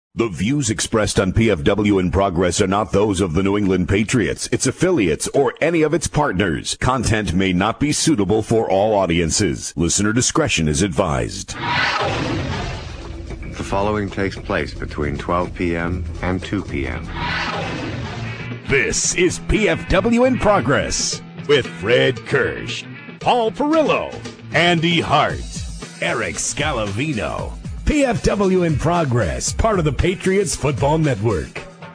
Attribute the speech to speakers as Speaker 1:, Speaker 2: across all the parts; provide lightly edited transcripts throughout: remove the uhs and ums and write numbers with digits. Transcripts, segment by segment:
Speaker 1: The views expressed on PFW in Progress are not those of the New England Patriots, its affiliates, or any of its partners. Content may not be suitable for all audiences. Listener discretion is advised.
Speaker 2: The following takes place between 12 p.m. and 2 p.m.
Speaker 1: This is PFW in Progress with Fred Kirsch, Paul Perillo, Andy Hart, Eric Scalavino. PFW in Progress, part of the Patriots Football Network.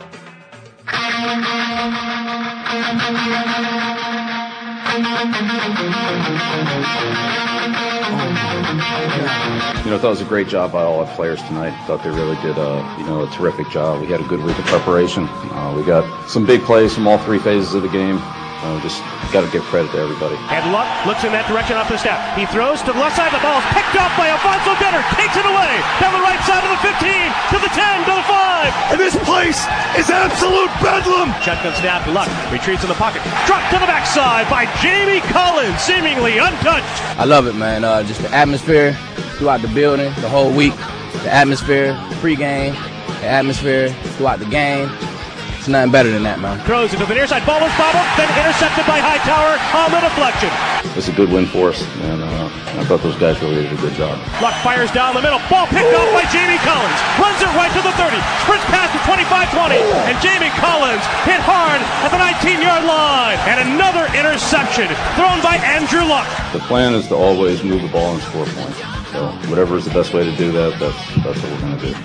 Speaker 3: I thought it was a great job by all our players tonight. Thought they really did a terrific job. We had a good week of preparation. We got some big plays from all three phases of the game. Just got to give credit to everybody.
Speaker 4: And Luck looks in that direction off the snap. He throws to the left side. The ball is picked up by Alfonso Dennard. Takes it away down the right side of the 15, to the 10, to the 5.
Speaker 5: And this place is absolute bedlam.
Speaker 4: Shotgun snap. Luck retreats in the pocket. Dropped to the backside by Jamie Collins, seemingly untouched.
Speaker 6: I love it, man. Just the atmosphere throughout the building, the whole week. The atmosphere, pregame, the atmosphere throughout the game. It's nothing better than that, man.
Speaker 4: Throws into the near side. Ball is bobbled, then intercepted by Hightower on the deflection.
Speaker 3: It's a good win for us, and I thought those guys really did a good job.
Speaker 4: Luck fires down the middle. Ball picked off by Jamie Collins. Runs it right to the 30. Sprints past the 25-20. And Jamie Collins hit hard at the 19-yard line. And another interception thrown by Andrew Luck.
Speaker 3: The plan is to always move the ball and score points. So whatever is the best way to do that, that's what we're going to do.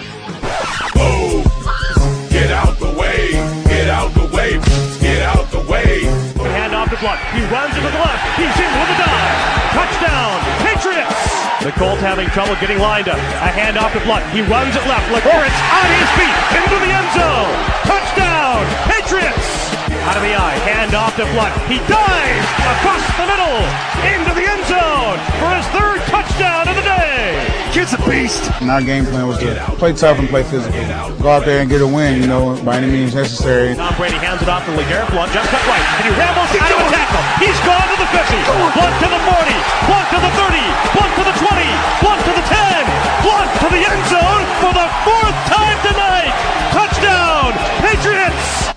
Speaker 5: Oh, get out the way, get out the way, get out the way.
Speaker 4: Hand off to Luck. He runs into the left. He's in with a dive. Touchdown, Patriots. The Colts having trouble getting lined up. A hand off to Luck. He runs it left. Lawrence on his feet into the end zone. Touchdown, Patriots. Out of the eye, hand off to Blunt. He dives across the middle into the end zone for his third touchdown of the day.
Speaker 5: Kid's a beast.
Speaker 7: And our game plan was to play tough and play physical. Go out there and get a win, by any means necessary.
Speaker 4: Tom Brady hands it off to LeGarrette Blunt. Jump cut right, and he rambles out of a tackle. He's gone to the 50. Blunt to the 40. Blunt to the 30. Blunt to the 20. Blunt to the 10. Blunt to the end zone for the fourth time tonight. Touchdown, Patriots.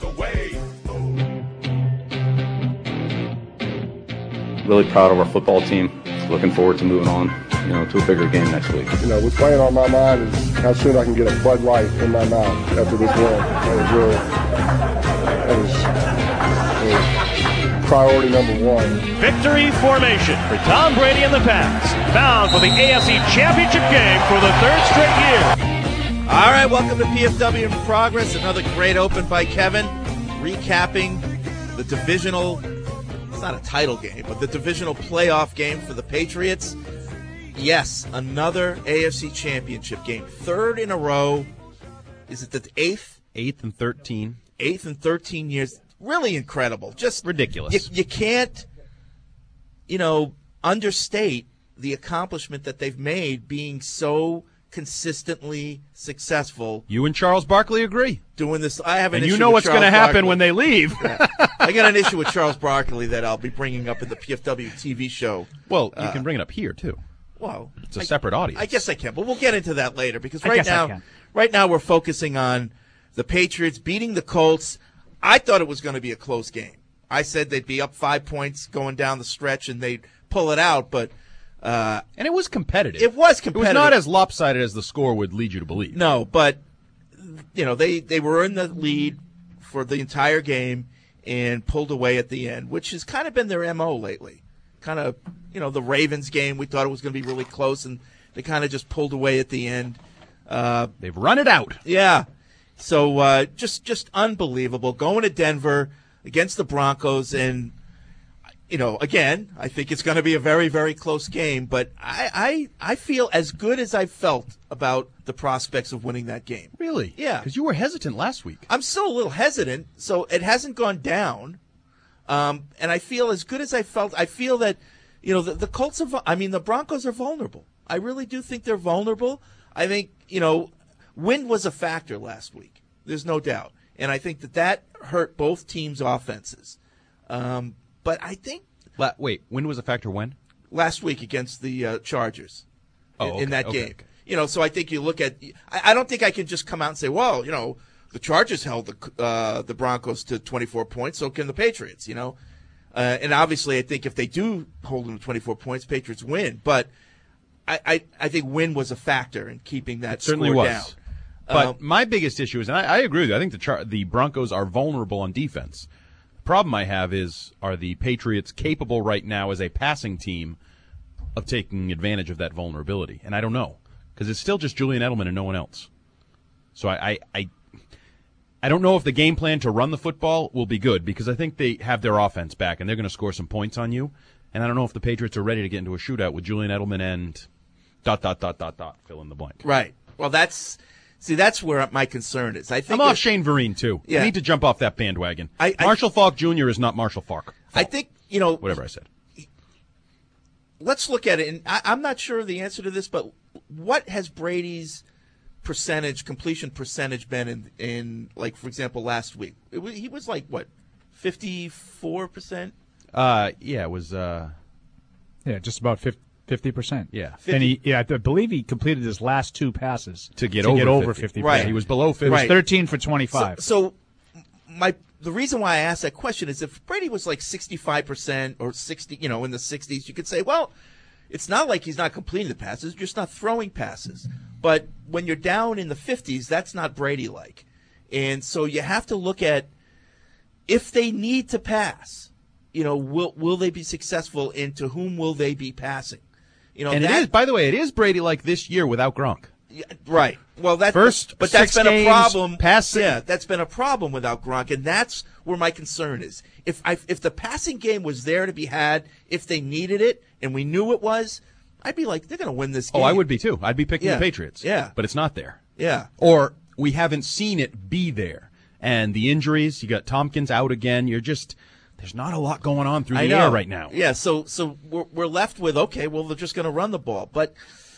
Speaker 3: Really proud of our football team. Looking forward to moving on, to a bigger game next week.
Speaker 8: What's playing on my mind is how soon I can get a Bud Light in my mouth after this win. That is priority number one.
Speaker 4: Victory formation for Tom Brady and the Pats. Bound for the AFC Championship game for the third straight year.
Speaker 9: All right, welcome to PFW in Progress. Another great open by Kevin, recapping the divisional. Not a title game, but the divisional playoff game for the Patriots. Yes, another AFC Championship game. Third in a row. Is it the eighth?
Speaker 10: 8th and 13.
Speaker 9: 8th and 13 years. Really incredible. Just
Speaker 10: ridiculous.
Speaker 9: You can't, understate the accomplishment that they've made being so consistently successful.
Speaker 10: You and Charles Barkley agree.
Speaker 9: Doing this, I have an issue.
Speaker 10: And you know what's going to happen when they leave.
Speaker 9: Yeah. I got an issue with Charles Barkley that I'll be bringing up in the PFW TV show.
Speaker 10: Well, you can bring it up here too.
Speaker 9: Well,
Speaker 10: it's a separate audience.
Speaker 9: I guess I can, but we'll get into that later because right now we're focusing on the Patriots beating the Colts. I thought it was going to be a close game. I said they'd be up 5 points going down the stretch and they'd pull it out, but.
Speaker 10: And it was competitive.
Speaker 9: It was competitive.
Speaker 10: It was not as lopsided as the score would lead you to believe.
Speaker 9: No, but they were in the lead for the entire game and pulled away at the end, which has kind of been their MO lately. Kind of, the Ravens game, we thought it was going to be really close, and they kind of just pulled away at the end.
Speaker 10: They've run it out.
Speaker 9: Yeah. So just unbelievable. Going to Denver against the Broncos and again, I think it's going to be a very, very close game, but I feel as good as I felt about the prospects of winning that game.
Speaker 10: Really?
Speaker 9: Yeah.
Speaker 10: Because you were hesitant last week.
Speaker 9: I'm still a little hesitant, so it hasn't gone down. And I feel as good as I felt. I feel that, the Colts the Broncos are vulnerable. I really do think they're vulnerable. I think, wind was a factor last week. There's no doubt. And I think that hurt both teams' offenses. But I think
Speaker 10: wait, wind was a factor when?
Speaker 9: Last week against the Chargers in that game.
Speaker 10: Okay.
Speaker 9: So I think you look at – I don't think I can just come out and say, well, the Chargers held the Broncos to 24 points, so can the Patriots, and obviously I think if they do hold them to 24 points, Patriots win. But I think win was a factor in keeping that
Speaker 10: certainly
Speaker 9: score
Speaker 10: was.
Speaker 9: down.
Speaker 10: But my biggest issue is, and I agree with you, I think the Broncos are vulnerable on defense. The problem I have is, are the Patriots capable right now as a passing team of taking advantage of that vulnerability? And I don't know, because it's still just Julian Edelman and no one else. So I don't know if the game plan to run the football will be good, because I think they have their offense back and they're going to score some points on you. And I don't know if the Patriots are ready to get into a shootout with Julian Edelman and ... fill in the blank.
Speaker 9: Right. Well, that's where my concern is. I think
Speaker 10: I'm off Shane Vereen, too.
Speaker 9: Yeah.
Speaker 10: I need to jump off that bandwagon. Marshall Faulk Jr. is not Marshall Faulk.
Speaker 9: I think,
Speaker 10: whatever I said.
Speaker 9: Let's look at it, and I'm not sure of the answer to this, but what has Brady's completion percentage been in like, for example, last week? He was like, what, 54%?
Speaker 10: Yeah, it was...
Speaker 11: just about 50%.
Speaker 10: Yeah.
Speaker 11: And I believe he completed his last two passes
Speaker 10: to get over
Speaker 11: 50%.
Speaker 9: Right.
Speaker 10: He was below 50.
Speaker 11: It was 13 for 25.
Speaker 9: So the reason why I asked that question is if Brady was like 65% or 60, in the 60s, you could say, well, it's not like he's not completing the passes, just not throwing passes. But when you're down in the 50s, that's not Brady-like. And so you have to look at if they need to pass, will they be successful, and to whom will they be passing?
Speaker 10: And it is, by the way, it is Brady-like this year without Gronk.
Speaker 9: Yeah, right. Well, that's been a problem. Yeah, that's been a problem without Gronk, and that's where my concern is. If the passing game was there to be had, if they needed it, and we knew it was, I'd be like, they're going to win this game.
Speaker 10: Oh, I would be too. I'd be picking the Patriots.
Speaker 9: Yeah,
Speaker 10: but it's not there.
Speaker 9: Yeah,
Speaker 10: or we haven't seen it be there, and the injuries. You got Tompkins out again. There's not a lot going on through the air right now.
Speaker 9: Yeah, so we're left with, okay, well, they're just going to run the ball, but.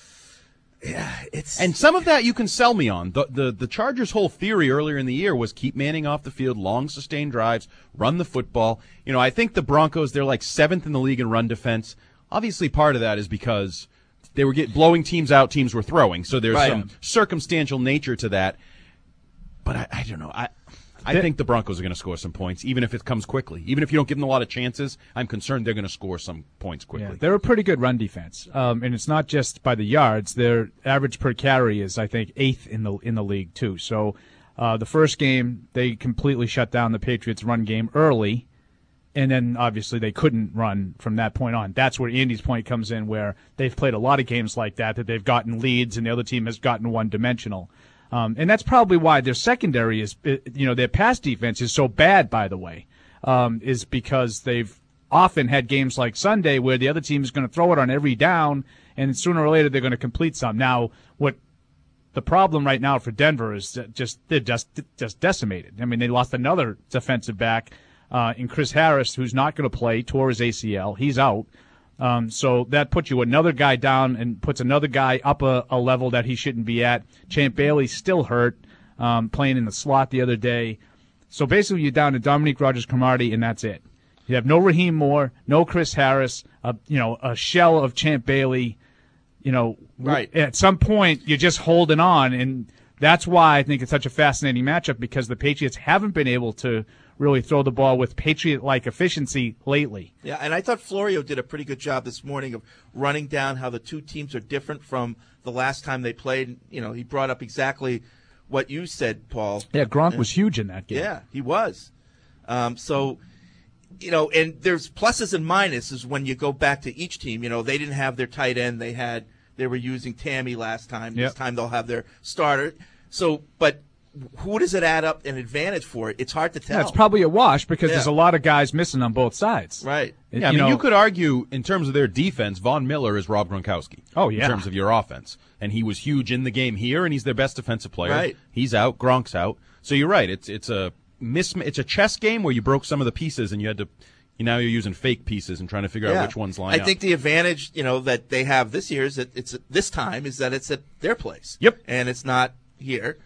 Speaker 9: Yeah,
Speaker 10: and some of that you can sell me on. The Chargers' whole theory earlier in the year was keep Manning off the field, long sustained drives, run the football. I think the Broncos, they're like 7th in the league in run defense. Obviously, part of that is because they were blowing teams out, teams were throwing. So there's some circumstantial nature to that. But I don't know. I think the Broncos are going to score some points, even if it comes quickly. Even if you don't give them a lot of chances, I'm concerned they're going to score some points quickly.
Speaker 11: Yeah, they're a pretty good run defense, and it's not just by the yards. Their average per carry is, I think, 8th in the league too. So the first game they completely shut down the Patriots' run game early, and then obviously they couldn't run from that point on. That's where Andy's point comes in, where they've played a lot of games like that they've gotten leads and the other team has gotten one-dimensional. And that's probably why their secondary is, their pass defense is so bad, by the way, is because they've often had games like Sunday where the other team is going to throw it on every down, and sooner or later they're going to complete some. Now, what the problem right now for Denver is they're just decimated. I mean, they lost another defensive back in Chris Harris, who's not going to play, tore his ACL. He's out. So that puts you another guy down and puts another guy up a level that he shouldn't be at. Champ Bailey's still hurt, playing in the slot the other day. So basically you're down to Dominique Rodgers-Cromartie, and that's it. You have no Raheem Moore, no Chris Harris, a shell of Champ Bailey.
Speaker 9: Right.
Speaker 11: At some point you're just holding on, and that's why I think it's such a fascinating matchup, because the Patriots haven't been able to really throw the ball with Patriot-like efficiency lately.
Speaker 9: Yeah, and I thought Florio did a pretty good job this morning of running down how the two teams are different from the last time they played. He brought up exactly what you said, Paul.
Speaker 11: Yeah, Gronk was huge in that game.
Speaker 9: Yeah, he was. And there's pluses and minuses when you go back to each team. They didn't have their tight end. They were using Tammy last time. This time they'll have their starter. But who does it add up an advantage for? It's hard to tell.
Speaker 11: Yeah, it's probably a wash because there's a lot of guys missing on both sides.
Speaker 9: Right.
Speaker 10: Yeah, you could argue in terms of their defense, Von Miller is Rob Gronkowski.
Speaker 11: Oh, yeah.
Speaker 10: In terms of your offense. And he was huge in the game here, and he's their best defensive player.
Speaker 9: Right.
Speaker 10: He's out, Gronk's out. So you're right. It's a chess game where you broke some of the pieces and you had to now you're using fake pieces and trying to figure out which ones line up.
Speaker 9: I think the advantage, that they have this year is that it's at their place.
Speaker 10: Yep.
Speaker 9: And it's not here.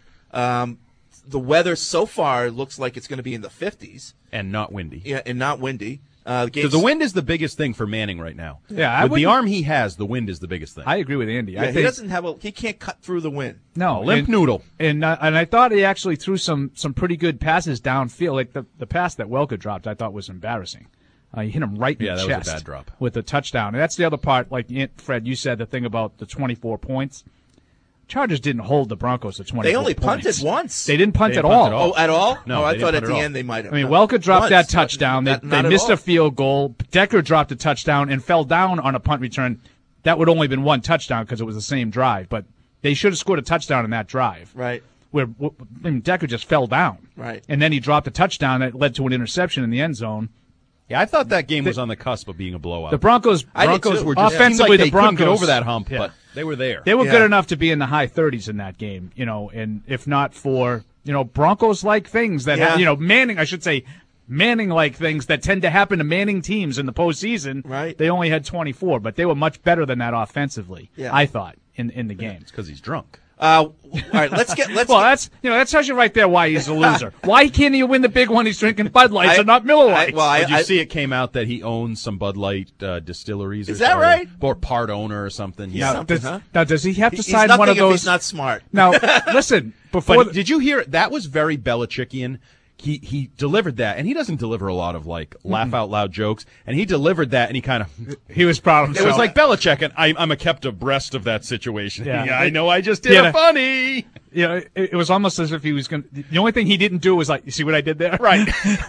Speaker 9: The weather so far looks like it's going to be in the 50s.
Speaker 10: And not windy.
Speaker 9: Yeah, and not windy.
Speaker 10: Because the wind is the biggest thing for Manning right now.
Speaker 11: Yeah,
Speaker 10: with the arm he has, the wind is the biggest thing.
Speaker 11: I agree with Andy.
Speaker 9: Yeah, he doesn't have he can't cut through the wind.
Speaker 11: No,
Speaker 10: limp noodle.
Speaker 11: And I thought he actually threw some pretty good passes downfield. Like the pass that Welker dropped, I thought was embarrassing. He hit him right in the chest.
Speaker 10: Yeah, that was a bad drop.
Speaker 11: With a touchdown. And that's the other part. Like Fred, you said the thing about the 24 points. Chargers didn't hold the Broncos to 24 points.
Speaker 9: They only punted once.
Speaker 11: They didn't punt at all.
Speaker 9: Oh, at all?
Speaker 10: No,
Speaker 9: I thought at the end they might have.
Speaker 11: I mean, Welker dropped that touchdown. They missed a field goal. Decker dropped a touchdown and fell down on a punt return. That would only have been one touchdown because it was the same drive. But they should have scored a touchdown in that drive.
Speaker 9: Right.
Speaker 11: Where Decker just fell down.
Speaker 9: Right.
Speaker 11: And then he dropped a touchdown that led to an interception in the end zone.
Speaker 10: Yeah, I thought that game was on the cusp of being a blowout.
Speaker 11: The Broncos
Speaker 10: were just
Speaker 11: offensively.
Speaker 10: like
Speaker 11: The Broncos
Speaker 10: couldn't get over that hump, but they were there.
Speaker 11: They were good enough to be in the high 30s in that game, and if not for Broncos-like things that have, Manning, I should say, Manning-like things that tend to happen to Manning teams in the postseason.
Speaker 9: Right.
Speaker 11: They only had 24, but they were much better than that offensively. Yeah. I thought in the game.
Speaker 10: It's because he's drunk.
Speaker 9: All right, let's
Speaker 11: that tells you right there why he's a loser. Why can't he win the big one? He's drinking Bud Lights and not Miller Lights.
Speaker 10: Did you see it came out that he owns some Bud Light distilleries?
Speaker 9: Is that right?
Speaker 10: Or part owner or something?
Speaker 11: Now, does he have to sign one of those?
Speaker 9: He's not smart.
Speaker 11: Now, listen.
Speaker 10: Did you hear? That was very Belichickian. He delivered that, and he doesn't deliver a lot of laugh out loud jokes. And he delivered that, and
Speaker 11: he was proud of himself.
Speaker 10: It was like Belichick, and I'm kept abreast of that situation.
Speaker 11: Yeah,
Speaker 10: I know. I just did a funny.
Speaker 11: Yeah, it was almost as if he was going. The only thing he didn't do was like, you see what I did there,
Speaker 10: right?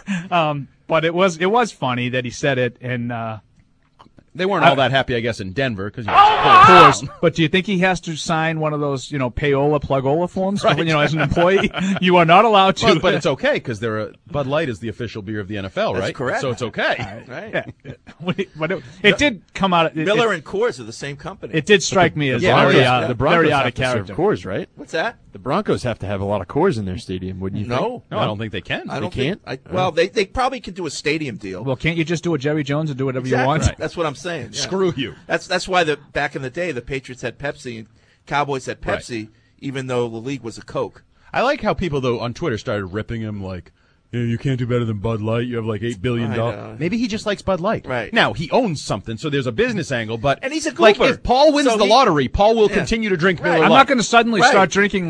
Speaker 11: But it was funny that he said it, and
Speaker 10: they weren't all that happy, I guess, in Denver because
Speaker 11: of course. But do you think he has to sign one of those, payola plugola forms?
Speaker 10: Right.
Speaker 11: As an employee, you are not allowed to.
Speaker 10: But it's okay because Bud Light is the official beer of the NFL, right?
Speaker 9: That's correct.
Speaker 10: So it's okay.
Speaker 9: Right.
Speaker 11: But it did come out.
Speaker 9: Miller and Coors are the same company.
Speaker 11: It did strike me as
Speaker 12: the Broncos
Speaker 11: very out
Speaker 12: have
Speaker 11: of
Speaker 12: to
Speaker 11: character.
Speaker 12: serve Coors, right?
Speaker 9: What's that?
Speaker 12: The Broncos have to have a lot of Coors in their stadium, wouldn't you think?
Speaker 10: No, I don't think they can.
Speaker 9: They
Speaker 12: can't?
Speaker 9: They probably can do a stadium deal.
Speaker 11: Well, can't you just do a Jerry Jones and do whatever you want?
Speaker 9: Right. That's what I'm saying. Yeah.
Speaker 10: Screw you.
Speaker 9: That's why back in the day the Patriots had Pepsi and Cowboys had Pepsi, even though the league was a Coke.
Speaker 10: I like how people though on Twitter started ripping him like, you can't do better than Bud Light. You have like $8 billion. Maybe he just likes Bud Light.
Speaker 9: Right.
Speaker 10: Now, he owns something, so there's a business angle, and
Speaker 9: he's a goober.
Speaker 10: Like, if Paul wins the lottery, Paul will continue to drink Miller Lite.
Speaker 11: I'm not going to suddenly start drinking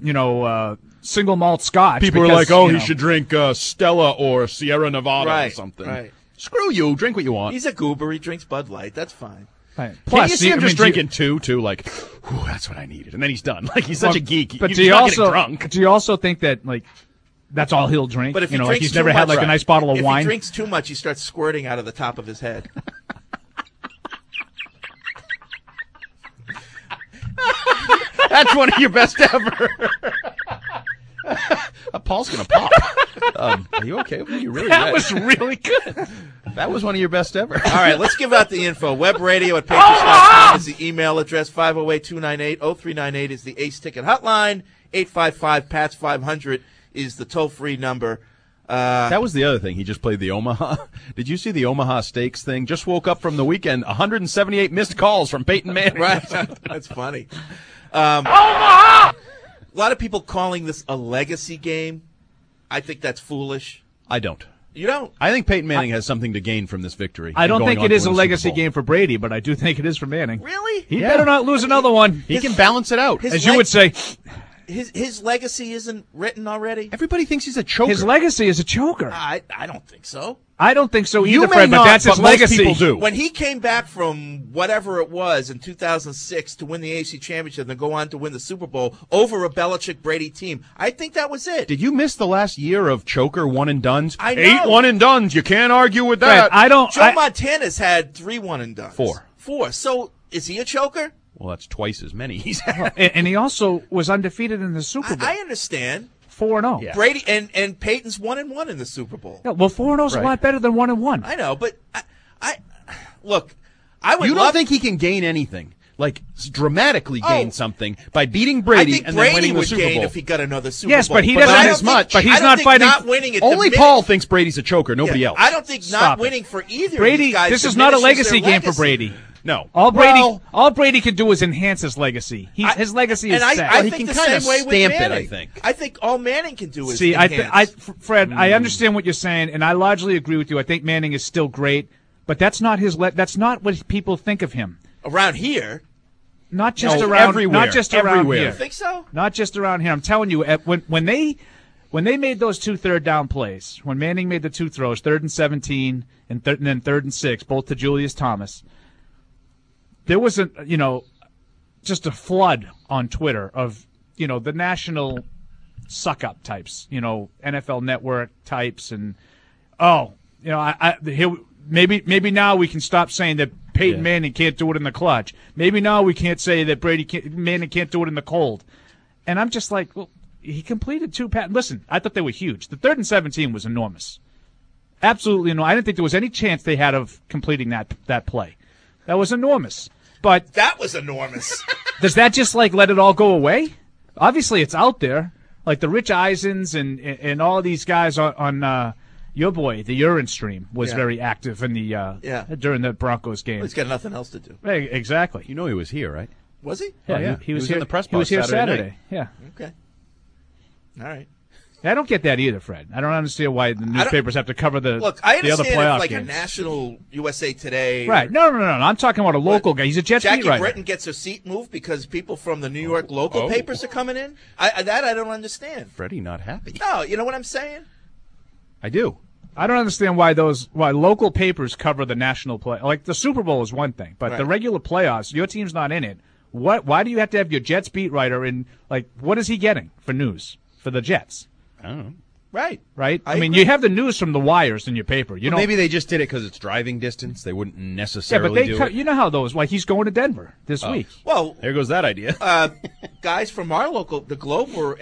Speaker 11: single malt scotch.
Speaker 10: People are like, he should drink Stella or Sierra Nevada or something.
Speaker 9: Right.
Speaker 10: Screw you. Drink what you want.
Speaker 9: He's a goober. He drinks Bud Light. That's fine.
Speaker 10: Right. Plus, you see him just drinking two, like, that's what I needed. And then he's done. Like, he's such a geek.
Speaker 11: But
Speaker 10: he's
Speaker 11: do you
Speaker 10: not getting drunk.
Speaker 11: Do you also think that, that's all he'll drink?
Speaker 9: But if he drinks
Speaker 11: like he's
Speaker 9: too
Speaker 11: never had
Speaker 9: much,
Speaker 11: a nice bottle of wine.
Speaker 9: If he drinks too much, he starts squirting out of the top of his head.
Speaker 10: That's one of your best ever. Paul's gonna pop. Are you okay? You really?
Speaker 11: That was really good.
Speaker 10: That was one of your best ever.
Speaker 9: All right, let's give out the info. Webradio@patriots.com is the email address. 508-298-0398 is the Ace Ticket hotline. 855-PATS-500 is the toll-free number.
Speaker 10: That was the other thing. He just played the Omaha. Did you see the Omaha Steaks thing? Just woke up from the weekend. 178 missed calls from Peyton Manning.
Speaker 9: Right. That's funny. Omaha! A lot of people calling this a legacy game. I think that's foolish.
Speaker 10: I don't.
Speaker 9: You don't?
Speaker 10: I think Peyton Manning has something to gain from this victory.
Speaker 11: I don't think it is a legacy game for Brady, but I do think it is for Manning.
Speaker 9: Really?
Speaker 11: He better not lose another one.
Speaker 10: He can balance it out.
Speaker 11: As you would say.
Speaker 9: His legacy isn't written already?
Speaker 10: Everybody thinks he's a choker.
Speaker 11: His legacy is a choker.
Speaker 9: I don't think so.
Speaker 11: I don't think so
Speaker 10: You
Speaker 11: either,
Speaker 10: may
Speaker 11: Fred,
Speaker 10: not,
Speaker 11: but that's his
Speaker 10: but most
Speaker 11: legacy.
Speaker 10: people do.
Speaker 9: When he came back from whatever it was in 2006 to win the AFC Championship and then go on to win the Super Bowl over a Belichick-Brady team, I think that was it.
Speaker 10: Did you miss the last year of choker one-and-dones?
Speaker 9: I know.
Speaker 10: 8 one-and-dones. You can't argue with that.
Speaker 11: Fred,
Speaker 9: Joe Montana's had 3 one-and-dones.
Speaker 10: 4.
Speaker 9: So is he a choker?
Speaker 10: Well, that's twice as many he's had.
Speaker 11: And he also was undefeated in the Super Bowl.
Speaker 9: I understand.
Speaker 11: 4-0.
Speaker 9: Yeah. Brady and Peyton's 1-1 in the Super Bowl.
Speaker 11: Yeah, well, 4-0 is a lot better than 1-1.
Speaker 9: I know, but I look. I would.
Speaker 10: You don't think he can gain anything, like dramatically gain something by beating Brady and then winning the Super Bowl?
Speaker 9: If he got another Super
Speaker 11: Yes,
Speaker 9: Bowl.
Speaker 11: but he doesn't
Speaker 10: not as much.
Speaker 11: But he's
Speaker 9: I don't
Speaker 11: not
Speaker 9: think
Speaker 11: fighting.
Speaker 9: Not winning it.
Speaker 10: Only Paul thinks Brady's a choker. Nobody else.
Speaker 9: I don't think
Speaker 11: Stop
Speaker 9: not
Speaker 11: it.
Speaker 9: winning for either
Speaker 11: Brady.
Speaker 9: of these guys
Speaker 11: This is not a
Speaker 9: diminishes
Speaker 11: legacy
Speaker 9: their
Speaker 11: game for Brady.
Speaker 10: No.
Speaker 11: All Brady can do is enhance his legacy. His legacy is set.
Speaker 9: I think the same way with Manning. I think all Manning can do is enhance.
Speaker 11: Fred, I understand what you're saying, and I largely agree with you. I think Manning is still great, but that's not that's not what people think of him.
Speaker 9: Around here.
Speaker 11: Not just around
Speaker 10: everywhere.
Speaker 11: Not just around
Speaker 10: everywhere.
Speaker 11: here.
Speaker 9: You think so?
Speaker 11: Not just around here. I'm telling you, when they made those 2 third-down plays, when Manning made the 2 throws, 3rd and 17 and then 3rd and 6, both to Julius Thomas, there was just a flood on Twitter of the national suck-up types, NFL Network types, and maybe now we can stop saying that Peyton Manning can't do it in the clutch. Maybe now we can't say that Manning can't do it in the cold. And I'm just like, well, he completed 2 passes. Listen, I thought they were huge. The 3rd and 17 was enormous. Absolutely enormous. I didn't think there was any chance they had of completing that play. That was enormous. But
Speaker 9: that was enormous.
Speaker 11: Does that just let it all go away? Obviously, it's out there. Like the Rich Eisens and all these guys on your boy, the urine stream, was very active in the during the Broncos game.
Speaker 9: Well, he's got nothing else to do.
Speaker 11: Hey, exactly.
Speaker 10: He was here, right?
Speaker 9: Was he?
Speaker 11: Yeah, he was here
Speaker 10: in the press box.
Speaker 11: He was here
Speaker 10: Saturday
Speaker 11: Saturday. Yeah.
Speaker 9: Okay. All right.
Speaker 11: I don't get that either, Fred. I don't understand why the newspapers have to cover the
Speaker 9: Look, I
Speaker 11: the other
Speaker 9: understand
Speaker 11: playoff
Speaker 9: if like
Speaker 11: games.
Speaker 9: a national USA Today.
Speaker 11: Right. No. I'm talking about a local guy. He's a Jets
Speaker 9: Jackie
Speaker 11: beat writer.
Speaker 9: Britton gets her seat moved because people from the New York local papers are coming in? I don't understand.
Speaker 10: Freddie not happy.
Speaker 9: No, you know what I'm saying?
Speaker 10: I do.
Speaker 11: I don't understand why local papers cover the national play. Like the Super Bowl is one thing, but the regular playoffs, your team's not in it. Why do you have to have your Jets beat writer in? Like, what is he getting for news for the Jets?
Speaker 10: I don't know.
Speaker 9: Right.
Speaker 11: I mean, you have the news from the wires in your paper. You know,
Speaker 10: maybe they just did it because it's driving distance. They wouldn't necessarily do it.
Speaker 11: You know how those? Like, he's going to Denver this week.
Speaker 9: Well,
Speaker 10: there goes that idea.
Speaker 9: Guys from our local, the Globe, were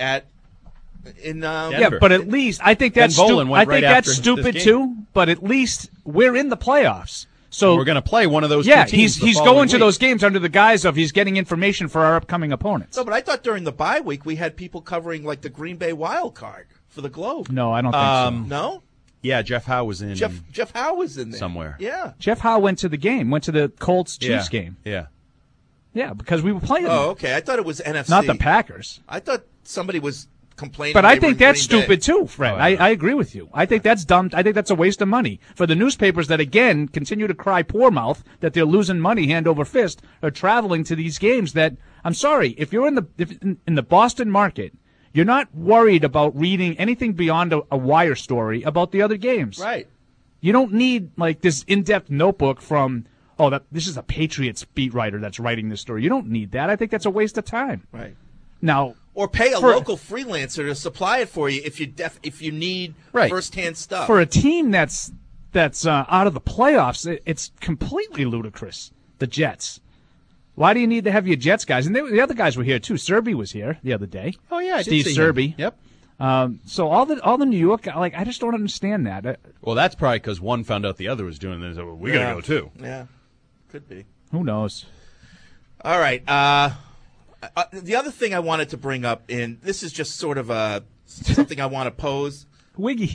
Speaker 9: in Denver.
Speaker 11: Yeah, but at least I think that's stupid too. But at least we're in the playoffs. So
Speaker 10: we're going to play one of those.
Speaker 11: Yeah,
Speaker 10: two teams
Speaker 11: he's going to those games under the guise of he's getting information for our upcoming opponents.
Speaker 9: No, but I thought during the bye week we had people covering like the Green Bay Wild Card for the Globe.
Speaker 11: No, I don't think so.
Speaker 9: No.
Speaker 10: Yeah, Jeff Howe was in.
Speaker 9: Jeff Howe was in there
Speaker 10: somewhere.
Speaker 9: Yeah.
Speaker 11: Jeff Howe went to the game. Went to the Colts Chiefs game.
Speaker 10: Yeah.
Speaker 11: Yeah, because we were playing.
Speaker 9: Oh, okay. I thought it was NFC.
Speaker 11: Not the Packers.
Speaker 9: I thought somebody was complaining.
Speaker 11: But I think that's stupid too, Fred. I agree with you. I think that's dumb. I think that's a waste of money for the newspapers that again continue to cry poor mouth that they're losing money hand over fist, are traveling to these games. That I'm sorry, if you're in the Boston market, you're not worried about reading anything beyond a wire story about the other games.
Speaker 9: Right.
Speaker 11: You don't need like this in-depth notebook from this is a Patriots beat writer that's writing this story. You don't need that. I think that's a waste of time.
Speaker 9: Right.
Speaker 11: Now,
Speaker 9: or pay a local freelancer to supply it for you if you need first-hand stuff.
Speaker 11: For a team that's out of the playoffs, it's completely ludicrous. The Jets. Why do you need to have your Jets guys? And the other guys were here too. Serby was here the other day.
Speaker 10: Oh yeah,
Speaker 11: Steve Serby.
Speaker 10: Yep.
Speaker 11: So all the New York, like, I just don't understand that.
Speaker 10: Well, that's probably because one found out the other was doing this. So we gotta go too.
Speaker 9: Yeah, could be.
Speaker 11: Who knows?
Speaker 9: All right. The other thing I wanted to bring up, and this is just sort of something I want to pose.
Speaker 11: Wiggy's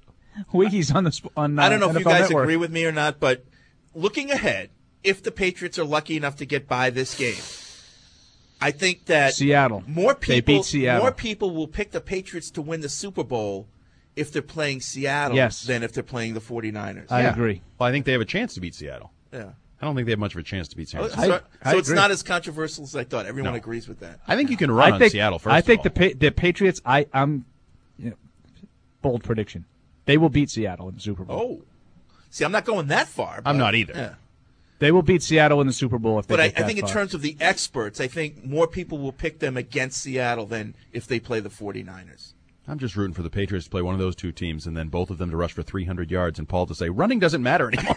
Speaker 11: on the
Speaker 9: I don't know if
Speaker 11: NFL
Speaker 9: you guys
Speaker 11: Network.
Speaker 9: agree with me or not, but looking ahead, if the Patriots are lucky enough to get by this game, I think that
Speaker 11: Seattle. They beat Seattle.
Speaker 9: More people will pick the Patriots to win the Super Bowl if they're playing Seattle than if they're playing the 49ers.
Speaker 11: I agree.
Speaker 10: Well, I think they have a chance to beat Seattle.
Speaker 9: Yeah.
Speaker 10: I don't think they have much of a chance to beat Seattle.
Speaker 9: So it's not as controversial as I thought. Everyone agrees with that.
Speaker 10: I think you can run on Seattle first.
Speaker 11: I think the Patriots. I'm bold prediction. They will beat Seattle in the Super Bowl.
Speaker 9: Oh, see, I'm not going that far.
Speaker 10: I'm not either.
Speaker 9: Yeah.
Speaker 11: They will beat Seattle in the Super Bowl if they.
Speaker 9: But I think in terms of the experts, I think more people will pick them against Seattle than if they play the 49ers.
Speaker 10: I'm just rooting for the Patriots to play one of those two teams and then both of them to rush for 300 yards and Paul to say running doesn't matter anymore.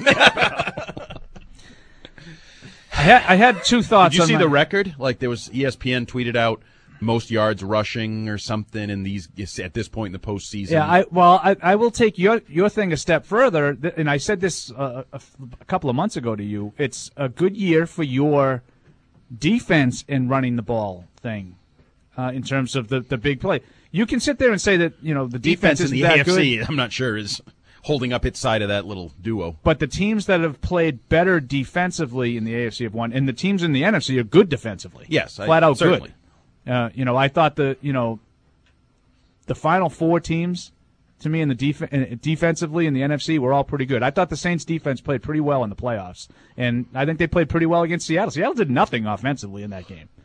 Speaker 11: I had two thoughts.
Speaker 10: Did you see the record? Like there was ESPN tweeted out most yards rushing or something in these at this point in the postseason.
Speaker 11: Yeah, I will take your thing a step further, and I said this a couple of months ago to you. It's a good year for your defense in running the ball thing, in terms of the big play. You can sit there and say that the defense
Speaker 10: in
Speaker 11: isn't
Speaker 10: the
Speaker 11: that
Speaker 10: AFC,
Speaker 11: good.
Speaker 10: I'm not sure is holding up its side of that little duo.
Speaker 11: But the teams that have played better defensively in the AFC have won, and the teams in the NFC are good defensively.
Speaker 10: Yes,
Speaker 11: flat out
Speaker 10: certainly.
Speaker 11: Good. I thought the final four teams, to me, in the defensively in the NFC were all pretty good. I thought the Saints defense played pretty well in the playoffs, and I think they played pretty well against Seattle. Seattle did nothing offensively in that game.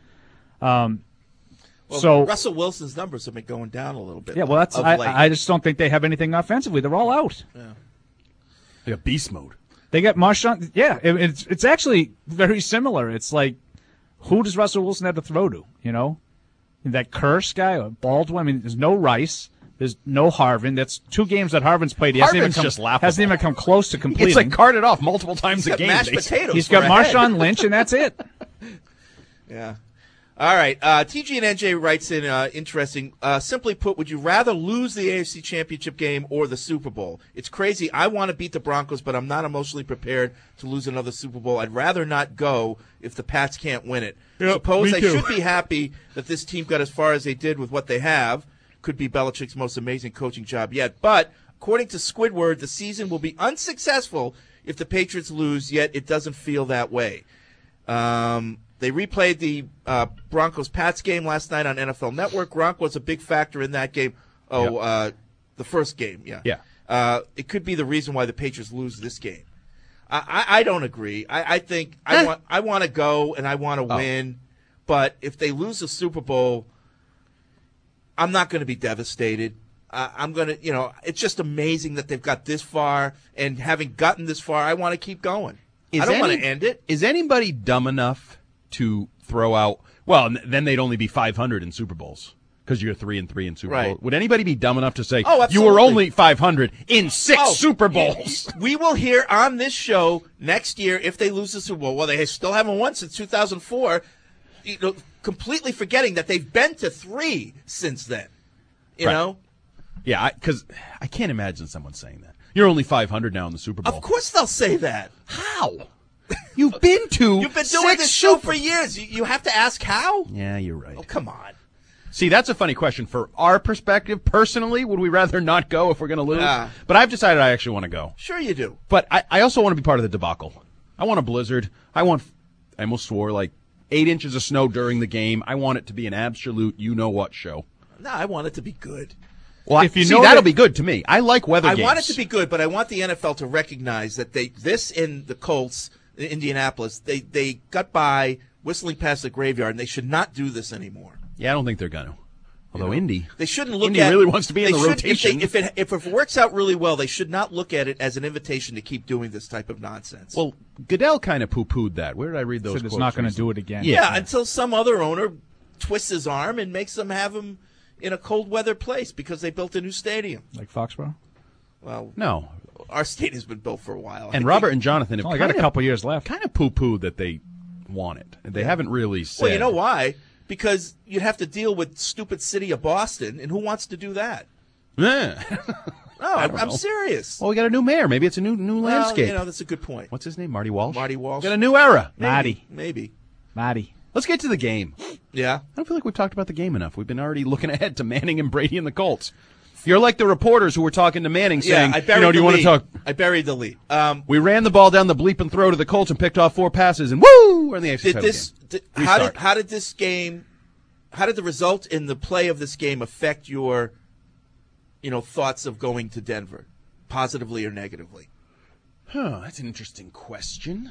Speaker 11: So
Speaker 9: Russell Wilson's numbers have been going down a little bit.
Speaker 11: Yeah, well, I just don't think they have anything offensively. They're all out.
Speaker 9: Yeah.
Speaker 10: They got beast mode.
Speaker 11: They got Marshawn. Yeah, it's actually very similar. It's like, who does Russell Wilson have to throw to? That Curse guy or Baldwin. I mean, there's no Rice. There's no Harvin. That's 2 games that Harvin's played. He hasn't even come close to completing.
Speaker 10: It's like carted off multiple times a game.
Speaker 9: Mashed potatoes.
Speaker 11: He's got Marshawn Lynch, and that's it.
Speaker 9: Yeah. All right. TG and NJ writes in interesting. Simply put, would you rather lose the AFC Championship game or the Super Bowl? It's crazy. I want to beat the Broncos, but I'm not emotionally prepared to lose another Super Bowl. I'd rather not go if the Pats can't win it.
Speaker 10: Yep,
Speaker 9: Suppose
Speaker 10: me
Speaker 9: I
Speaker 10: too.
Speaker 9: should be happy that this team got as far as they did with what they have. Could be Belichick's most amazing coaching job yet. But according to Squidward, the season will be unsuccessful if the Patriots lose, yet it doesn't feel that way. They replayed the Broncos-Pats game last night on NFL Network. Gronk was a big factor in that game. The first game, yeah.
Speaker 10: Yeah.
Speaker 9: It could be the reason why the Patriots lose this game. I don't agree. I think I want to go and I want to win, but if they lose the Super Bowl, I'm not going to be devastated. I'm going to, it's just amazing that they've got this far, and having gotten this far, I want to keep going. I don't want to end it.
Speaker 10: Is anybody dumb enough to throw out? Well, then they'd only be 500 in Super Bowls because you're 3-3 in Super Bowl. Would anybody be dumb enough to say you were only 500 in 6 Super Bowls?
Speaker 9: We will hear on this show next year if they lose the Super Bowl. Well, they still haven't won since 2004. Completely forgetting that they've been to 3 since then. You know?
Speaker 10: Yeah, because I can't imagine someone saying that. You're only 500 now in the Super Bowl.
Speaker 9: Of course they'll say that.
Speaker 10: How? You've been doing
Speaker 9: this show for years. You have to ask how?
Speaker 10: Yeah, you're right.
Speaker 9: Oh, come on.
Speaker 10: See, that's a funny question. For our perspective, personally, would we rather not go if we're going to lose? But I've decided I actually want to go.
Speaker 9: Sure you do.
Speaker 10: But I also want to be part of the debacle. I want a blizzard. I almost swore, 8 inches of snow during the game. I want it to be an absolute you-know-what show.
Speaker 9: No, I want it to be good.
Speaker 10: Well, that'll be good to me. I like weather games.
Speaker 9: I want it to be good, but I want the NFL to recognize that this in the Colts, in Indianapolis, they got by whistling past the graveyard, and they should not do this anymore.
Speaker 10: Yeah, I don't think they're going to. Although Indy,
Speaker 9: they shouldn't look
Speaker 10: Indy
Speaker 9: at.
Speaker 10: really wants to be in the rotation.
Speaker 9: If it works out really well, they should not look at it as an invitation to keep doing this type of nonsense.
Speaker 10: Well, Goodell kind of poo-pooed that. Where did I read those?
Speaker 11: Said it's not going to do it again.
Speaker 9: Yeah, until some other owner twists his arm and makes them have him in a cold weather place because they built a new stadium.
Speaker 11: Like Foxborough?
Speaker 9: Well,
Speaker 10: no.
Speaker 9: Our stadium's been built for a while.
Speaker 10: And Robert and Jonathan have
Speaker 11: got a couple years left.
Speaker 10: Kind of poo-pooed that they want it. They haven't really said.
Speaker 9: Well, you know why? Because you'd have to deal with stupid city of Boston, and who wants to do that?
Speaker 10: Yeah.
Speaker 9: No, I'm serious.
Speaker 10: Well, we got a new mayor. Maybe it's a new landscape.
Speaker 9: That's a good point.
Speaker 10: What's his name? Marty Walsh?
Speaker 9: Marty Walsh.
Speaker 10: We got a new era.
Speaker 9: Maybe.
Speaker 10: Let's get to the game.
Speaker 9: Yeah.
Speaker 10: I don't feel like we've talked about the game enough. We've been already looking ahead to Manning and Brady and the Colts. You're like the reporters who were talking to Manning saying, do you want to talk?
Speaker 9: I buried the lead.
Speaker 10: We ran the ball down the bleep and throw to the Colts and picked off 4 passes, and woo! We're in the AFC title game.
Speaker 9: How did this game, how did the result in the play of this game affect your, thoughts of going to Denver, positively or negatively?
Speaker 10: That's an interesting question.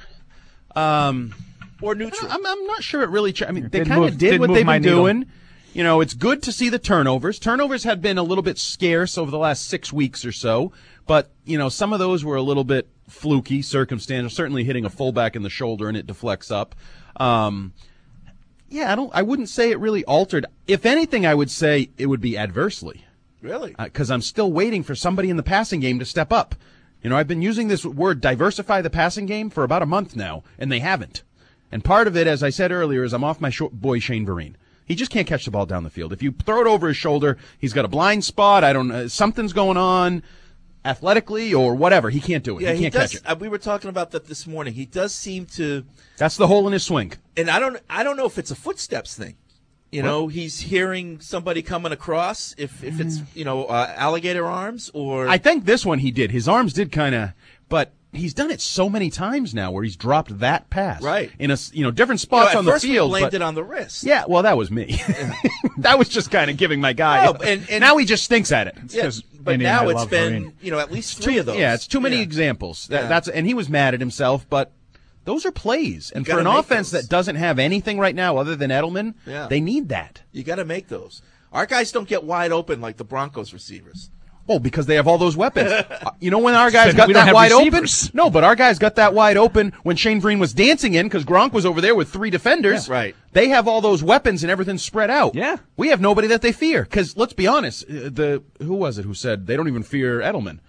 Speaker 9: Or neutral.
Speaker 10: I'm not sure it really. They kind of did what they've been doing. It's good to see the turnovers. Turnovers had been a little bit scarce over the last 6 weeks or so, but some of those were a little bit fluky, circumstantial. Certainly hitting a fullback in the shoulder and it deflects up. I wouldn't say it really altered. If anything, I would say it would be adversely.
Speaker 9: Really?
Speaker 10: Because I'm still waiting for somebody in the passing game to step up. I've been using this word diversify the passing game for about a month now, and they haven't. And part of it, as I said earlier, is I'm off my boy Shane Vereen. He just can't catch the ball down the field. If you throw it over his shoulder, he's got a blind spot. I don't know. Something's going on athletically or whatever. He can't do it.
Speaker 9: Yeah,
Speaker 10: he can't catch it.
Speaker 9: We were talking about that this morning. He does seem to.
Speaker 10: That's the hole in his swing.
Speaker 9: And I don't know if it's a footsteps thing. You know, he's hearing somebody coming across. If it's alligator arms or
Speaker 10: I think this one he did. His arms did kind of, but he's done it so many times now where he's dropped that pass in a different spots on the field.
Speaker 9: We blamed it on the wrist.
Speaker 10: Yeah, well, that was me. That was just kind of giving my guy.
Speaker 9: No, and
Speaker 10: now he just stinks at it.
Speaker 9: Yeah, but now it's been at least 3 of those.
Speaker 10: Yeah, it's too many examples. And he was mad at himself, but. Those are plays, and for an offense that doesn't have anything right now other than Edelman, they need that.
Speaker 9: You got to make those. Our guys don't get wide open like the Broncos receivers.
Speaker 10: Oh, because they have all those weapons. You know when our guys got that wide open? No, but our guys got that wide open when Shane Vereen was dancing in because Gronk was over there with 3 defenders.
Speaker 9: Yeah, right.
Speaker 10: They have all those weapons and everything's spread out.
Speaker 11: Yeah.
Speaker 10: We have nobody that they fear. Because let's be honest, who was it who said they don't even fear Edelman?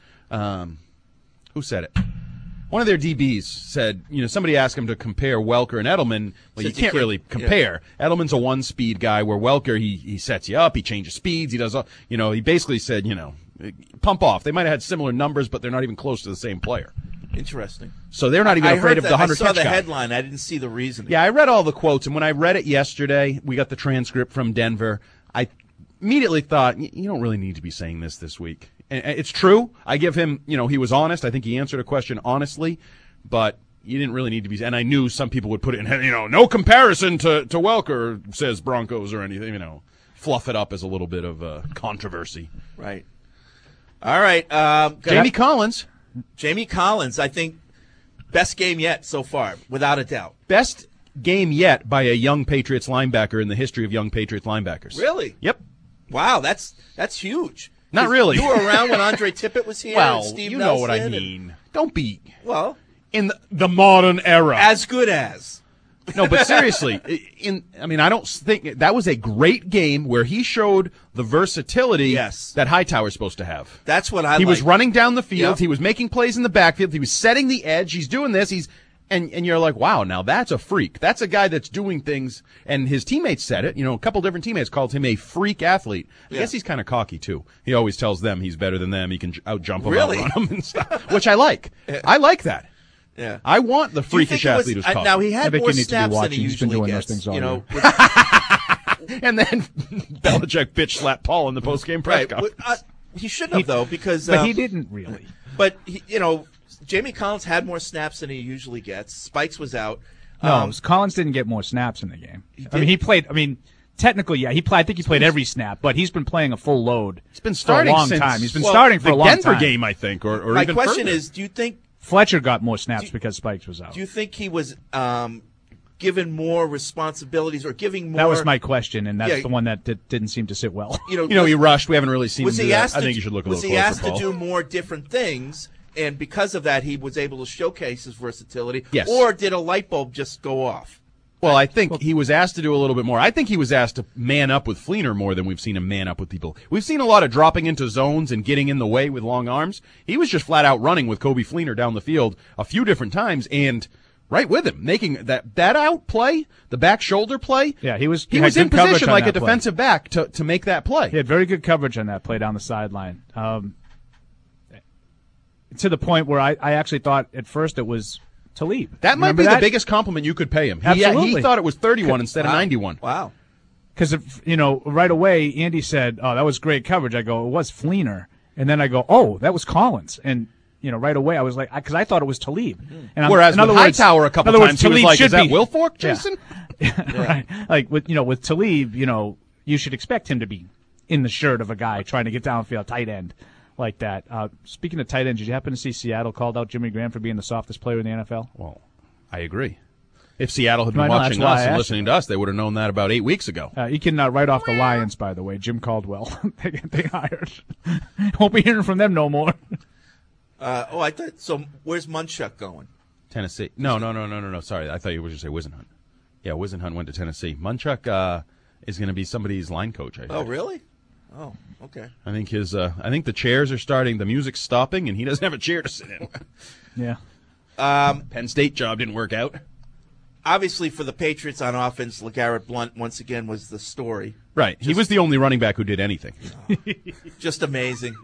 Speaker 10: Who said it? One of their DBs said, somebody asked him to compare Welker and Edelman. Well, you can't really compare. Yeah. Edelman's a 1-speed guy, where Welker, he sets you up, he changes speeds, he does all, he basically said, pump off. They might have had similar numbers, but they're not even close to the same player.
Speaker 9: Interesting.
Speaker 10: So they're not even afraid of the 100
Speaker 9: I saw the
Speaker 10: guy.
Speaker 9: headline. I didn't see the reasoning.
Speaker 10: Yeah, I read all the quotes, and when I read it yesterday, we got the transcript from Denver. I immediately thought, you don't really need to be saying this week. And it's true. I give him, he was honest. I think he answered a question honestly, but you didn't really need to be. And I knew some people would put it in, no comparison to Welker, says Broncos or anything, fluff it up as a little bit of controversy.
Speaker 9: Right. All right.
Speaker 10: Jamie Collins.
Speaker 9: Jamie Collins, I think, best game yet so far, without a doubt.
Speaker 10: Best game yet by a young Patriots linebacker in the history of young Patriots linebackers.
Speaker 9: Really?
Speaker 10: Yep.
Speaker 9: Wow, that's huge.
Speaker 10: Not really.
Speaker 9: You were around when Andre Tippett was here.
Speaker 10: Well,
Speaker 9: and Steve
Speaker 10: you
Speaker 9: Nelson
Speaker 10: know what I mean. Don't be.
Speaker 9: Well,
Speaker 10: in the modern era.
Speaker 9: As good as.
Speaker 10: No, but seriously, I don't think that was a great game where he showed the versatility that Hightower's supposed to have.
Speaker 9: That's what I.
Speaker 10: He was running down the field.
Speaker 9: Yep.
Speaker 10: He was making plays in the backfield. He was setting the edge. He's doing this. And you're like, wow, now that's a freak. That's a guy that's doing things. And his teammates said it. A couple different teammates called him a freak athlete. I guess he's kind of cocky, too. He always tells them he's better than them. He can out-jump them, outrun them, and stuff, which I like. I like that.
Speaker 9: Yeah.
Speaker 10: I want the freakish athlete who's cocky.
Speaker 9: Now, he had more snaps than he usually gets.
Speaker 11: And
Speaker 10: then Belichick bitch slapped Paul in the post-game press conference.
Speaker 9: He shouldn't have, though, because...
Speaker 11: But he didn't really.
Speaker 9: But, Jamie Collins had more snaps than he usually gets. Spikes was out.
Speaker 11: No, Collins didn't get more snaps in the game. He played. Technically, yeah, I think he played every snap, but he's been playing a full load.
Speaker 10: He's been starting
Speaker 11: for a long time. He's been starting for a long time.
Speaker 10: The Denver game, I think, or
Speaker 9: my
Speaker 10: even
Speaker 9: question
Speaker 10: further.
Speaker 9: is, do you think
Speaker 11: Fletcher got more snaps because Spikes was out?
Speaker 9: Do you think he was given more responsibilities or giving more?
Speaker 11: That was my question, and that's the one that didn't seem to sit well.
Speaker 10: He rushed. We haven't really seen him do that. I think you should look a little closer,
Speaker 9: Was he asked
Speaker 10: Paul.
Speaker 9: to do more different things? And because of that, he was able to showcase his versatility.
Speaker 10: Yes.
Speaker 9: Or did a light bulb just go off?
Speaker 10: Well, I think he was asked to do a little bit more. I think he was asked to man up with Fleener more than we've seen him man up with people. We've seen a lot of dropping into zones and getting in the way with long arms. He was just flat out running with Kobe Fleener down the field a few different times and right with him, making that out play, the back shoulder play.
Speaker 11: Yeah, he was
Speaker 10: in position like a defensive back to make that play.
Speaker 11: He had very good coverage on that play down the sideline. To the point where I actually thought at first it was Talib.
Speaker 10: That might be the biggest compliment you could pay him.
Speaker 11: Absolutely.
Speaker 10: He thought it was 31 instead of 91.
Speaker 9: Wow.
Speaker 11: Because, right away, Andy said, oh, that was great coverage. I go, it was Fleener. And then I go, oh, that was Collins. And, right away I was like, because I thought it was Talib. And
Speaker 10: whereas with Hightower a couple times, he was like, is that Wilfork, Jason?
Speaker 11: Yeah. Right. Like, with Talib, you should expect him to be in the shirt of a guy trying to get downfield, tight end. Like that. Speaking of tight ends, did you happen to see Seattle called out Jimmy Graham for being the softest player in the NFL?
Speaker 10: Well, I agree. If Seattle had been watching us and listening to us, they would have known that about 8 weeks ago.
Speaker 11: You can write off the Lions, by the way. Jim Caldwell, they hired. Won't be hearing from them no more.
Speaker 9: I thought so. Where's Munchak going?
Speaker 10: Tennessee. No. Sorry, I thought you were going to say Wisenhunt. Yeah, Wisenhunt went to Tennessee. Munchak is going to be somebody's line coach. I think.
Speaker 9: Oh, really? Oh, okay.
Speaker 10: I think the chairs are starting. The music's stopping, and he doesn't have a chair to sit in.
Speaker 11: Yeah.
Speaker 10: Penn State job didn't work out.
Speaker 9: Obviously, for the Patriots on offense, LeGarrette Blount once again was the story.
Speaker 10: Right. He was the only running back who did anything.
Speaker 9: Just amazing.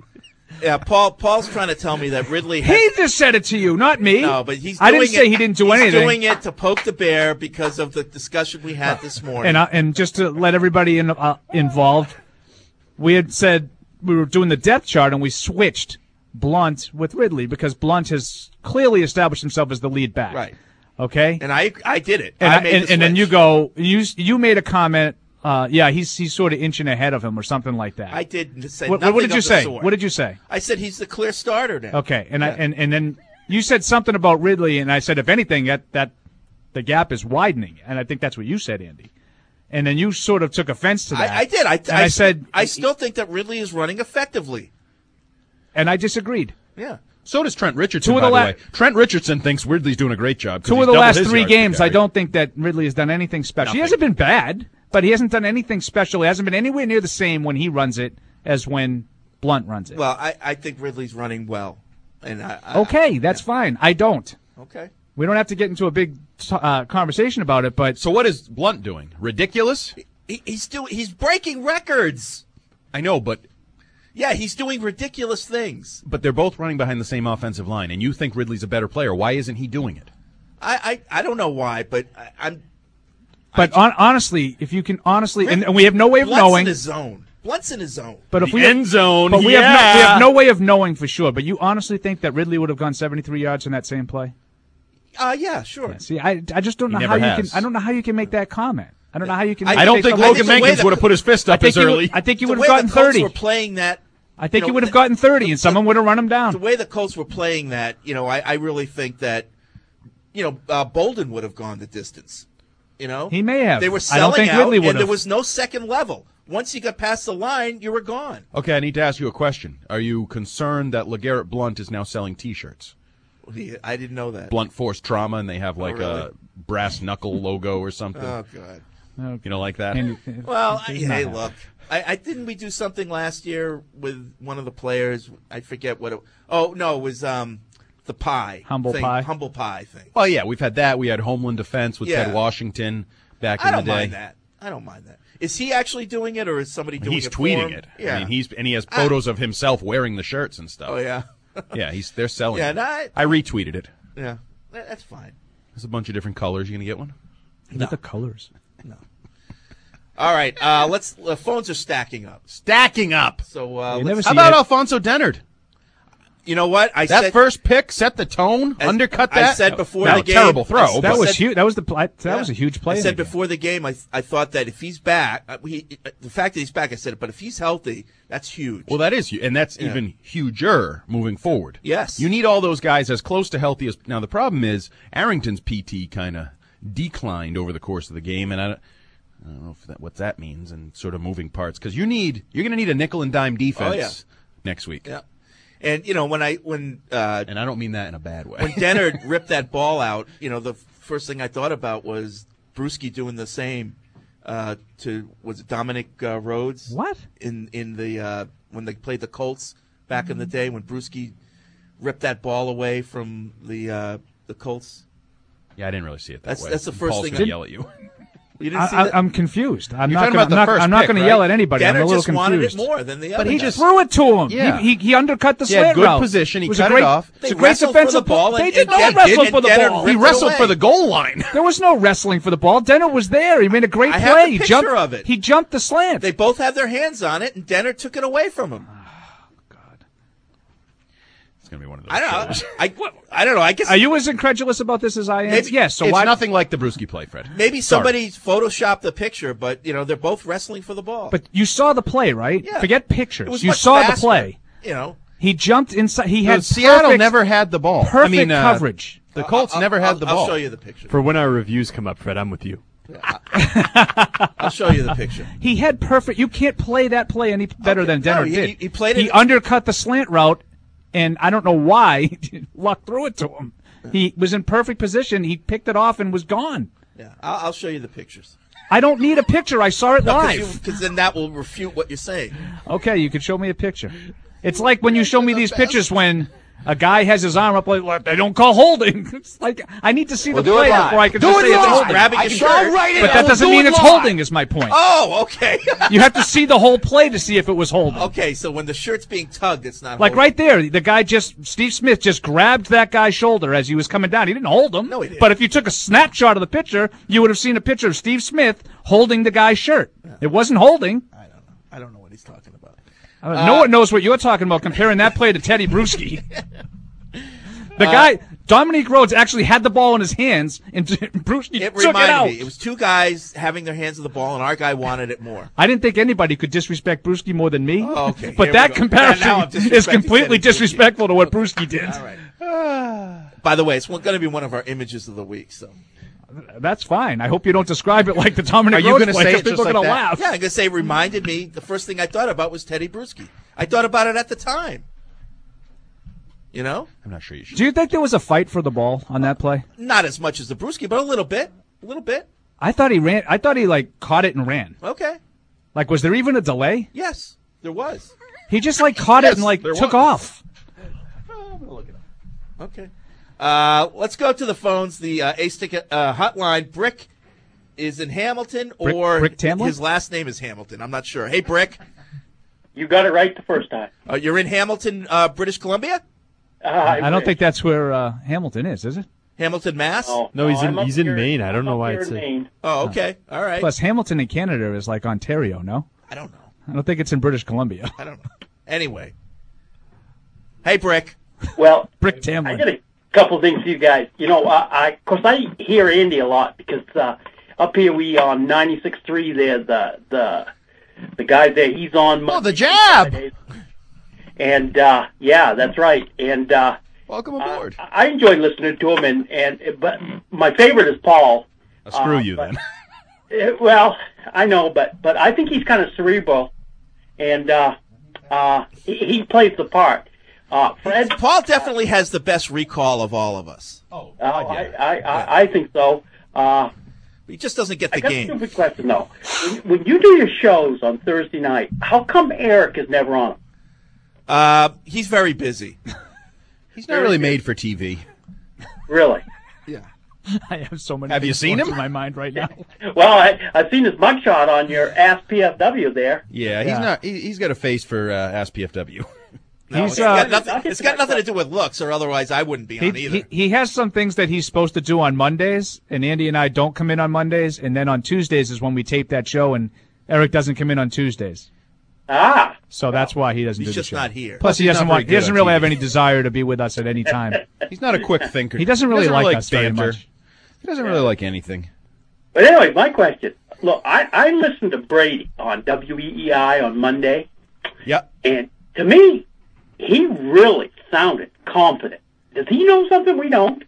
Speaker 9: Yeah, Paul's trying to tell me that Ridley.
Speaker 11: He just said it to you, not me.
Speaker 9: No, but he's.
Speaker 11: I didn't say he didn't do anything.
Speaker 9: He's doing it to poke the bear because of the discussion we had this morning.
Speaker 11: And just to let everybody involved, we had said we were doing the depth chart and we switched Blunt with Ridley because Blunt has clearly established himself as the lead back.
Speaker 9: Right.
Speaker 11: Okay.
Speaker 9: And I did it.
Speaker 11: And then you go. You made a comment. He's sort of inching ahead of him or something like that.
Speaker 9: I did say.
Speaker 11: What did you say? What did you say?
Speaker 9: I said he's the clear starter now.
Speaker 11: Okay, and and then you said something about Ridley, and I said if anything that the gap is widening, and I think that's what you said, Andy. And then you sort of took offense to that.
Speaker 9: I did.
Speaker 11: I said
Speaker 9: I still think that Ridley is running effectively,
Speaker 11: and I disagreed.
Speaker 9: Yeah.
Speaker 10: So does Trent Richardson, by the way. Trent Richardson thinks Ridley's doing a great job.
Speaker 11: Two of the last 3 games, I don't think that Ridley has done anything special. He hasn't been bad, but he hasn't done anything special. He hasn't been anywhere near the same when he runs it as when Blunt runs it.
Speaker 9: Well, I think Ridley's running well. And
Speaker 11: okay, that's fine. I don't.
Speaker 9: Okay.
Speaker 11: We don't have to get into a big conversation about it, but...
Speaker 10: So what is Blunt doing? Ridiculous?
Speaker 9: He's breaking records.
Speaker 10: I know, but...
Speaker 9: Yeah, he's doing ridiculous things.
Speaker 10: But they're both running behind the same offensive line, and you think Ridley's a better player. Why isn't he doing it?
Speaker 9: I don't know why, but I'm...
Speaker 11: But honestly, if you can honestly... And we have no way of knowing...
Speaker 9: Blunt's in his zone.
Speaker 11: But if
Speaker 10: the end zone,
Speaker 11: but we have no way of knowing for sure. But you honestly think that Ridley would have gone 73 yards in that same play?
Speaker 9: Yeah, sure.
Speaker 11: Yeah, see, I just don't know how you can... I don't know how you can make that comment. I don't know how you can...
Speaker 10: I don't think Logan Menkins would have put his fist up as early.
Speaker 11: I think you would have gotten 30.
Speaker 9: Were playing that...
Speaker 11: I think you would have gotten 30, and someone would have run him down.
Speaker 9: The way the Colts were playing that, I really think that, Bolden would have gone the distance.
Speaker 11: He may have.
Speaker 9: They were selling out, and there was no second level. Once you got past the line, you were gone.
Speaker 10: Okay, I need to ask you a question. Are you concerned that LeGarrette Blount is now selling T-shirts?
Speaker 9: I didn't know that.
Speaker 10: Blunt Force Trauma, and they have a brass knuckle logo or something.
Speaker 9: Oh, God.
Speaker 10: Okay. You know, like that?
Speaker 9: Well, hey, look. Didn't we do something last year with one of the players? I forget what it... Oh, no, it was the pie.
Speaker 11: Humble
Speaker 9: pie thing.
Speaker 10: Well, yeah, we've had that. We had Homeland Defense with Ted Washington back in the day.
Speaker 9: I don't mind that. Is he actually doing it, or is somebody doing it for him?
Speaker 10: He's tweeting it.
Speaker 9: Yeah.
Speaker 10: I mean, he has photos of himself wearing the shirts and stuff.
Speaker 9: Oh, yeah?
Speaker 10: Yeah, they're selling it.
Speaker 9: I
Speaker 10: retweeted it.
Speaker 9: Yeah, that's fine.
Speaker 10: There's a bunch of different colors. You going to get one?
Speaker 11: No. The colors.
Speaker 9: No. All right, the phones are stacking up. So
Speaker 10: how about Alfonso Dennard?
Speaker 9: You know what?
Speaker 10: That first pick set the tone, undercut that.
Speaker 9: I said before the game.
Speaker 10: Terrible throw.
Speaker 11: That was huge. That was a huge play.
Speaker 9: I said before the game, I thought that if he's back, the fact that he's back, I said it, but if he's healthy, that's huge.
Speaker 10: Well, that is huge, and that's even huger moving forward.
Speaker 9: Yes.
Speaker 10: You need all those guys as close to healthy as. Now, the problem is Arrington's PT kind of declined over the course of the game, and I don't know what that means and sort of moving parts, because you're going to need a nickel and dime defense next week.
Speaker 9: Yeah. And when
Speaker 10: and I don't mean that in a bad way.
Speaker 9: When Dennard ripped that ball out, the first thing I thought about was Bruschi doing the same was it Dominic Rhodes?
Speaker 11: What?
Speaker 9: In the when they played the Colts back in the day, when Bruschi ripped that ball away from the Colts.
Speaker 10: Yeah, I didn't really see it that way.
Speaker 9: That's the first
Speaker 10: Paul's
Speaker 9: thing.
Speaker 10: Gonna yell at you.
Speaker 9: You didn't see that?
Speaker 11: I'm confused. I'm
Speaker 10: You're
Speaker 11: not going to yell at anybody.
Speaker 9: Dennard
Speaker 11: I'm a little
Speaker 9: just
Speaker 11: confused.
Speaker 9: wanted it more than the other.
Speaker 11: But he just threw it to him.
Speaker 10: Yeah.
Speaker 11: He undercut the
Speaker 10: He had
Speaker 11: slant
Speaker 10: good
Speaker 11: route.
Speaker 10: position. He
Speaker 11: it was
Speaker 10: cut
Speaker 11: a great,
Speaker 10: it off.
Speaker 11: It's a great defensive
Speaker 9: ball.
Speaker 11: They did not wrestle for the ball.
Speaker 10: He wrestled for the goal line.
Speaker 11: There was no wrestling for the ball. Dennard was there. He made a great play.
Speaker 9: I have a picture of it.
Speaker 11: He jumped the slant.
Speaker 9: They both had their hands on it, and Dennard took it away from him.
Speaker 10: It's going to be one of those shows.
Speaker 9: I don't know. I guess.
Speaker 11: Are you as incredulous about this as I am?
Speaker 9: Maybe,
Speaker 11: yes. So
Speaker 10: it's
Speaker 11: why?
Speaker 10: Nothing like the Bruschi play, Fred.
Speaker 9: Maybe somebody photoshopped the picture, but they're both wrestling for the ball.
Speaker 11: But you saw the play, right?
Speaker 9: Yeah.
Speaker 11: Forget pictures. You
Speaker 9: much
Speaker 11: saw
Speaker 9: faster,
Speaker 11: the play.
Speaker 9: He
Speaker 11: jumped inside. He had
Speaker 10: Seattle never had the ball.
Speaker 11: Perfect coverage.
Speaker 10: The Colts never had the ball.
Speaker 9: I'll show you the picture.
Speaker 12: For when our reviews come up, Fred, I'm with you.
Speaker 9: I'll show you the picture.
Speaker 11: He had perfect. You can't play that play any better than Dennard did.
Speaker 9: He played it.
Speaker 11: He undercut the slant route. And I don't know why Luck threw it to him. He was in perfect position. He picked it off and was gone.
Speaker 9: Yeah, I'll show you the pictures.
Speaker 11: I don't need a picture. I saw it live.
Speaker 9: Because then that will refute what you're saying.
Speaker 11: Okay, you can show me a picture. It's like when you show me these pictures when A guy has his arm up like they don't call holding. It's like I need to see the play before I can just say it's holding.
Speaker 9: Grabbing your shirt.
Speaker 11: But that doesn't mean it's holding. Is my point.
Speaker 9: Oh, okay.
Speaker 11: You have to see the whole play to see if it was holding.
Speaker 9: Okay, so when the shirt's being tugged, it's not
Speaker 11: like
Speaker 9: holding.
Speaker 11: right there. The guy Steve Smith just grabbed that guy's shoulder as he was coming down. He didn't hold him.
Speaker 9: No, he didn't.
Speaker 11: But if you took a snapshot of the picture, you would have seen a picture of Steve Smith holding the guy's shirt. It wasn't holding.
Speaker 9: I don't know what he's talking about.
Speaker 11: No one knows what you're talking about comparing that play to Teddy Bruschi. The guy, Dominique Rhodes, actually had the ball in his hands, and Bruschi
Speaker 9: It
Speaker 11: took it
Speaker 9: reminded
Speaker 11: out.
Speaker 9: me. It was two guys having their hands on the ball, and our guy wanted it more.
Speaker 11: I didn't think anybody could disrespect Bruschi more than me.
Speaker 9: Oh, okay.
Speaker 11: But
Speaker 9: Here
Speaker 11: that
Speaker 9: we go.
Speaker 11: comparison
Speaker 9: Now I'm
Speaker 11: is
Speaker 9: disrespecting
Speaker 11: completely
Speaker 9: Teddy
Speaker 11: disrespectful to what Bruschi did.
Speaker 9: All right. By the way, it's going to be one of our images of the week. So
Speaker 11: That's fine. I hope you don't describe it like the Dominic
Speaker 10: Are you
Speaker 11: Rhodes
Speaker 10: gonna
Speaker 11: play,
Speaker 10: say
Speaker 11: 'cause
Speaker 10: it just
Speaker 11: people are
Speaker 10: like
Speaker 11: going to
Speaker 10: that?
Speaker 11: laugh.
Speaker 9: yeah, I'm going to say it reminded me. The first thing I thought about was Teddy Bruschi. I thought about it at the time. You know,
Speaker 10: I'm not sure you should.
Speaker 11: Do you think there was a fight for the ball on that play?
Speaker 9: not as much as the Bruschi, but a little bit. A little bit.
Speaker 11: I thought he ran. I thought he like caught it and ran.
Speaker 9: Okay.
Speaker 11: Like, was there even a delay?
Speaker 9: Yes, there was.
Speaker 11: He just like caught it
Speaker 10: Yes,
Speaker 11: and like
Speaker 10: there
Speaker 11: took
Speaker 10: was.
Speaker 11: off.
Speaker 9: Okay. Let's go to the phones. The A-Stick hotline. Brick is in Hamilton, or
Speaker 11: Brick Tamlin?
Speaker 9: his last name is Hamilton. I'm not sure. Hey, Brick.
Speaker 13: You got it right the first time.
Speaker 9: You're in Hamilton, British Columbia?
Speaker 11: I don't think that's where Hamilton is it?
Speaker 9: Hamilton, Mass?
Speaker 12: No,
Speaker 13: I'm up
Speaker 12: he's in
Speaker 13: here-
Speaker 12: Maine. I don't
Speaker 13: I'm
Speaker 12: know
Speaker 13: up
Speaker 12: why
Speaker 13: here
Speaker 12: it's
Speaker 13: in Maine.
Speaker 9: Oh, okay. All right.
Speaker 11: Plus, Hamilton in Canada is like Ontario, no?
Speaker 9: I don't know.
Speaker 11: I don't think it's in British Columbia.
Speaker 9: I don't know. Anyway. Hey, Brick.
Speaker 13: Well,
Speaker 11: Brick
Speaker 13: I
Speaker 11: Tamlin.
Speaker 13: got a couple things for you guys. You know, of course, I hear Andy a lot because up here we on 96.3 there, the guy there, he's on.
Speaker 10: Oh, the jab!
Speaker 13: And yeah, that's right. And
Speaker 10: Welcome aboard.
Speaker 13: I enjoy listening to him. But my favorite is Paul.
Speaker 10: Screw you
Speaker 13: but-
Speaker 10: then.
Speaker 13: Well, I know, but I think he's kind of cerebral, and he plays the part. Fred,
Speaker 9: Paul definitely has the best recall of all of us.
Speaker 13: I think so.
Speaker 9: He just doesn't get
Speaker 13: I
Speaker 9: the
Speaker 13: got a
Speaker 9: game.
Speaker 13: stupid question though. When you do your shows on Thursday night, how come Eric is never on them?
Speaker 9: He's very busy.
Speaker 10: He's not really made for TV.
Speaker 13: Really?
Speaker 11: I have so many.
Speaker 10: Have you
Speaker 11: things
Speaker 10: seen
Speaker 11: going
Speaker 10: him?
Speaker 11: through my mind right now.
Speaker 13: Well, I've seen his mugshot on your Ask PFW there.
Speaker 10: Yeah, he's not. He's got a face for AskPFW.
Speaker 9: No,
Speaker 11: He's,
Speaker 9: it's got
Speaker 11: uh,
Speaker 9: nothing. It's got nothing to do with looks, or otherwise I wouldn't be on either.
Speaker 11: He has some things that he's supposed to do on Mondays, and Andy and I don't come in on Mondays, and then on Tuesdays is when we tape that show, and Eric doesn't come in on Tuesdays. So that's why he doesn't
Speaker 9: He's
Speaker 11: do the
Speaker 9: just
Speaker 11: show.
Speaker 9: not here.
Speaker 11: Plus, he
Speaker 10: Plus, he's
Speaker 11: doesn't
Speaker 10: not very
Speaker 11: want. He
Speaker 10: good
Speaker 11: doesn't
Speaker 10: on
Speaker 11: really
Speaker 10: TV.
Speaker 11: have any desire to be with us at any time.
Speaker 10: He's not a quick thinker.
Speaker 11: He doesn't really like us very
Speaker 10: banter.
Speaker 11: much.
Speaker 10: He doesn't really like anything.
Speaker 13: But anyway, my question. Look, I listened to Brady on WEEI on Monday.
Speaker 10: Yep.
Speaker 13: And to me, he really sounded confident. Does he know something we don't?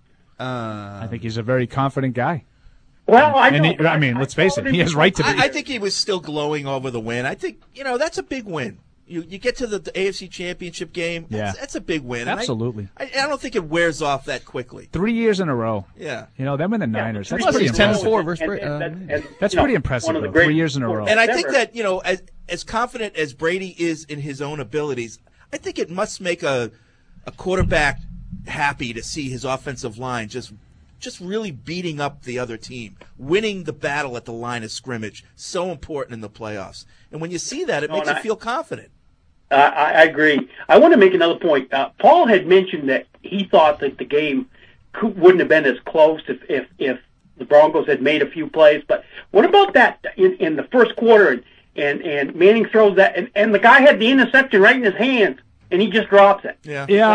Speaker 11: I think he's a very confident guy.
Speaker 13: Well, I
Speaker 11: And
Speaker 13: know.
Speaker 11: he- I mean, let's face it, he has right to be.
Speaker 9: I think he was still glowing over the win. I think, that's a big win. You get to the AFC Championship game.
Speaker 11: Yeah.
Speaker 9: That's a big win. And
Speaker 11: Absolutely.
Speaker 9: I don't think it wears off that quickly.
Speaker 11: 3 years in a row.
Speaker 9: Yeah.
Speaker 11: Them and the Niners. That's
Speaker 10: Plus,
Speaker 11: pretty
Speaker 10: he's
Speaker 11: impressive.
Speaker 10: 10-4 versus
Speaker 11: That's pretty impressive,
Speaker 13: one of the
Speaker 11: though.
Speaker 13: great
Speaker 11: 3 years in a row.
Speaker 9: And I think that, as confident as Brady is in his own abilities, I think it must make a quarterback happy to see his offensive line just really beating up the other team, winning the battle at the line of scrimmage. So important in the playoffs. And when you see that, it makes you feel confident.
Speaker 13: I agree. I want to make another point. Paul had mentioned that he thought that the game wouldn't have been as close if the Broncos had made a few plays. But what about that in the first quarter and Manning throws that and the guy had the interception right in his hands and he just drops it.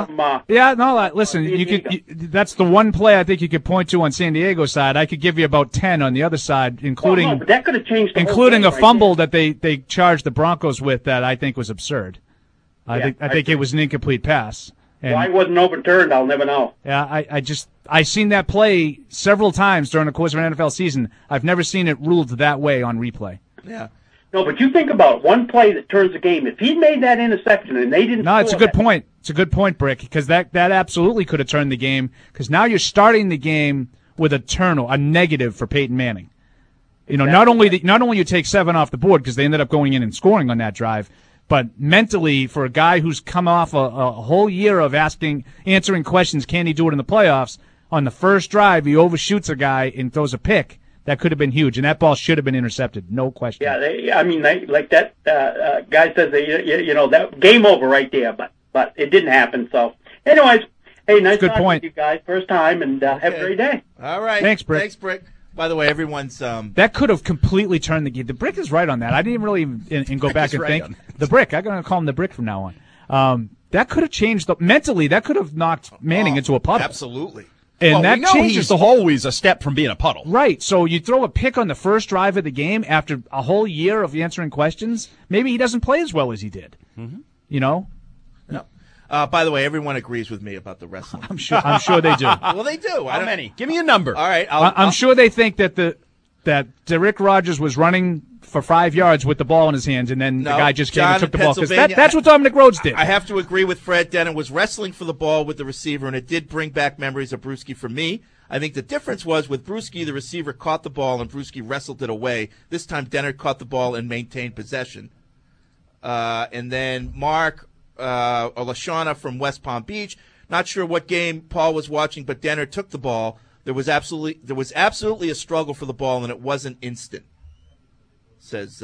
Speaker 11: Listen, that's the one play I think you could point to on San Diego's side. I could give you about 10 on the other side, including
Speaker 13: but that could have changed the whole
Speaker 11: including
Speaker 13: game
Speaker 11: a
Speaker 13: right
Speaker 11: fumble that they charged the Broncos with that I think was absurd. I think it was an incomplete pass. And,
Speaker 13: why it wasn't overturned, I'll never know.
Speaker 11: Yeah, I've seen that play several times during the course of an NFL season. I've never seen it ruled that way on replay.
Speaker 9: Yeah.
Speaker 13: No, but you think about it, one play that turns the game. If he'd made that interception and they didn't
Speaker 11: No, it's a
Speaker 13: score
Speaker 11: good point. It's a good point, Brick, because that absolutely could have turned the game, because now you're starting the game with a negative for Peyton Manning. Not only you take 7 off the board because they ended up going in and scoring on that drive, But mentally, for a guy who's come off a whole year of answering questions, can he do it in the playoffs? On the first drive, he overshoots a guy and throws a pick. That could have been huge, and that ball should have been intercepted, no question.
Speaker 13: Yeah, like that guy says, that game over right there, but it didn't happen. So, anyways, hey, nice
Speaker 11: good
Speaker 13: talking
Speaker 11: point.
Speaker 13: to you guys, first time, and have a great day.
Speaker 9: All right,
Speaker 11: thanks, Brick.
Speaker 9: Thanks, Brick. By the way, everyone's
Speaker 11: that could have completely turned the game. The Brick is right on that. I didn't really even go back and think the Brick. I'm going to call him the Brick from now on. That could have changed mentally. That could have knocked Manning into a puddle.
Speaker 9: Absolutely.
Speaker 11: And that changes
Speaker 10: he's always a step from being a puddle.
Speaker 11: Right. So you throw a pick on the first drive of the game after a whole year of answering questions. Maybe he doesn't play as well as he did.
Speaker 9: Mm-hmm.
Speaker 11: You know?
Speaker 9: No. By the way, everyone agrees with me about the wrestling.
Speaker 11: I'm sure they do.
Speaker 9: Well, they do.
Speaker 10: How many? Give me a number.
Speaker 9: All right.
Speaker 11: I'm sure they think that Derek Rogers was running for 5 yards with the ball in his hands, and then the guy just came and took the ball. Because that's what Dominic Rhodes did.
Speaker 9: I have to agree with Fred. Dennard was wrestling for the ball with the receiver, and it did bring back memories of Bruschi for me. I think the difference was with Bruschi, the receiver caught the ball, and Bruschi wrestled it away. This time, Dennard caught the ball and maintained possession. And then Mark Lashana from West Palm Beach. Not sure what game Paul was watching, but Dennard took the ball. There was absolutely a struggle for the ball, and it wasn't instant, says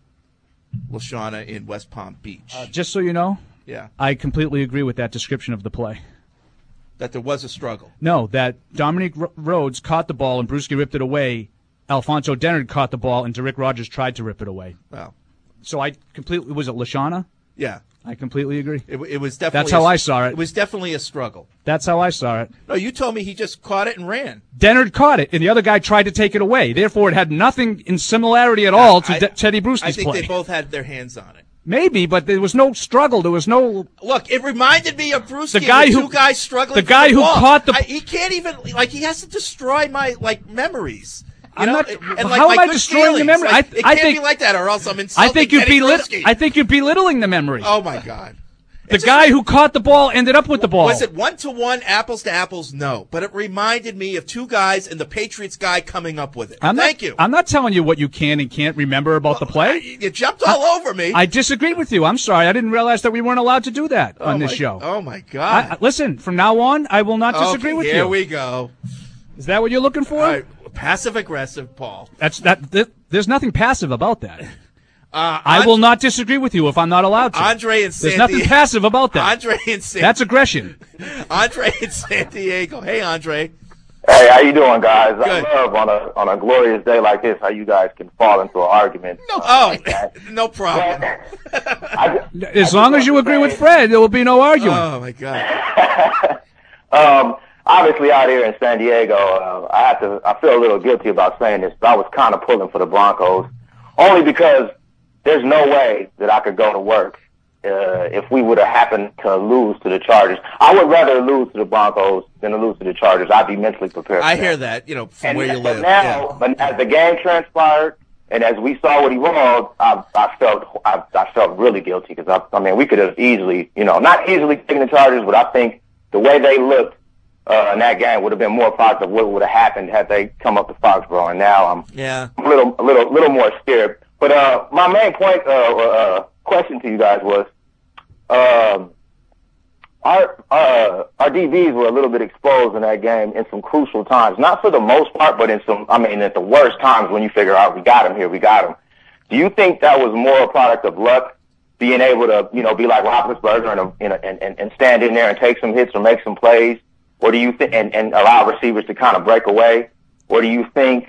Speaker 9: Lashana in West Palm Beach.
Speaker 11: Just so you know,
Speaker 9: yeah,
Speaker 11: I completely agree with that description of the play.
Speaker 9: That there was a struggle.
Speaker 11: No, that Dominic Rhodes caught the ball and Bruschi ripped it away. Alfonso Dennard caught the ball and Derek Rogers tried to rip it away.
Speaker 9: Wow.
Speaker 11: So was it Lashana?
Speaker 9: Yeah.
Speaker 11: I completely agree.
Speaker 9: It was definitely.
Speaker 11: That's how I saw it.
Speaker 9: It was definitely a struggle.
Speaker 11: That's how I saw it.
Speaker 9: No, you told me he just caught it and ran.
Speaker 11: Dennard caught it, and the other guy tried to take it away. Therefore, it had nothing in similarity at all to Teddy Bruschi's play.
Speaker 9: I think they both had their hands on it.
Speaker 11: Maybe, but there was no struggle. There was no.
Speaker 9: Look, it reminded me of Bruschi.
Speaker 11: The guy
Speaker 9: two guys struggling.
Speaker 11: The guy who caught the.
Speaker 9: He can't even he has to destroy my memories.
Speaker 11: I'm not.
Speaker 9: And
Speaker 11: how am I destroying the memory?
Speaker 9: It can't be like that, or else I'm insulting.
Speaker 11: I think you're belittling the memory.
Speaker 9: Oh my God.
Speaker 11: The guy who caught the ball ended up with the ball.
Speaker 9: Was it 1-to-1, apples to apples? No. But it reminded me of two guys and the Patriots guy coming up with it. Thank you.
Speaker 11: I'm not telling you what you can and can't remember about the play.
Speaker 9: You jumped all over me.
Speaker 11: I disagree with you. I'm sorry. I didn't realize that we weren't allowed to do that on this show.
Speaker 9: Oh, my God.
Speaker 11: Listen, from now on, I will not disagree with you.
Speaker 9: Here we go.
Speaker 11: Is that what you're looking for?
Speaker 9: All right. Passive-aggressive, Paul.
Speaker 11: There's nothing passive about that. I will not disagree with you if I'm not allowed to.
Speaker 9: Andre in San
Speaker 11: There's nothing passive about that.
Speaker 9: Andre in San
Speaker 11: That's aggression.
Speaker 9: Andre in San Diego. Hey, Andre.
Speaker 14: Hey, how you doing, guys?
Speaker 9: Good.
Speaker 14: I love on a glorious day like this how you guys can fall into an argument.
Speaker 9: No problem.
Speaker 11: As long as you agree with Fred, there will be no arguing.
Speaker 9: Oh my God.
Speaker 14: Obviously, out here in San Diego, I feel a little guilty about saying this, but I was kind of pulling for the Broncos, only because there's no way that I could go to work if we would have happened to lose to the Chargers. I would rather lose to the Broncos than to lose to the Chargers. I'd be mentally prepared.
Speaker 9: I hear that, from where you live.
Speaker 14: But as the game transpired and as we saw what he rolled, I felt really guilty because we could have easily, not easily taken the Chargers, but I think the way they looked in that game would have been more product of what would have happened had they come up to Foxborough. And now I'm a little more scared. But my main point, question to you guys was, our DBs were a little bit exposed in that game in some crucial times. Not for the most part, but at the worst times when you figure out we got him. Do you think that was more a product of luck, being able to, be like Roethlisberger and stand in there and take some hits or make some plays? Or do you think, and allow receivers to kind of break away? Or do you think,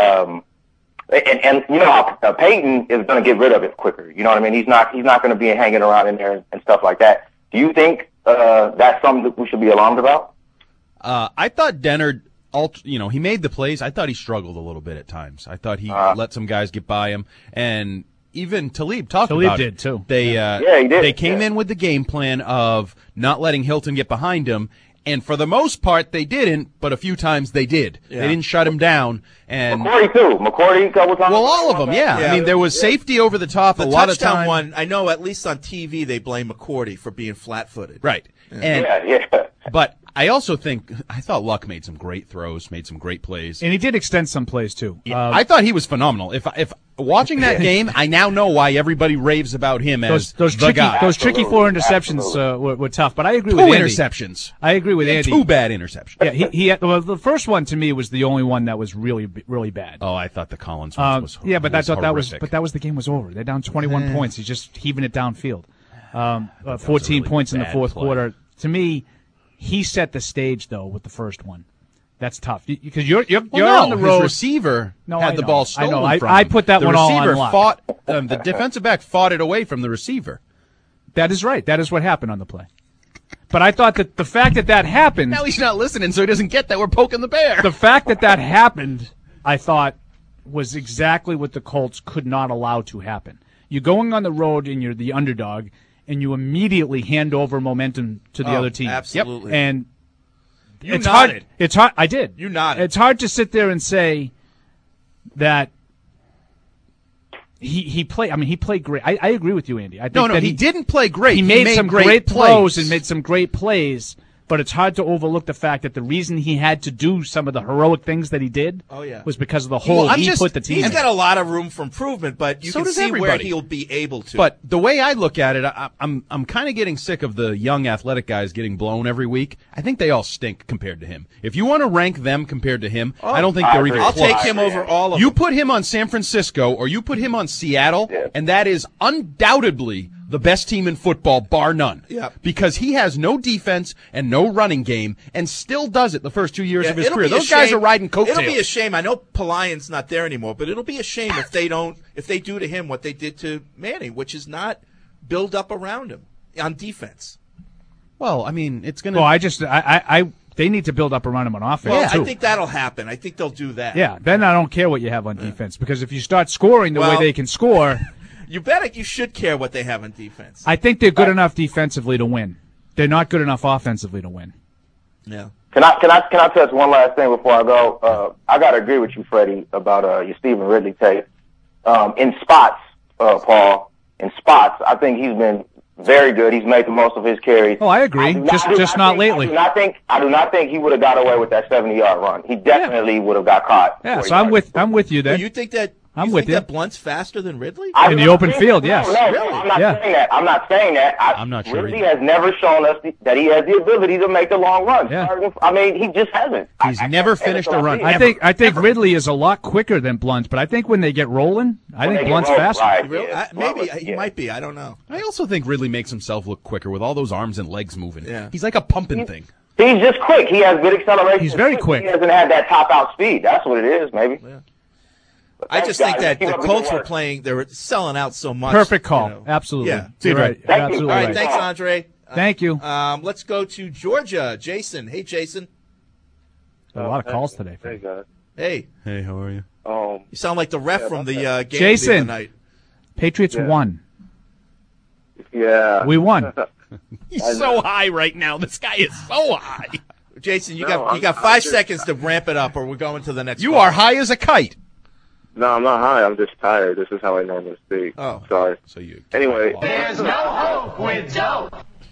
Speaker 14: Peyton is going to get rid of it quicker. You know what I mean? He's not going to be hanging around in there and stuff like that. Do you think that's something that we should be alarmed about?
Speaker 10: I thought Dennard, he made the plays. I thought he struggled a little bit at times. I thought he let some guys get by him, and even Talib about it.
Speaker 11: Talib did too.
Speaker 10: He did. They came in with the game plan of not letting Hilton get behind him. And for the most part, they didn't, but a few times they did. Yeah. They didn't shut him down. And
Speaker 14: McCourty, too. McCourty, a couple times.
Speaker 10: Well, all of them, yeah. I mean, there was safety over the top a lot of time.
Speaker 9: One, I know at least on TV they blame McCourty for being flat-footed.
Speaker 10: Right.
Speaker 14: Yeah.
Speaker 10: But I thought Luck made some great throws, made some great plays.
Speaker 11: And he did extend some plays, too.
Speaker 10: I thought he was phenomenal. If watching that game, I now know why everybody raves about him as
Speaker 11: those
Speaker 10: the guy.
Speaker 11: Those tricky 4 interceptions were tough, but I agree
Speaker 10: Two
Speaker 11: with Andy.
Speaker 10: interceptions.
Speaker 11: I agree with Andy.
Speaker 10: 2 bad interceptions.
Speaker 11: Yeah, he had, well, the first one to me was the only one that was really bad.
Speaker 10: Oh, I thought the Collins one was
Speaker 11: yeah, but I thought
Speaker 10: horrific.
Speaker 11: that was the game was over. They're down 21 points. He's just heaving it downfield. 14
Speaker 10: really
Speaker 11: points in the
Speaker 10: bad
Speaker 11: fourth
Speaker 10: play.
Speaker 11: quarter. To me, he set the stage though with the first one. That's tough because you're on the road.
Speaker 10: His receiver had the ball stolen from him.
Speaker 11: I put that
Speaker 10: the
Speaker 11: one all on
Speaker 10: receiver
Speaker 11: lock.
Speaker 10: fought the defensive back fought it away from the receiver.
Speaker 11: That is right. That is what happened on the play. But I thought that the fact that happened.
Speaker 10: Now he's not listening, so he doesn't get that we're poking the bear.
Speaker 11: The fact that happened, I thought, was exactly what the Colts could not allow to happen. You're going on the road and you're the underdog, and you immediately hand over momentum to the other team.
Speaker 9: Absolutely.
Speaker 11: Yep. And
Speaker 9: You
Speaker 11: it's
Speaker 9: nodded.
Speaker 11: hard. It's hard. I did.
Speaker 9: You nodded.
Speaker 11: It's hard to sit there and say that he played. I mean, he played great. I agree with you, Andy. I think
Speaker 10: No, he didn't play great.
Speaker 11: He made some great
Speaker 10: plays
Speaker 11: throws and made some great plays. But it's hard to overlook the fact that the reason he had to do some of the heroic things that he did was because of the hole he put the team in.
Speaker 9: He's got a lot of room for improvement, but you
Speaker 10: So
Speaker 9: can
Speaker 10: does
Speaker 9: see where
Speaker 10: everybody.
Speaker 9: he'll be able to.
Speaker 10: But the way I look at it, I'm kind of getting sick of the young athletic guys getting blown every week. I think they all stink compared to him. If you want to rank them compared to him, I don't think they're even
Speaker 9: I'll
Speaker 10: close.
Speaker 9: take him over all of
Speaker 10: You
Speaker 9: them.
Speaker 10: put him on San Francisco or you put him on Seattle, and that is undoubtedly the best team in football, bar none.
Speaker 9: Yep.
Speaker 10: Because he has no defense and no running game and still does it the first 2 years of his
Speaker 9: it'll
Speaker 10: career.
Speaker 9: be a
Speaker 10: Those guys
Speaker 9: shame-
Speaker 10: are riding coattails.
Speaker 9: It'll be a shame. I know Palayan's not there anymore, but it'll be a shame if they do to him what they did to Manning, which is not build up around him on defense.
Speaker 10: Well, I mean, it's going to.
Speaker 11: Well, they need to build up around him on offense.
Speaker 9: Well,
Speaker 11: too.
Speaker 9: I think that'll happen. I think they'll do that.
Speaker 11: Yeah, then I don't care what you have on defense because if you start scoring the way
Speaker 9: Well-
Speaker 11: they can score,
Speaker 9: You should care what they have on defense.
Speaker 11: I think they're good enough defensively to win. They're not good enough offensively to win.
Speaker 9: Yeah.
Speaker 14: Can I touch one last thing before I go? I gotta agree with you, Freddie, about your Stephen Ridley tape. In spots, Paul, I think he's been very good. He's made the most of his carries.
Speaker 11: Oh, I agree. Just not lately.
Speaker 14: I do not think he would have got away with that 70-yard run. He definitely would have got caught.
Speaker 11: Yeah, so I'm with you there.
Speaker 9: You think that?
Speaker 11: I'm
Speaker 9: you
Speaker 11: with
Speaker 9: think
Speaker 11: you.
Speaker 9: that Blunt's faster than Ridley?
Speaker 11: In the open field, yes.
Speaker 14: No, I'm not saying that. I'm not saying that.
Speaker 10: I'm not sure
Speaker 14: Ridley has never shown us that he has the ability to make the long run.
Speaker 11: Yeah.
Speaker 14: I mean, he just hasn't.
Speaker 10: He's never finished a run.
Speaker 11: I think Ridley is a lot quicker than Blunt, but I think when they get rolling, I think Blunt's faster.
Speaker 14: Right,
Speaker 9: Really?
Speaker 14: yeah.
Speaker 9: Maybe he might be. I don't know.
Speaker 10: I also think Ridley makes himself look quicker with all those arms and legs moving.
Speaker 9: Yeah.
Speaker 10: He's like a pumping thing.
Speaker 14: He's just quick. He has good acceleration.
Speaker 11: He's very quick.
Speaker 14: He hasn't had that top-out speed. That's what it is, maybe.
Speaker 9: Yeah. I just think that the Colts were playing. They were selling out so much.
Speaker 11: Perfect call.
Speaker 9: You know.
Speaker 11: Absolutely.
Speaker 9: Yeah.
Speaker 11: You're right.
Speaker 14: Thank you.
Speaker 11: Absolutely
Speaker 9: All right.
Speaker 11: right.
Speaker 9: Thanks, Andre.
Speaker 11: Thank you.
Speaker 9: Let's go to Georgia. Jason. Hey, Jason.
Speaker 11: A lot of calls today.
Speaker 8: Hey guys.
Speaker 9: Hey.
Speaker 10: Hey, how are you?
Speaker 9: You sound like the ref from the game the other
Speaker 11: Jason.
Speaker 9: night.
Speaker 11: Patriots won.
Speaker 8: Yeah.
Speaker 11: We won.
Speaker 10: He's so high right now. This guy is so high.
Speaker 9: Jason, you got 5 seconds to ramp it up, or we're going to the next.
Speaker 10: You
Speaker 9: call.
Speaker 10: are high as a kite.
Speaker 8: No, I'm not high. I'm just tired. This is how I normally speak.
Speaker 9: Oh.
Speaker 8: Sorry.
Speaker 10: So you.
Speaker 8: Anyway.
Speaker 5: There's no hope with Joe.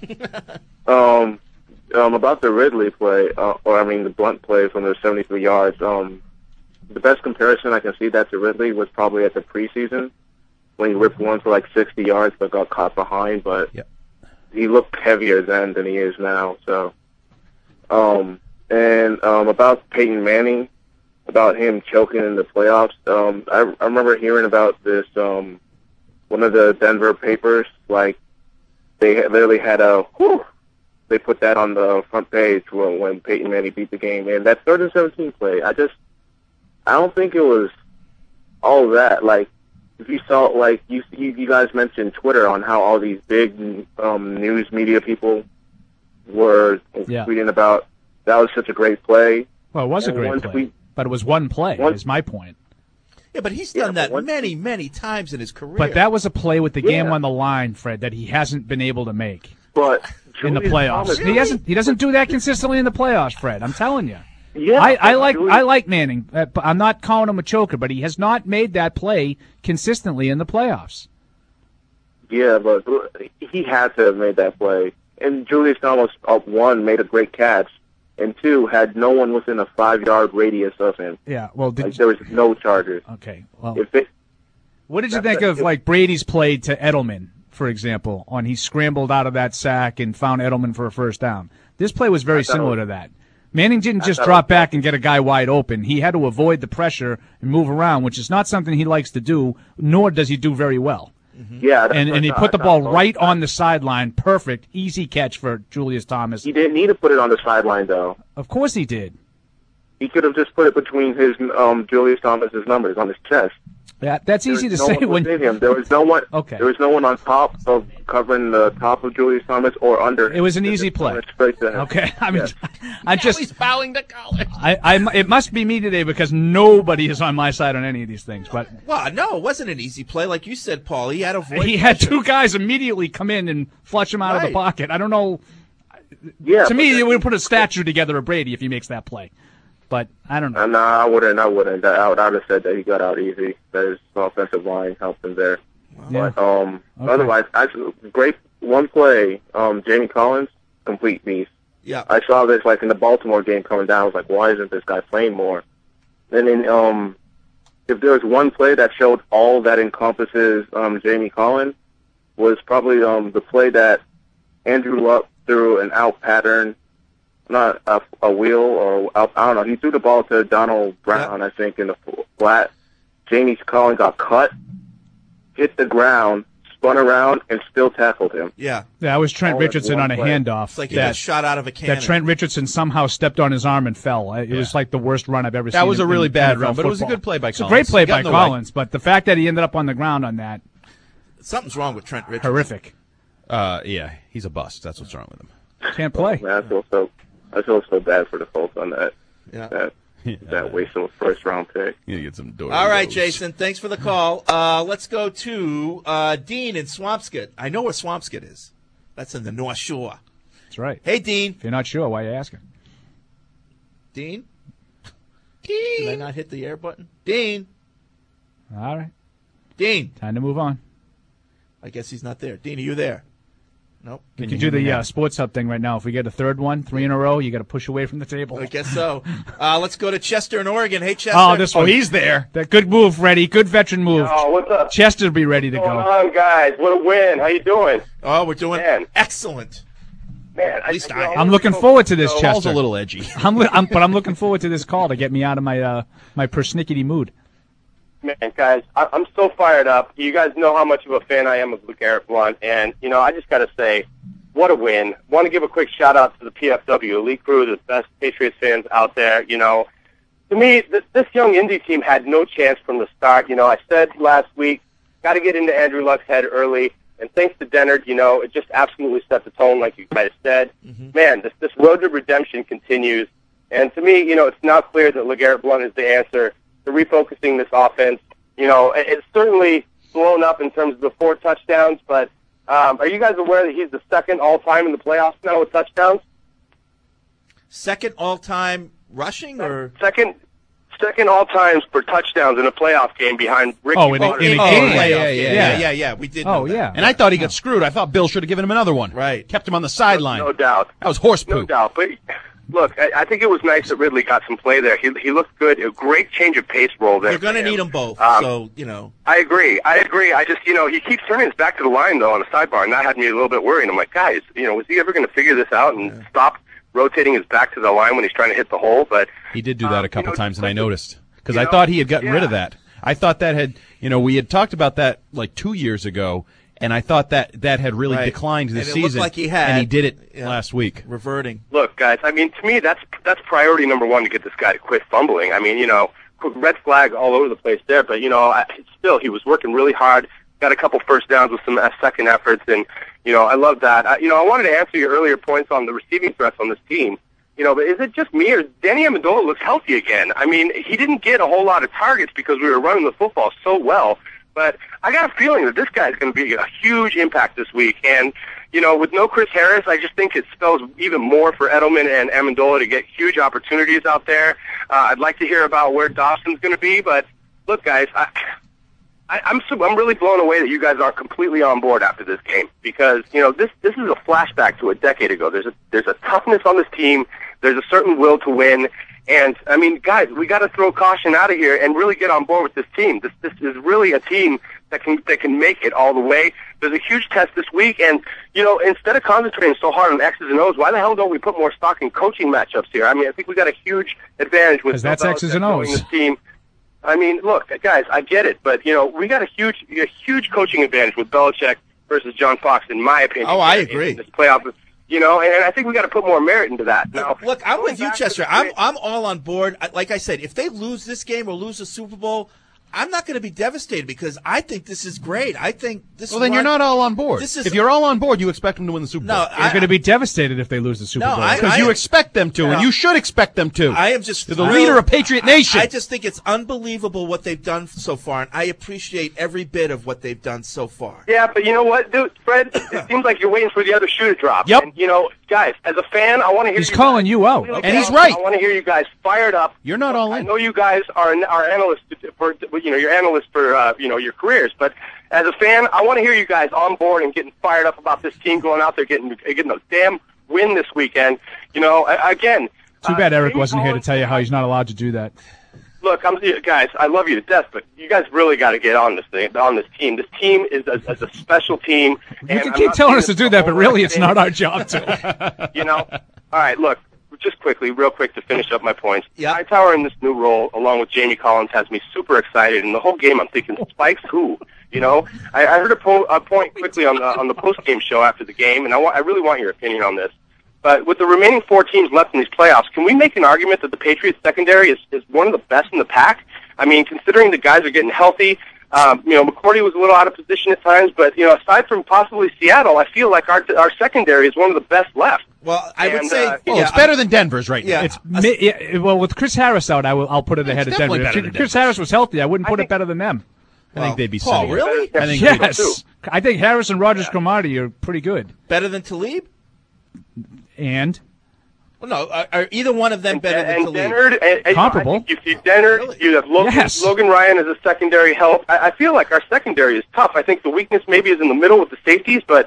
Speaker 8: About the Ridley play, the Blunt play from the 73 yards, the best comparison I can see that to Ridley was probably at the preseason when he ripped one for like 60 yards but got caught behind, but he looked heavier then than he is now. So, about Peyton Manning, about him choking in the playoffs, I remember hearing about this, one of the Denver papers, like, they literally had they put that on the front page when Peyton Manning beat the game. And that 3rd and 17 play, I don't think it was all that. Like, if you saw, like, you guys mentioned Twitter on how all these big news media people were tweeting about that was such a great play.
Speaker 11: Well, it was a great play, but it was one play, is my point.
Speaker 9: Yeah, but he's done that many, many times in his career.
Speaker 11: But that was a play with the game on the line, Fred, that he hasn't been able to make.
Speaker 8: But
Speaker 11: in the playoffs, he doesn't do that consistently in the playoffs, Fred. I'm telling you.
Speaker 8: Yeah,
Speaker 11: I like Manning. I'm not calling him a choker, but he has not made that play consistently in the playoffs.
Speaker 8: Yeah, but he had to have made that play. And Julius Thomas, one, made a great catch, and two, had no one within a 5-yard radius of him.
Speaker 11: Yeah, well,
Speaker 8: there was no Chargers.
Speaker 11: Okay, well, What did you think of like Brady's play to Edelman, for example, on he scrambled out of that sack and found Edelman for a first down? This play was very similar to that. Manning didn't just drop back and get a guy wide open. He had to avoid the pressure and move around, which is not something he likes to do, nor does he do very well.
Speaker 8: Yeah,
Speaker 11: and he put the ball right on the sideline. Perfect, easy catch for Julius Thomas.
Speaker 8: He didn't need to put it on the sideline, though.
Speaker 11: Of course he did.
Speaker 8: He could have just put it between his Julius Thomas's numbers on his chest.
Speaker 11: Yeah, that's easy to say when
Speaker 8: him. There was no one.
Speaker 11: Okay.
Speaker 8: There was no one on top of covering the top of Julius Thomas or under.
Speaker 11: It was an easy play. Okay, I mean, I just
Speaker 10: he's bowing to college.
Speaker 11: It must be me today because nobody is on my side on any of these things. But
Speaker 9: well, no, it wasn't an easy play, like you said, Paul. He had
Speaker 11: had two guys immediately come in and flush him out of the pocket. I don't know.
Speaker 8: Yeah.
Speaker 11: To me, you would put a statue together of Brady if he makes that play. But I don't know.
Speaker 8: No, I wouldn't. I would have said that he got out easy. That his offensive line helped him there.
Speaker 11: Yeah.
Speaker 8: But otherwise, great one play. Jamie Collins, complete beast.
Speaker 9: Yeah.
Speaker 8: I saw this like in the Baltimore game coming down. I was like, why isn't this guy playing more? And then if there was one play that showed all that encompasses Jamie Collins, was probably the play that Andrew Luck threw an out pattern. Not a wheel or I don't know. He threw the ball to Donald Brown, I think, in the flat. Jamie Collins got cut, hit the ground, spun around, and still tackled him.
Speaker 9: Yeah.
Speaker 11: That was Trent Richardson on a handoff.
Speaker 9: It's like he got shot out of a cannon.
Speaker 11: That Trent Richardson somehow stepped on his arm and fell. It was like the worst run I've ever seen.
Speaker 10: That was a really bad run,
Speaker 11: NFL
Speaker 10: but it was a
Speaker 11: football.
Speaker 10: good play by Collins.
Speaker 11: It's a great play
Speaker 10: He got
Speaker 11: by
Speaker 10: in the
Speaker 11: Collins, but the fact that he ended up on the ground on that.
Speaker 9: Something's wrong with Trent Richardson.
Speaker 11: Horrific.
Speaker 10: Yeah, he's a bust. That's what's wrong with him.
Speaker 11: Can't play.
Speaker 8: Man, I feel so bad for the Colts on that.
Speaker 9: Yeah.
Speaker 8: That waste of a first-round pick.
Speaker 10: You get some Doritos.
Speaker 9: All right, Jason, thanks for the call. Let's go to Dean in Swampscott. I know where Swampscott is. That's in the North Shore.
Speaker 11: That's right.
Speaker 9: Hey, Dean.
Speaker 11: If you're not sure, why are you asking?
Speaker 9: Dean? Did I not hit the air button? Dean.
Speaker 11: All right.
Speaker 9: Dean.
Speaker 11: Time to move on.
Speaker 9: I guess he's not there. Dean, are you there? Nope.
Speaker 11: We can do the Sports Hub thing right now. If we get a third one, 3 in a row, you got to push away from the table.
Speaker 9: I guess so. Let's go to Chester in Oregon. Hey, Chester.
Speaker 11: Oh, this one.
Speaker 10: He's there.
Speaker 11: That good move, Freddie. Good veteran move.
Speaker 15: Oh, what's up?
Speaker 11: Chester be ready to go.
Speaker 15: What's going on, guys? What a win. How you doing?
Speaker 9: Oh, we're doing excellent.
Speaker 15: Man,
Speaker 9: At least
Speaker 11: I'm looking forward to this, Chester.
Speaker 10: Paul's a little edgy.
Speaker 11: But I'm looking forward to this call to get me out of my my persnickety mood.
Speaker 15: Man, guys, I'm so fired up. You guys know how much of a fan I am of LeGarrette Blount, and, I just got to say, what a win. Want to give a quick shout-out to the PFW Elite Crew, the best Patriots fans out there. To me, this young Indy team had no chance from the start. I said last week, got to get into Andrew Luck's head early, and thanks to Dennard, it just absolutely set the tone, like you guys said. Man, this road to redemption continues, and to me, it's now clear that LeGarrette Blount is the answer to refocusing this offense. It's certainly blown up in terms of the 4 touchdowns, but are you guys aware that he's the second all-time in the playoffs now with touchdowns?
Speaker 9: Second all-time rushing, or
Speaker 15: second all-time for touchdowns in a playoff game behind Ricky.
Speaker 11: In a game.
Speaker 9: Yeah. We did.
Speaker 11: Oh,
Speaker 9: know that.
Speaker 11: yeah.
Speaker 10: And I thought he got screwed. I thought Bill should have given him another one.
Speaker 9: Right.
Speaker 10: Kept him on the sideline.
Speaker 15: No doubt.
Speaker 10: That was horse
Speaker 15: No
Speaker 10: poop.
Speaker 15: doubt. But look, I think it was nice that Ridley got some play there. He looked good. A great change of pace roll there.
Speaker 9: You're going to need them both, so.
Speaker 15: I agree. I just, he keeps turning his back to the line, though, on the sidebar, and that had me a little bit worried. I'm like, guys, was he ever going to figure this out and stop rotating his back to the line when he's trying to hit the hole? But
Speaker 10: he did do that a couple times, and I noticed. Because I thought he had gotten rid of that. I thought that had, we had talked about that like 2 years ago, and I thought that had really declined this
Speaker 9: and it
Speaker 10: season.
Speaker 9: Looked like he had,
Speaker 10: and he did it last week.
Speaker 9: Reverting.
Speaker 15: Look, guys, to me, that's priority number one to get this guy to quit fumbling. Red flag all over the place there, but, still, he was working really hard, got a couple first downs with some second efforts, and, I love that. I wanted to answer your earlier points on the receiving threats on this team. But is it just me, or Danny Amendola looks healthy again? He didn't get a whole lot of targets because we were running the football so well, but I got a feeling that this guy's going to be a huge impact this week. And, with no Chris Harris, I just think it spells even more for Edelman and Amendola to get huge opportunities out there. I'd like to hear about where Dawson's going to be, but look, guys, I'm really blown away that you guys are completely on board after this game because, this is a flashback to a decade ago. There's a toughness on this team. There's a certain will to win. And I mean, guys, we got to throw caution out of here and really get on board with this team. This is really a team that can make it all the way. There's a huge test this week, and instead of concentrating so hard on X's and O's, why the hell don't we put more stock in coaching matchups here? I mean, I think we got a huge advantage with
Speaker 11: that's X's and O's.
Speaker 15: This team. I mean, look, guys, I get it, but we got a huge coaching advantage with Belichick versus John Fox, in my opinion.
Speaker 9: Oh, I agree.
Speaker 15: In this playoff. And I think we got to put more merit into that. Now,
Speaker 9: look, I'm with you, Chester. I'm all on board. Like I said, if they lose this game or lose the Super Bowl, I'm not going to be devastated because I think this is great. I think this.
Speaker 10: Well, then you're not all on board. If you're all on board, you expect them to win the Super Bowl.
Speaker 11: No, you're going to be devastated if they lose the Super Bowl
Speaker 10: because you expect them to, and you should expect them to.
Speaker 9: I am just
Speaker 10: the leader of Patriot Nation.
Speaker 9: I just think it's unbelievable what they've done so far, and I appreciate every bit of what they've done so far.
Speaker 15: Yeah, but you know what, dude, Fred? It seems like you're waiting for the other shoe to drop.
Speaker 10: Yep.
Speaker 15: And, guys, as a fan, I want to hear.
Speaker 11: He's calling you out,
Speaker 10: and he's right.
Speaker 15: I want to hear you guys fired up.
Speaker 10: You're not all in.
Speaker 15: I know you guys are analysts for you're analysts for your careers, but as a fan, I want to hear you guys on board and getting fired up about this team going out there getting a damn win this weekend. Again.
Speaker 11: Too bad Eric wasn't here to tell you how he's not allowed to do that.
Speaker 15: Look, guys, I love you to death, but you guys really got to get on this team. This team is a special team.
Speaker 11: You can keep telling us to do that, but really, it's not our job to.
Speaker 15: All right, look. Just real quick to finish up my points.
Speaker 9: Yeah.
Speaker 15: Hightower in this new role, along with Jamie Collins, has me super excited. And the whole game, I'm thinking, Spike's who? I heard a point quickly on the post game show after the game, and I really want your opinion on this. But with the remaining 4 teams left in these playoffs, can we make an argument that the Patriots secondary is one of the best in the pack? I mean, considering the guys are getting healthy. McCourty was a little out of position at times, but aside from possibly Seattle, I feel like our secondary is one of the best left.
Speaker 9: Well, I would say
Speaker 10: it's better than Denver's right now.
Speaker 11: Well, with Chris Harris out, I'll put it ahead of Denver. If Chris Harris was healthy, I wouldn't put it better than them.
Speaker 10: I think they'd be
Speaker 9: Paul, really?
Speaker 10: I think
Speaker 11: yes. I think Harris and Rogers Cromartie are pretty good.
Speaker 9: Better than Talib?
Speaker 11: And?
Speaker 9: Well, no, are either one of them better than Talib?
Speaker 15: Dennard,
Speaker 11: comparable.
Speaker 15: You see Dennard, really? You have Logan Ryan as a secondary help. I feel like our secondary is tough. I think the weakness maybe is in the middle with the safeties, but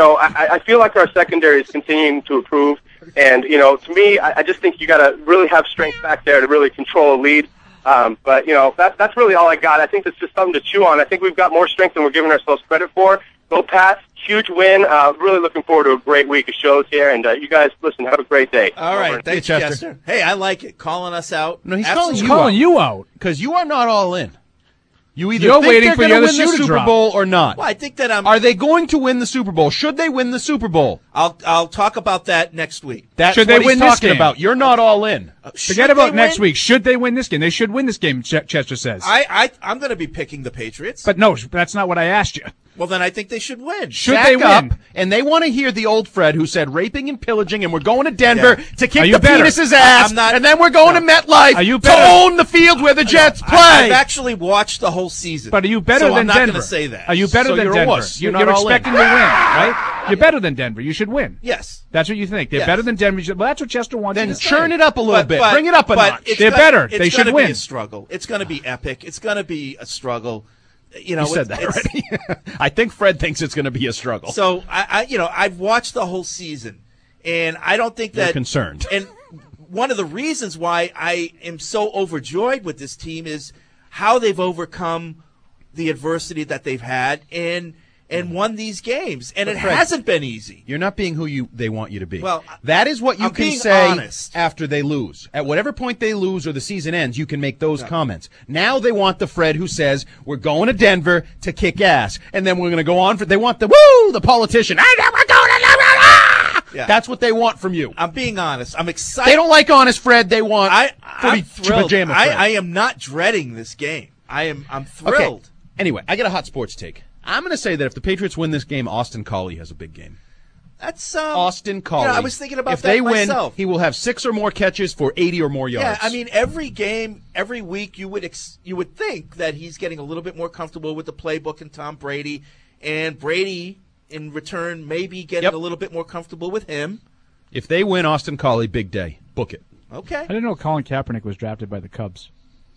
Speaker 15: I feel like our secondary is continuing to improve. And, to me, I just think you got to really have strength back there to really control a lead. But, that's really all I got. I think it's just something to chew on. I think we've got more strength than we're giving ourselves credit for. Go Pats. Huge win. Really looking forward to a great week of shows here. And you guys, listen, have a great day.
Speaker 9: All right. Thanks, Chester. Hey, I like it. Calling us out.
Speaker 10: No, he's
Speaker 9: Absolutely.
Speaker 10: calling
Speaker 11: you out.
Speaker 10: Because you are not all in. You either
Speaker 11: You're
Speaker 10: think
Speaker 11: waiting
Speaker 10: they're
Speaker 11: for
Speaker 10: going to
Speaker 11: the
Speaker 10: win the
Speaker 11: shoe to
Speaker 10: Super
Speaker 11: drop.
Speaker 10: Bowl or not.
Speaker 9: Well, I think that
Speaker 10: Are they going to win the Super Bowl? Should they win the Super Bowl?
Speaker 9: I'll talk about that next week.
Speaker 10: That's
Speaker 11: Should
Speaker 10: what
Speaker 11: they win
Speaker 10: he's
Speaker 11: this
Speaker 10: talking
Speaker 11: game?
Speaker 10: about. You're not all in.
Speaker 11: Forget about next week. Should they win this game? They should win this game, Chester says.
Speaker 9: I'm going to be picking the Patriots.
Speaker 11: But no, that's not what I asked you.
Speaker 9: Well, then I think they should win.
Speaker 11: Should
Speaker 10: Back
Speaker 11: they win?
Speaker 10: up, and they want to hear the old Fred who said raping and pillaging, and we're going to Denver to
Speaker 11: Are
Speaker 10: kick
Speaker 11: you
Speaker 10: the
Speaker 11: better?
Speaker 10: penis's ass,
Speaker 9: I'm not-
Speaker 10: and then we're going to MetLife
Speaker 11: Are you
Speaker 10: to
Speaker 11: better?
Speaker 10: own the field where the Jets play.
Speaker 9: I've actually watched the whole season.
Speaker 11: But are you better
Speaker 9: so
Speaker 11: than
Speaker 9: I'm not
Speaker 11: Denver?
Speaker 9: going to say that.
Speaker 11: Are you better
Speaker 10: So
Speaker 11: than
Speaker 10: you're a
Speaker 11: Denver?
Speaker 10: wuss. You're
Speaker 11: You're
Speaker 10: not all in.
Speaker 11: expecting to win, right? You're better than Denver. You should win.
Speaker 9: Yes.
Speaker 11: That's what you think. They're
Speaker 9: Yes.
Speaker 11: better than Denver. Well, that's what Chester wants
Speaker 10: Then
Speaker 11: you to
Speaker 10: churn
Speaker 11: say.
Speaker 10: it up a little bit. Bring it up a notch.
Speaker 11: They're better. They should
Speaker 9: It's going to
Speaker 11: win.
Speaker 9: be a struggle. It's going to be epic. It's going to be a struggle.
Speaker 10: You said that already. I think Fred thinks it's going to be a struggle.
Speaker 9: So I've watched the whole season, and I don't think that
Speaker 10: You're concerned.
Speaker 9: And one of the reasons why I am so overjoyed with this team is how they've overcome the adversity that they've had and won these games, and
Speaker 10: But
Speaker 9: it
Speaker 10: Fred,
Speaker 9: hasn't been easy.
Speaker 10: You're not being who they want you to be.
Speaker 9: Well,
Speaker 10: that is what you
Speaker 9: I'm
Speaker 10: can
Speaker 9: being
Speaker 10: say
Speaker 9: honest.
Speaker 10: after they lose. At whatever point they lose or the season ends, you can make those comments. Now they want the Fred who says, we're going to Denver to kick ass. And then we're going to go on they want the politician. We're going to Denver.
Speaker 9: Yeah.
Speaker 10: That's what they want from you.
Speaker 9: I'm being honest. I'm excited.
Speaker 10: They don't like honest Fred. They want
Speaker 9: I'm thrilled.
Speaker 10: pajama Fred.
Speaker 9: I am not dreading this game. I'm thrilled.
Speaker 10: Okay. Anyway, I got a hot sports take. I'm going to say that if the Patriots win this game, Austin Collie has a big game.
Speaker 9: That's
Speaker 10: Austin Collie.
Speaker 9: I was thinking about
Speaker 10: if
Speaker 9: that
Speaker 10: they
Speaker 9: myself.
Speaker 10: win, he will have 6 or more catches for 80 or more yards.
Speaker 9: Yeah, I mean, every game, every week, you would think that he's getting a little bit more comfortable with the playbook and Tom Brady, and Brady, in return, maybe getting a little bit more comfortable with him.
Speaker 10: If they win, Austin Collie, big day. Book it.
Speaker 9: Okay.
Speaker 11: I didn't know Colin Kaepernick was drafted by the Cubs.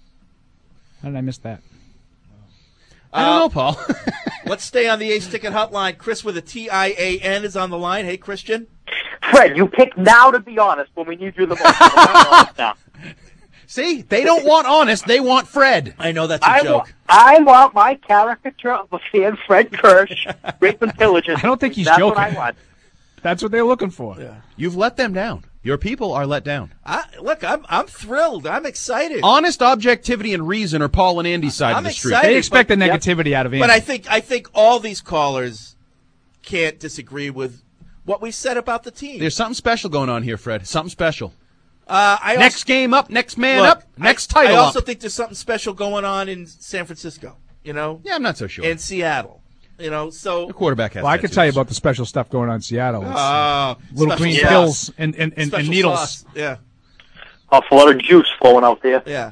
Speaker 11: How did I miss that?
Speaker 10: I don't know, Paul.
Speaker 9: Let's stay on the Ace Ticket Hotline. Chris with a TIAN is on the line. Hey, Christian.
Speaker 16: Fred, you pick now to be honest when we need you the most. Now.
Speaker 10: See, they don't want honest. They want Fred.
Speaker 9: I know that's a joke.
Speaker 16: I want my caricature of a fan, Fred Kirsch, rape and pillaging.
Speaker 11: I don't think he's
Speaker 16: That's
Speaker 11: joking.
Speaker 16: What I want.
Speaker 11: That's what they're looking for.
Speaker 9: Yeah.
Speaker 10: You've let them down. Your people are let down.
Speaker 9: Look, I'm thrilled. I'm excited.
Speaker 10: Honest objectivity and reason are Paul and Andy's side of the street.
Speaker 11: They expect the negativity out of Andy.
Speaker 9: But I think all these callers can't disagree with what we said about the team.
Speaker 10: There's something special going on here, Fred. Something special.
Speaker 9: Next
Speaker 10: game up, next man up, next title
Speaker 9: I also
Speaker 10: up.
Speaker 9: think there's something special going on in San Francisco. Yeah,
Speaker 10: I'm not so sure.
Speaker 9: In Seattle. So
Speaker 10: the quarterback has.
Speaker 11: Well, I can tell you about the special stuff going on in Seattle. It's, little green
Speaker 9: sauce.
Speaker 11: pills and needles.
Speaker 9: Sauce. Yeah.
Speaker 16: A lot of juice flowing out there.
Speaker 9: Yeah.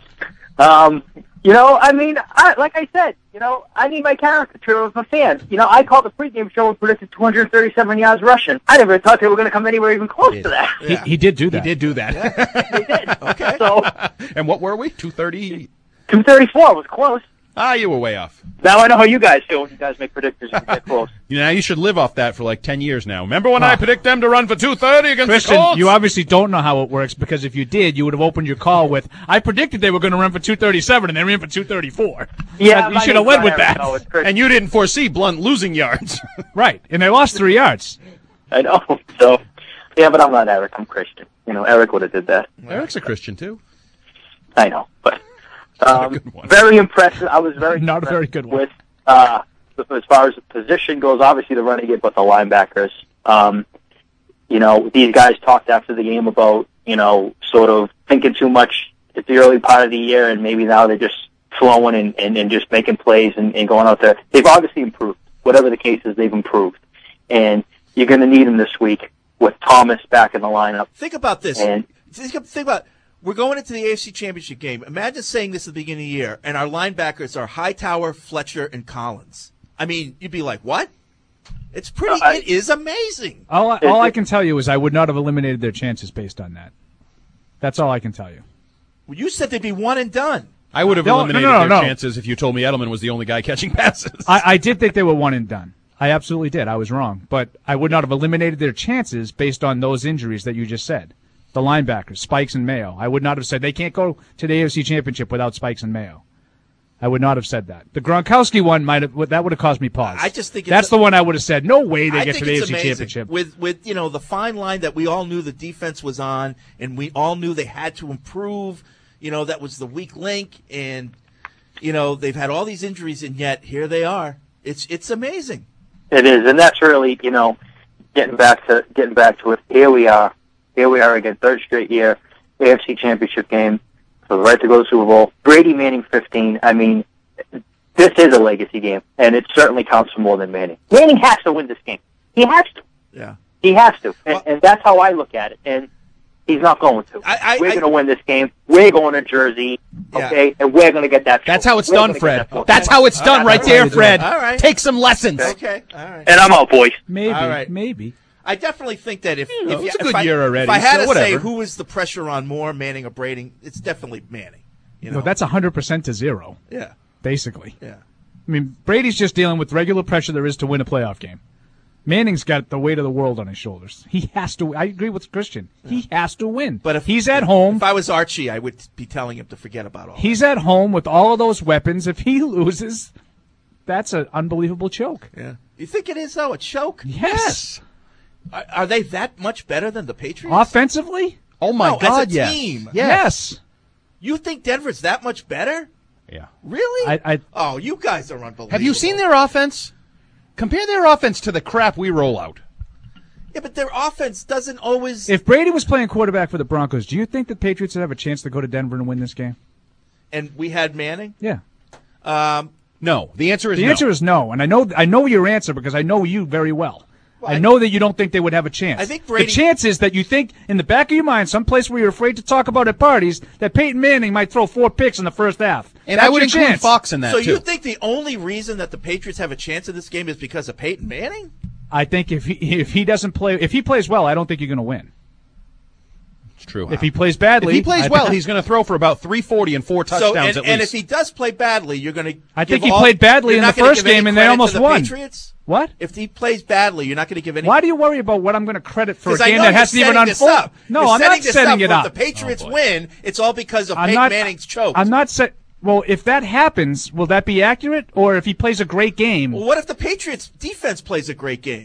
Speaker 16: Like I said, I need my caricature of a fan. I called the pregame show and predicted 237 yards rushing. I never thought they were going to come anywhere even close to that.
Speaker 9: Yeah.
Speaker 11: He did do that.
Speaker 10: He did do that.
Speaker 16: They did.
Speaker 9: Okay.
Speaker 16: So,
Speaker 10: and what were we? 230?
Speaker 16: 234 was close.
Speaker 10: You were way off.
Speaker 16: Now I know how you guys feel when you guys make predictions and get close.
Speaker 10: Now you should live off that for like 10 years now. Remember when I predict them to run for 230 against
Speaker 11: Christian,
Speaker 10: the Colts?
Speaker 11: you obviously don't know how it works, because if you did, you would have opened your call with, I predicted they were going to run for 237, and they ran for 234.
Speaker 16: Yeah,
Speaker 11: you should have led with that.
Speaker 10: And you didn't foresee Blunt losing yards.
Speaker 11: Right, and they lost 3 yards.
Speaker 16: I know. So, yeah, but I'm not Eric. I'm Christian. Eric would have did that.
Speaker 10: Eric's a Christian, too.
Speaker 16: I know, but very impressive. I was very
Speaker 11: not a very good one.
Speaker 16: With as far as the position goes, obviously the running game, but the linebackers. These guys talked after the game about sort of thinking too much at the early part of the year, and maybe now they're just flowing and just making plays and going out there. They've obviously improved. Whatever the case is, they've improved, and you're going to need them this week with Thomas back in the lineup.
Speaker 9: Think about this.
Speaker 16: And
Speaker 9: think about. We're going into the AFC Championship game. Imagine saying this at the beginning of the year, and our linebackers are Hightower, Fletcher, and Collins. I mean, you'd be like, what? It's pretty. It is amazing.
Speaker 11: All I can tell you is I would not have eliminated their chances based on that. That's all I can tell you.
Speaker 9: Well, you said they'd be one and done.
Speaker 10: I would have eliminated their chances if you told me Edelman was the only guy catching passes.
Speaker 11: I did think they were one and done. I absolutely did. I was wrong. But I would not have eliminated their chances based on those injuries that you just said. The linebackers, Spikes and Mayo. I would not have said they can't go to the AFC Championship without Spikes and Mayo. I would not have said that. The Gronkowski one that would have caused me pause.
Speaker 9: I just think
Speaker 11: that's the one I would have said. No way they get to the AFC
Speaker 9: amazing.
Speaker 11: Championship
Speaker 9: With the fine line that we all knew the defense was on, and we all knew they had to improve. That was the weak link, and they've had all these injuries, and yet here they are. It's amazing.
Speaker 16: It is, and that's really getting back to it. Here we are again, third straight year, AFC Championship game, for the right to go to the Super Bowl. Brady Manning 15. I mean, this is a legacy game, and it certainly counts for more than Manning. Manning has to win this game. He has to.
Speaker 9: Yeah.
Speaker 16: He has to, and that's how I look at it. And he's not going to. We're going to win this game. We're going to Jersey, okay, and we're going to get that.
Speaker 10: That's how it's done, Fred. That's how it's done right there, Fred.
Speaker 9: All right.
Speaker 10: Take some lessons.
Speaker 9: Okay. All right.
Speaker 16: And I'm out, boys.
Speaker 11: Maybe.
Speaker 9: I definitely think that if
Speaker 10: it's a good year already.
Speaker 9: If I had
Speaker 10: so
Speaker 9: to say
Speaker 10: whatever.
Speaker 9: who is the pressure on more, Manning or Brady, it's definitely Manning.
Speaker 11: No, that's 100% to 0.
Speaker 9: Yeah.
Speaker 11: Basically.
Speaker 9: Yeah.
Speaker 11: I mean, Brady's just dealing with regular pressure there is to win a playoff game. Manning's got the weight of the world on his shoulders. He has to. I agree with Christian. He has to win.
Speaker 9: But if
Speaker 11: he's at home,
Speaker 9: if I was Archie, I would be telling him to forget about all.
Speaker 11: He's at home with all of those weapons. If he loses, that's an unbelievable choke.
Speaker 9: Yeah. You think it is though? A choke?
Speaker 11: Yes.
Speaker 9: Are they that much better than the Patriots?
Speaker 11: Offensively?
Speaker 10: Oh my God!
Speaker 9: As a team.
Speaker 11: Yes.
Speaker 9: You think Denver's that much better?
Speaker 10: Yeah.
Speaker 9: Really?
Speaker 10: I
Speaker 9: you guys are unbelievable.
Speaker 10: Have you seen their offense? Compare their offense to the crap we roll out.
Speaker 9: Yeah, but their offense doesn't always.
Speaker 11: If Brady was playing quarterback for the Broncos, do you think the Patriots would have a chance to go to Denver and win this game?
Speaker 9: And we had Manning?
Speaker 11: Yeah.
Speaker 10: No. The answer is
Speaker 11: no. The answer is no, and I know your answer because I know you very well. I know that you don't think they would have a chance.
Speaker 9: I think Brady.
Speaker 11: The chance is that you think in the back of your mind, someplace where you're afraid to talk about at parties, that Peyton Manning might throw 4 picks in the first half.
Speaker 10: And
Speaker 11: that's
Speaker 10: I would include
Speaker 11: chance.
Speaker 10: Fox in that,
Speaker 9: too.
Speaker 10: too.
Speaker 9: You think the only reason that the Patriots have a chance in this game is because of Peyton Manning?
Speaker 11: I think if he doesn't play, if he plays well, I don't think you're going to win.
Speaker 10: It's true.
Speaker 11: If he plays badly,
Speaker 10: if he plays well, he's going to throw for about 340 and 4 touchdowns at least.
Speaker 9: And if he does play badly, you're going to.
Speaker 11: I think he played badly in the first game, and they almost won.
Speaker 9: Patriots?
Speaker 11: What?
Speaker 9: If he plays badly, you're not going to give any.
Speaker 11: Why do you worry about what I'm going to credit for a
Speaker 9: 'Cause I
Speaker 11: game
Speaker 9: know
Speaker 11: that
Speaker 9: you're
Speaker 11: hasn't even
Speaker 9: setting this
Speaker 11: unfolded?
Speaker 9: up.
Speaker 11: No,
Speaker 9: You're
Speaker 11: I'm not
Speaker 9: this
Speaker 11: setting it
Speaker 9: If
Speaker 11: up.
Speaker 9: the Patriots win, it's all because of Peyton Manning's choke.
Speaker 11: I'm not saying. Well, if that happens, will that be accurate? Or if he plays a great game?
Speaker 9: Well, what if the Patriots defense plays a great game?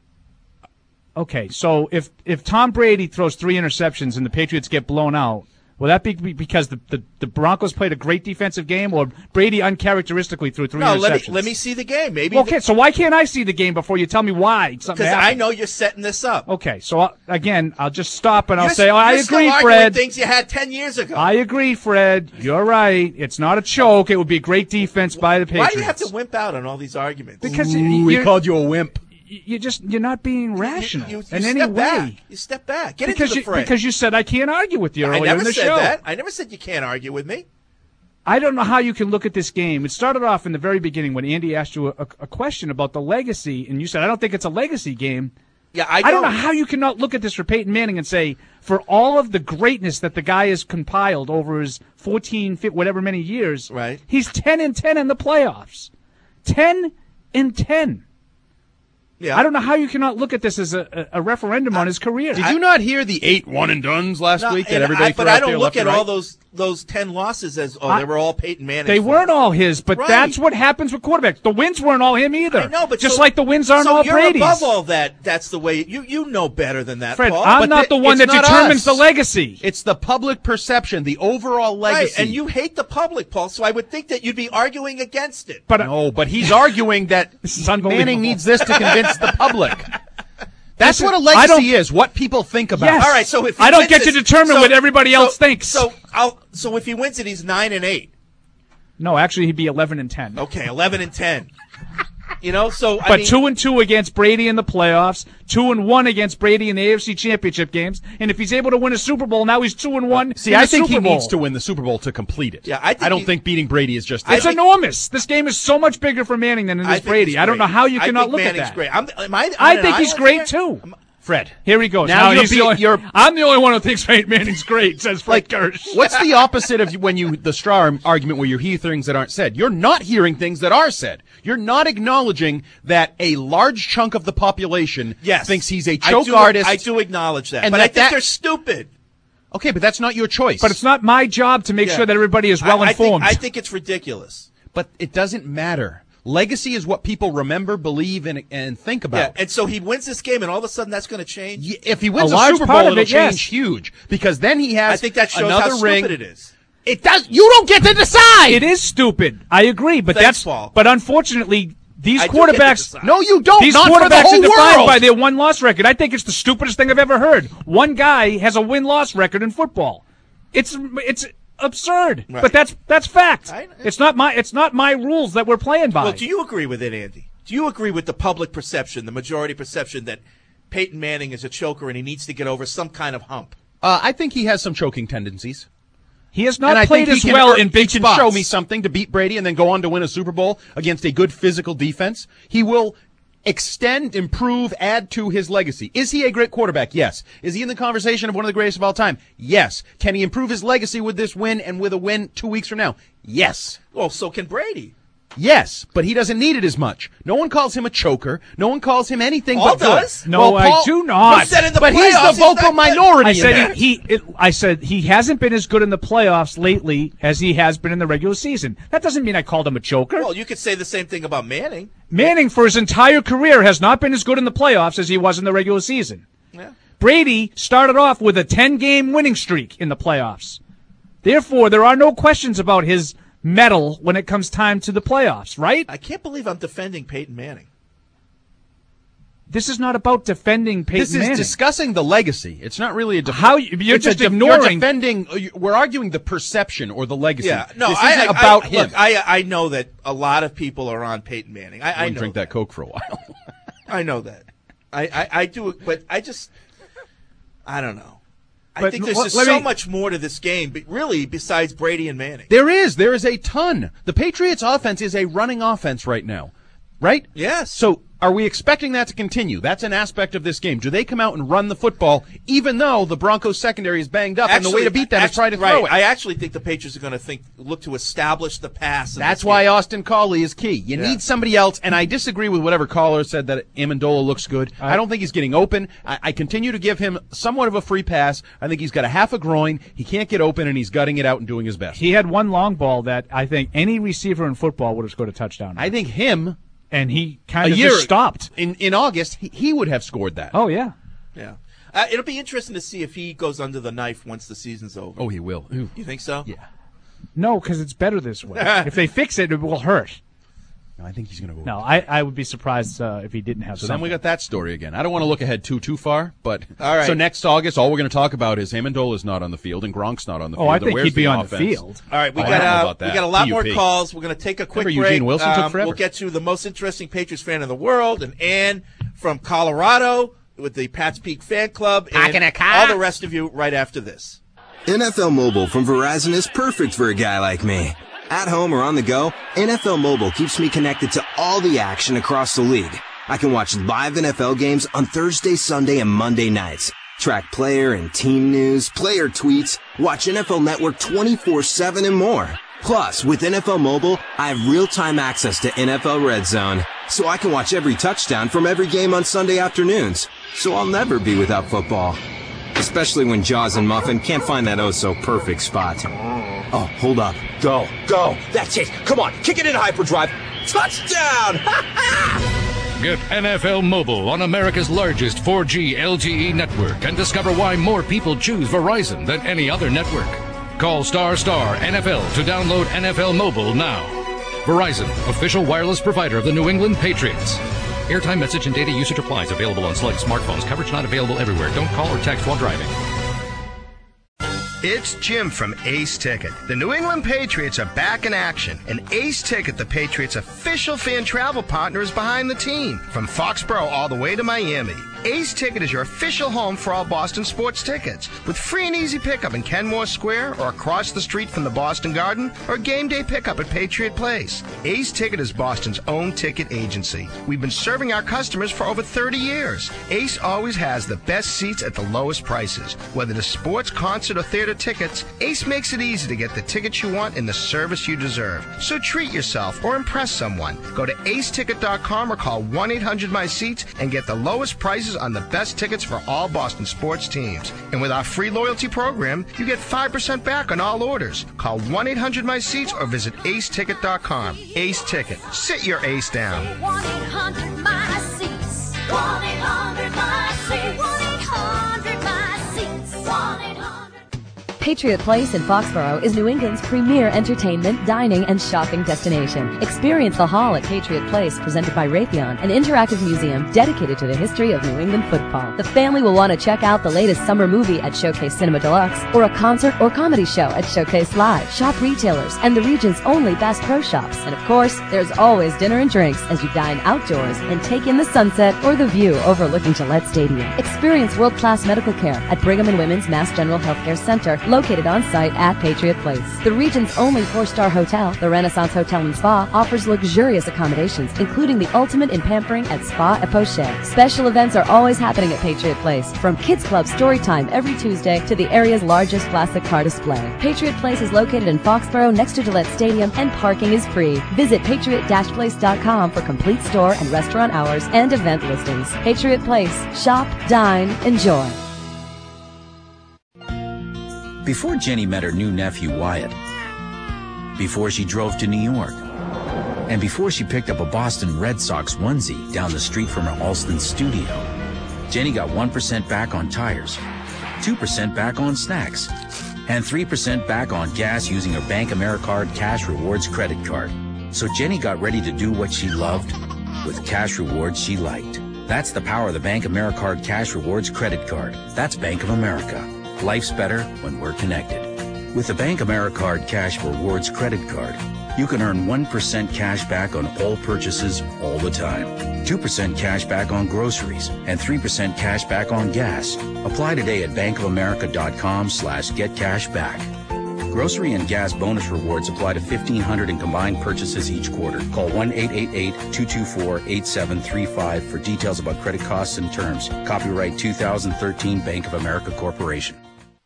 Speaker 11: Okay, so if Tom Brady throws 3 interceptions and the Patriots get blown out, will that be because the Broncos played a great defensive game, or Brady uncharacteristically threw 3 interceptions?
Speaker 9: Let me see the game. Maybe.
Speaker 11: Okay, so why can't I see the game before you tell me why?
Speaker 9: Because I know you're setting this up.
Speaker 11: Okay, so I'll just stop and I'll say,
Speaker 9: you're
Speaker 11: I
Speaker 9: still
Speaker 11: agree,
Speaker 9: arguing
Speaker 11: Fred.
Speaker 9: Things you had 10 years ago.
Speaker 11: I agree, Fred. You're right. It's not a choke. It would be great defense by the Patriots.
Speaker 9: Why do you have to wimp out on all these arguments?
Speaker 11: Because
Speaker 10: we called you a wimp.
Speaker 11: You're not being rational
Speaker 9: you
Speaker 11: in any
Speaker 9: step
Speaker 11: way.
Speaker 9: Back. You step back. Get into the fray.
Speaker 11: Because you said I can't argue with you earlier in the show.
Speaker 9: I never said that. I never said you can't argue with me.
Speaker 11: I don't know how you can look at this game. It started off in the very beginning when Andy asked you a question about the legacy, and you said, I don't think it's a legacy game.
Speaker 9: Yeah,
Speaker 11: I don't know how you cannot look at this for Peyton Manning and say, for all of the greatness that the guy has compiled over his 14, whatever many years,
Speaker 9: right?
Speaker 11: He's 10-10 in the playoffs. 10-10.
Speaker 9: Yeah.
Speaker 11: I don't know how you cannot look at this as a referendum on his career.
Speaker 10: Did you not hear the 8 one-and-dones last week that everybody threw
Speaker 9: But
Speaker 10: out
Speaker 9: I don't
Speaker 10: there
Speaker 9: look
Speaker 10: left
Speaker 9: at
Speaker 10: and right?
Speaker 9: all those 10 losses as, they were all Peyton Manning.
Speaker 11: They weren't all his, but
Speaker 9: Right.
Speaker 11: that's what happens with quarterbacks. The wins weren't all him either.
Speaker 9: I know, but
Speaker 11: just like the wins aren't all
Speaker 9: you're
Speaker 11: Brady's.
Speaker 9: above all that. That's the way you know better than that,
Speaker 11: Fred,
Speaker 9: Paul.
Speaker 11: I'm not the one that
Speaker 10: it's not
Speaker 11: determines
Speaker 10: us.
Speaker 11: the legacy.
Speaker 10: It's the public perception, the overall legacy.
Speaker 9: Right, and you hate the public, Paul, so I would think that you'd be arguing against it.
Speaker 11: But
Speaker 10: but he's arguing that Manning needs this to convince the public. That's what a legacy is, what people think about.
Speaker 11: Yes.
Speaker 9: All right, so if he
Speaker 11: I don't
Speaker 9: wins
Speaker 11: get to
Speaker 9: this-
Speaker 11: determine what everybody else thinks.
Speaker 9: So if he wins it, he's 9-8.
Speaker 11: No, actually, he'd be 11-10.
Speaker 9: Okay, 11-10. You know, so
Speaker 11: But 2-2 against Brady in the playoffs, 2-1 against Brady in the AFC Championship games, and if he's able to win a Super Bowl, now he's 2-1.
Speaker 10: See,
Speaker 11: in
Speaker 10: I
Speaker 11: the
Speaker 10: think
Speaker 11: Super
Speaker 10: he
Speaker 11: Bowl.
Speaker 10: needs to win the Super Bowl to complete it.
Speaker 9: Yeah,
Speaker 10: I don't think beating Brady is just.
Speaker 11: It's enormous. This game is so much bigger for Manning than it is Brady. I don't know how you cannot look
Speaker 9: Manning's
Speaker 11: at that.
Speaker 9: great.
Speaker 11: I think he's great too.
Speaker 10: Fred,
Speaker 11: here he goes.
Speaker 10: Now
Speaker 11: I'm the only one who thinks Peyton Manning's great, says Fred Kirsch.
Speaker 10: What's the opposite of when the straw argument where you hear things that aren't said? You're not hearing things that are said. You're not acknowledging that a large chunk of the population thinks he's a choke artist.
Speaker 9: I do acknowledge that,
Speaker 10: and
Speaker 9: but I think they're stupid.
Speaker 10: Okay, but that's not your choice.
Speaker 11: But it's not my job to make sure that everybody is well informed.
Speaker 9: I think it's ridiculous.
Speaker 10: But it doesn't matter. Legacy is what people remember, believe, and think about.
Speaker 9: Yeah, and so he wins this game, and all of a sudden that's going to change?
Speaker 10: If he wins
Speaker 11: A
Speaker 10: a
Speaker 11: large
Speaker 10: Super
Speaker 11: part
Speaker 10: Bowl,
Speaker 11: of
Speaker 10: it'll
Speaker 11: it, yes.
Speaker 10: change huge. Because then he has
Speaker 9: I think that shows
Speaker 10: another
Speaker 9: how
Speaker 10: ring.
Speaker 9: stupid it is.
Speaker 10: It does. You don't get to decide.
Speaker 11: It is stupid. I agree, but
Speaker 9: Thanks, Paul.
Speaker 11: But unfortunately, these
Speaker 9: I do get to
Speaker 11: quarterbacks.
Speaker 9: decide.
Speaker 10: No, you don't.
Speaker 11: These
Speaker 10: Not for the
Speaker 11: quarterbacks
Speaker 10: whole
Speaker 11: are defined
Speaker 10: world.
Speaker 11: by their win-loss record. I think it's the stupidest thing I've ever heard. One guy has a win-loss record in football. It's absurd.
Speaker 9: Right.
Speaker 11: But that's fact. It's not my rules that we're playing by.
Speaker 9: Well, do you agree with it, Andy? Do you agree with the public perception, the majority perception, that Peyton Manning is a choker and he needs to get over some kind of hump?
Speaker 10: I think he has some choking tendencies.
Speaker 11: He has
Speaker 10: And I
Speaker 11: not
Speaker 10: think
Speaker 11: played as
Speaker 10: he can
Speaker 11: well
Speaker 10: earn-
Speaker 11: in big
Speaker 10: he can
Speaker 11: spots.
Speaker 10: show me something to beat Brady and then go on to win a Super Bowl against a good physical defense. He will extend, improve, add to his legacy. Is he a great quarterback? Yes. Is he in the conversation of one of the greatest of all time? Yes. Can he improve his legacy with this win and with a win 2 weeks from now? Yes.
Speaker 9: Well, so can Brady.
Speaker 10: Yes, but he doesn't need it as much. No one calls him a choker. No one calls him anything
Speaker 9: Paul
Speaker 10: but good.
Speaker 9: does?
Speaker 11: No,
Speaker 10: Well,
Speaker 11: I
Speaker 10: Paul-
Speaker 11: do not.
Speaker 9: You said in the
Speaker 10: But he's
Speaker 9: playoffs,
Speaker 10: the vocal
Speaker 9: not good.
Speaker 10: minority.
Speaker 11: I
Speaker 10: in
Speaker 11: said
Speaker 10: that.
Speaker 11: I said he hasn't been as good in the playoffs lately as he has been in the regular season. That doesn't mean I called him a choker.
Speaker 9: Well, you could say the same thing about Manning.
Speaker 11: Manning, for his entire career, has not been as good in the playoffs as he was in the regular season.
Speaker 9: Yeah.
Speaker 11: Brady started off with a 10-game winning streak in the playoffs. Therefore, there are no questions about his medal when it comes time to the playoffs, right?
Speaker 9: I can't believe I'm defending Peyton Manning.
Speaker 11: This is not about defending Peyton
Speaker 10: This is
Speaker 11: Manning.
Speaker 10: discussing the legacy. It's not really a
Speaker 11: How you're
Speaker 10: it's
Speaker 11: just
Speaker 10: You're
Speaker 11: ignoring.
Speaker 10: defending. We're arguing the perception or the legacy.
Speaker 9: Yeah, no,
Speaker 10: this isn't about him.
Speaker 9: Look, I know that a lot of people are on Peyton Manning. I
Speaker 10: wouldn't
Speaker 9: know
Speaker 10: drink that Coke for a while.
Speaker 9: I know that. I do, but I don't know. I
Speaker 11: But
Speaker 9: think there's
Speaker 11: let
Speaker 9: just
Speaker 11: me-
Speaker 9: so much more to this game, but really, besides Brady and Manning.
Speaker 10: There is a ton. The Patriots' offense is a running offense right now, right?
Speaker 9: Yes.
Speaker 10: So, all Are we expecting that to continue? That's an aspect of this game. Do they come out and run the football, even though the Broncos secondary is banged up, and the way to beat them is try to throw it?
Speaker 9: I actually think the Patriots are going to look to establish the pass.
Speaker 10: That's why Austin Collie is key. You need somebody else, and I disagree with whatever caller said that Amendola looks good. I don't think he's getting open. I continue to give him somewhat of a free pass. I think he's got a half a groin. He can't get open, and he's gutting it out and doing his best.
Speaker 11: He had one long ball that I think any receiver in football would have scored a touchdown.
Speaker 10: I think him...
Speaker 11: And he kind of just stopped.
Speaker 10: In August, he would have scored that.
Speaker 11: Oh, yeah.
Speaker 9: Yeah. It'll be interesting to see if he goes under the knife once the season's over.
Speaker 10: Oh, he will.
Speaker 9: You think so?
Speaker 10: Yeah.
Speaker 11: No, because it's better this way. If they fix it, it will hurt.
Speaker 10: No, I think he's going to go.
Speaker 11: No, I would be surprised if he didn't have
Speaker 10: So
Speaker 11: something.
Speaker 10: then we got that story again. I don't want to look ahead too far, but
Speaker 9: all right.
Speaker 10: So next August, all we're going to talk about is Amendola's not on the field and Gronk's not on the field.
Speaker 11: Oh, I think
Speaker 10: Where's
Speaker 11: he'd be on
Speaker 10: offense?
Speaker 11: the field.
Speaker 9: All right, we got a lot more calls. We're going to take a quick
Speaker 10: Remember
Speaker 9: break.
Speaker 10: Eugene Wilson took forever.
Speaker 9: We'll get to the most interesting Patriots fan in the world, and Ann from Colorado with the Pats Peak Fan Club, and all the rest of you right after this.
Speaker 17: NFL Mobile from Verizon is perfect for a guy like me. At home or on the go, NFL Mobile keeps me connected to all the action across the league. I can watch live NFL games on Thursday, Sunday, and Monday nights. Track player and team news, player tweets, watch NFL Network 24/7 and more. Plus, with NFL Mobile, I have real-time access to NFL Red Zone, so I can watch every touchdown from every game on Sunday afternoons. So I'll never be without football. Especially when Jaws and Muffin can't find that oh-so-perfect spot. Oh, hold up. Go. That's it. Come on, kick it in hyperdrive. Touchdown!
Speaker 18: Get NFL Mobile on America's largest 4G LTE network and discover why more people choose Verizon than any other network. Call ** NFL to download NFL Mobile now. Verizon, official wireless provider of the New England Patriots. Airtime, message, and data usage applies. Available on select smartphones. Coverage not available everywhere. Don't call or text while driving.
Speaker 19: It's Jim from Ace Ticket. The New England Patriots are back in action, and Ace Ticket, the Patriots' official fan travel partner, is behind the team. From Foxborough all the way to Miami, Ace Ticket is your official home for all Boston sports tickets, with free and easy pickup in Kenmore Square or across the street from the Boston Garden, or game day pickup at Patriot Place. Ace Ticket is Boston's own ticket agency. We've been serving our customers for over 30 years. Ace always has the best seats at the lowest prices. Whether it's sports, concert, or theater tickets, Ace makes it easy to get the tickets you want and the service you deserve. So treat yourself or impress someone. Go to aceticket.com or call 1-800-MY-SEATS and get the lowest prices on the best tickets for all Boston sports teams. And with our free loyalty program, you get 5% back on all orders. Call 1-800-MY-SEATS or visit aceticket.com. Ace Ticket. Sit your ace down.
Speaker 20: 1-800-MY-SEATS. 1-800-MY-SEATS. 1-800-MY-SEATS. 1-800.
Speaker 21: Patriot Place in Foxborough is New England's premier entertainment, dining, and shopping destination. Experience the Hall at Patriot Place, presented by Raytheon, an interactive museum dedicated to the history of New England football. The family will want to check out the latest summer movie at Showcase Cinema Deluxe, or a concert or comedy show at Showcase Live. Shop retailers and the region's only Bass Pro Shops. And of course, there's always dinner and drinks as you dine outdoors and take in the sunset or the view overlooking Gillette Stadium. Experience world-class medical care at Brigham and Women's Mass General Healthcare Center, located on site at Patriot Place. The region's only 4-star hotel, the Renaissance Hotel and Spa, offers luxurious accommodations, including the ultimate in pampering at Spa et Poche. Special events are always happening at Patriot Place, from Kids Club story time every Tuesday to the area's largest classic car display. Patriot Place is located in Foxborough next to Gillette Stadium, and parking is free. Visit patriot-place.com for complete store and restaurant hours and event listings. Patriot Place. Shop, dine, enjoy.
Speaker 22: Before Jenny met her new nephew, Wyatt, before she drove to New York, and before she picked up a Boston Red Sox onesie down the street from her Alston studio, Jenny got 1% back on tires, 2% back on snacks, and 3% back on gas using her Bank AmeriCard Cash Rewards credit card. So Jenny got ready to do what she loved with cash rewards she liked. That's the power of the Bank AmeriCard Cash Rewards credit card. That's Bank of America. Life's better when we're connected. With the Bank AmeriCard Cash Rewards credit card, you can earn 1% cash back on all purchases all the time, 2% cash back on groceries, and 3% cash back on gas. Apply today at bankofamerica.com/getcashback. Grocery and gas bonus rewards apply to $1,500 in combined purchases each quarter. Call 1-888-224-8735 for details about credit costs and terms. Copyright 2013 Bank of America Corporation.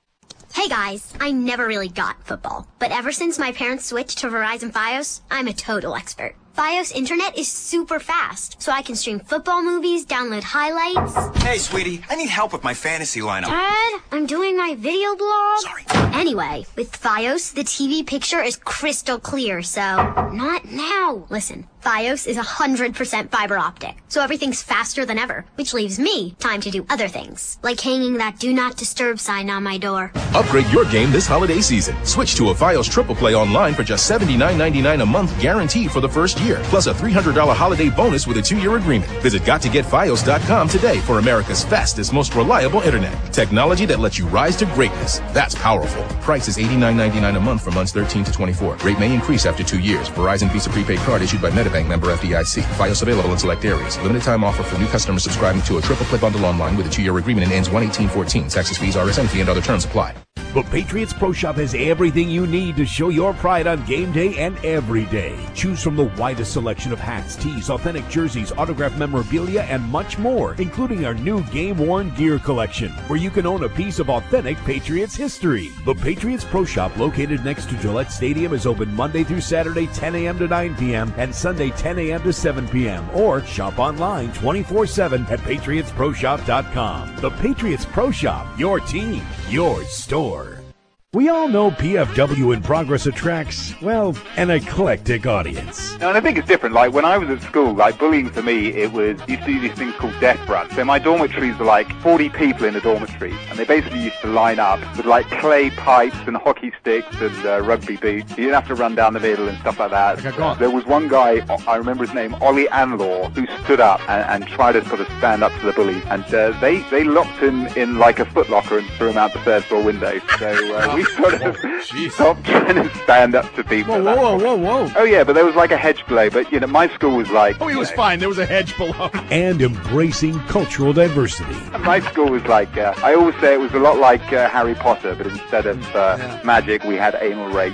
Speaker 2: Hey guys, I never really got football, but ever since my parents switched to Verizon Fios, I'm a total expert. Fios internet is super fast, so I can stream football movies, download highlights.
Speaker 20: Hey, sweetie, I need help with my fantasy lineup.
Speaker 2: Dad, I'm doing my video blog. Sorry. Anyway, with Fios, the TV picture is crystal clear, so not now. Listen, Fios is 100% fiber optic, so everything's faster than ever, which leaves me time to do other things, like hanging that do not disturb sign on my door.
Speaker 23: Upgrade your game this holiday season. Switch to a Fios Triple Play online for just $79.99 a month guaranteed for the first year, plus a $300 holiday bonus with a 2-year agreement. Visit GotToGetFios.com today for America's fastest, most reliable internet. Technology that lets you rise to greatness. That's powerful. Price is $89.99 a month for months 13 to 24. Rate may increase after 2 years. Verizon Visa prepaid card issued by MetaBank, member FDIC. Fios available in select areas. Limited time offer for new customers subscribing to a Triple Play bundle online with a 2-year agreement and ends 1/18/14. Taxes, fees, RSN fee, and other terms apply.
Speaker 1: The Patriots Pro Shop has everything you need to show your pride on game day and every day. Choose from the widest selection of hats, tees, authentic jerseys, autographed memorabilia, and much more, including our new game-worn gear collection, where you can own a piece of authentic Patriots history. The Patriots Pro Shop, located next to Gillette Stadium, is open Monday through Saturday 10 a.m. to 9 p.m. and Sunday 10 a.m. to 7 p.m. Or shop online 24/7 at PatriotsProShop.com. The Patriots Pro Shop, your team, your store. We all know PFW in Progress attracts, well, an eclectic audience.
Speaker 24: And I think it's different. Like, when I was at school, like, bullying for me, it was, you used to do these things called death runs. So my dormitories were like 40 people in a dormitory, and they basically used to line up with, like, clay pipes and hockey sticks and rugby boots. You didn't have to run down the middle and stuff like that. There was one guy, I remember his name, Ollie Anlaw, who stood up and tried to sort of stand up to the bullies. And they locked him in, like, a footlocker and threw him out the third floor window. So we sort of stopped trying to stand up to people.
Speaker 10: Whoa.
Speaker 24: Oh, yeah, but there was like a hedge below. But, you know, my school was like...
Speaker 10: Oh, he was fine. There was a hedge below.
Speaker 1: And embracing cultural diversity.
Speaker 24: My school was like... I always say it was a lot like Harry Potter, but instead of magic, we had anal rape.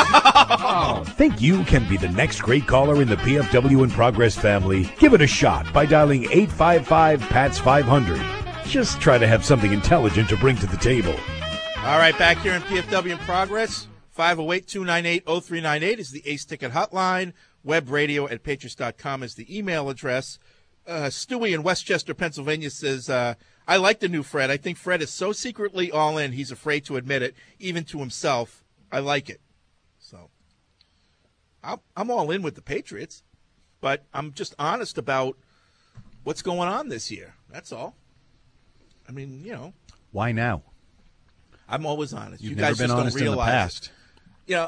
Speaker 1: Think you can be the next great caller in the PFW in Progress family? Give it a shot by dialing 855-PATS-500. Just try to have something intelligent to bring to the table.
Speaker 9: All right, back here in PFW in Progress, 508-298-0398 is the Ace Ticket hotline. Web radio at patriots.com is the email address. Stewie in Westchester, Pennsylvania says, I like the new Fred. I think Fred is so secretly all in, he's afraid to admit it, even to himself. I like it. So I'm all in with the Patriots, but I'm just honest about what's going on this year. That's all. I mean, you know.
Speaker 10: Why now?
Speaker 9: I'm always honest.
Speaker 10: You've
Speaker 9: you
Speaker 10: never
Speaker 9: guys
Speaker 10: been
Speaker 9: just
Speaker 10: honest
Speaker 9: don't realize
Speaker 10: in the past.
Speaker 9: It. You know,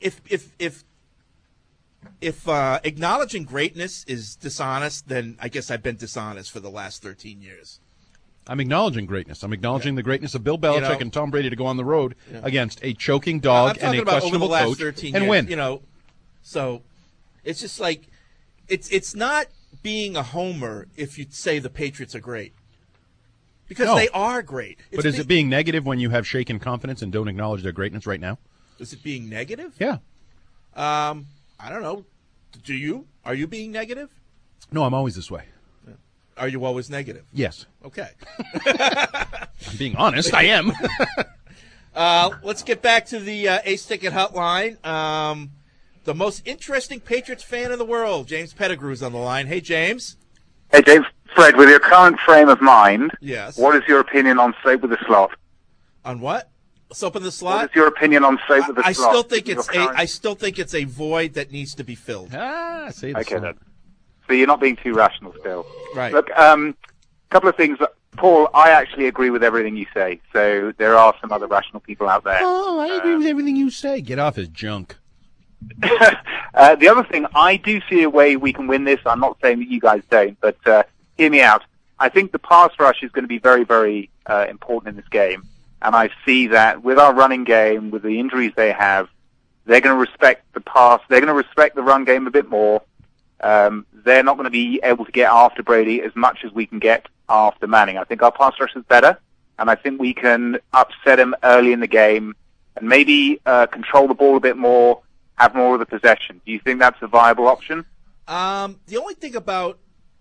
Speaker 9: if acknowledging greatness is dishonest, then I guess I've been dishonest for the last 13 years.
Speaker 10: I'm acknowledging greatness. I'm acknowledging the greatness of Bill Belichick and Tom Brady to go on the road against a choking dog and a questionable coach and win.
Speaker 9: You know, so it's just like it's not being a homer if you say the Patriots are great. Because they are great.
Speaker 10: But is it being negative when you have shaken confidence and don't acknowledge their greatness right now?
Speaker 9: Is it being negative?
Speaker 10: Yeah.
Speaker 9: I don't know. Do you? Are you being negative?
Speaker 10: No, I'm always this way.
Speaker 9: Are you always negative?
Speaker 10: Yes.
Speaker 9: Okay.
Speaker 10: I'm being honest. I am.
Speaker 9: Let's get back to the Ace Ticket hotline. The most interesting Patriots fan in the world, James Pettigrew's on the line. Hey, James.
Speaker 24: Hey, James. Fred, with your current frame of mind,
Speaker 9: yes.
Speaker 24: What is your opinion on Soap with a Slot?
Speaker 9: On what? Soap in the Slot?
Speaker 24: What is your opinion on Soap with a Slot?
Speaker 9: I still think it's a void that needs to be filled.
Speaker 24: Okay, then. So you're not being too rational still.
Speaker 9: Right.
Speaker 24: Look, couple of things. Paul, I actually agree with everything you say. So there are some other rational people out there.
Speaker 10: Oh, I agree with everything you say. Get off his junk.
Speaker 24: The other thing, I do see a way we can win this. I'm not saying that you guys don't, but hear me out. I think the pass rush is going to be very, very important in this game. And I see that with our running game, with the injuries they have, they're going to respect the pass. They're going to respect the run game a bit more. They're not going to be able to get after Brady as much as we can get after Manning. I think our pass rush is better, and I think we can upset him early in the game and maybe control the ball a bit more, have more of the possession. Do you think that's a viable option?
Speaker 9: The only thing about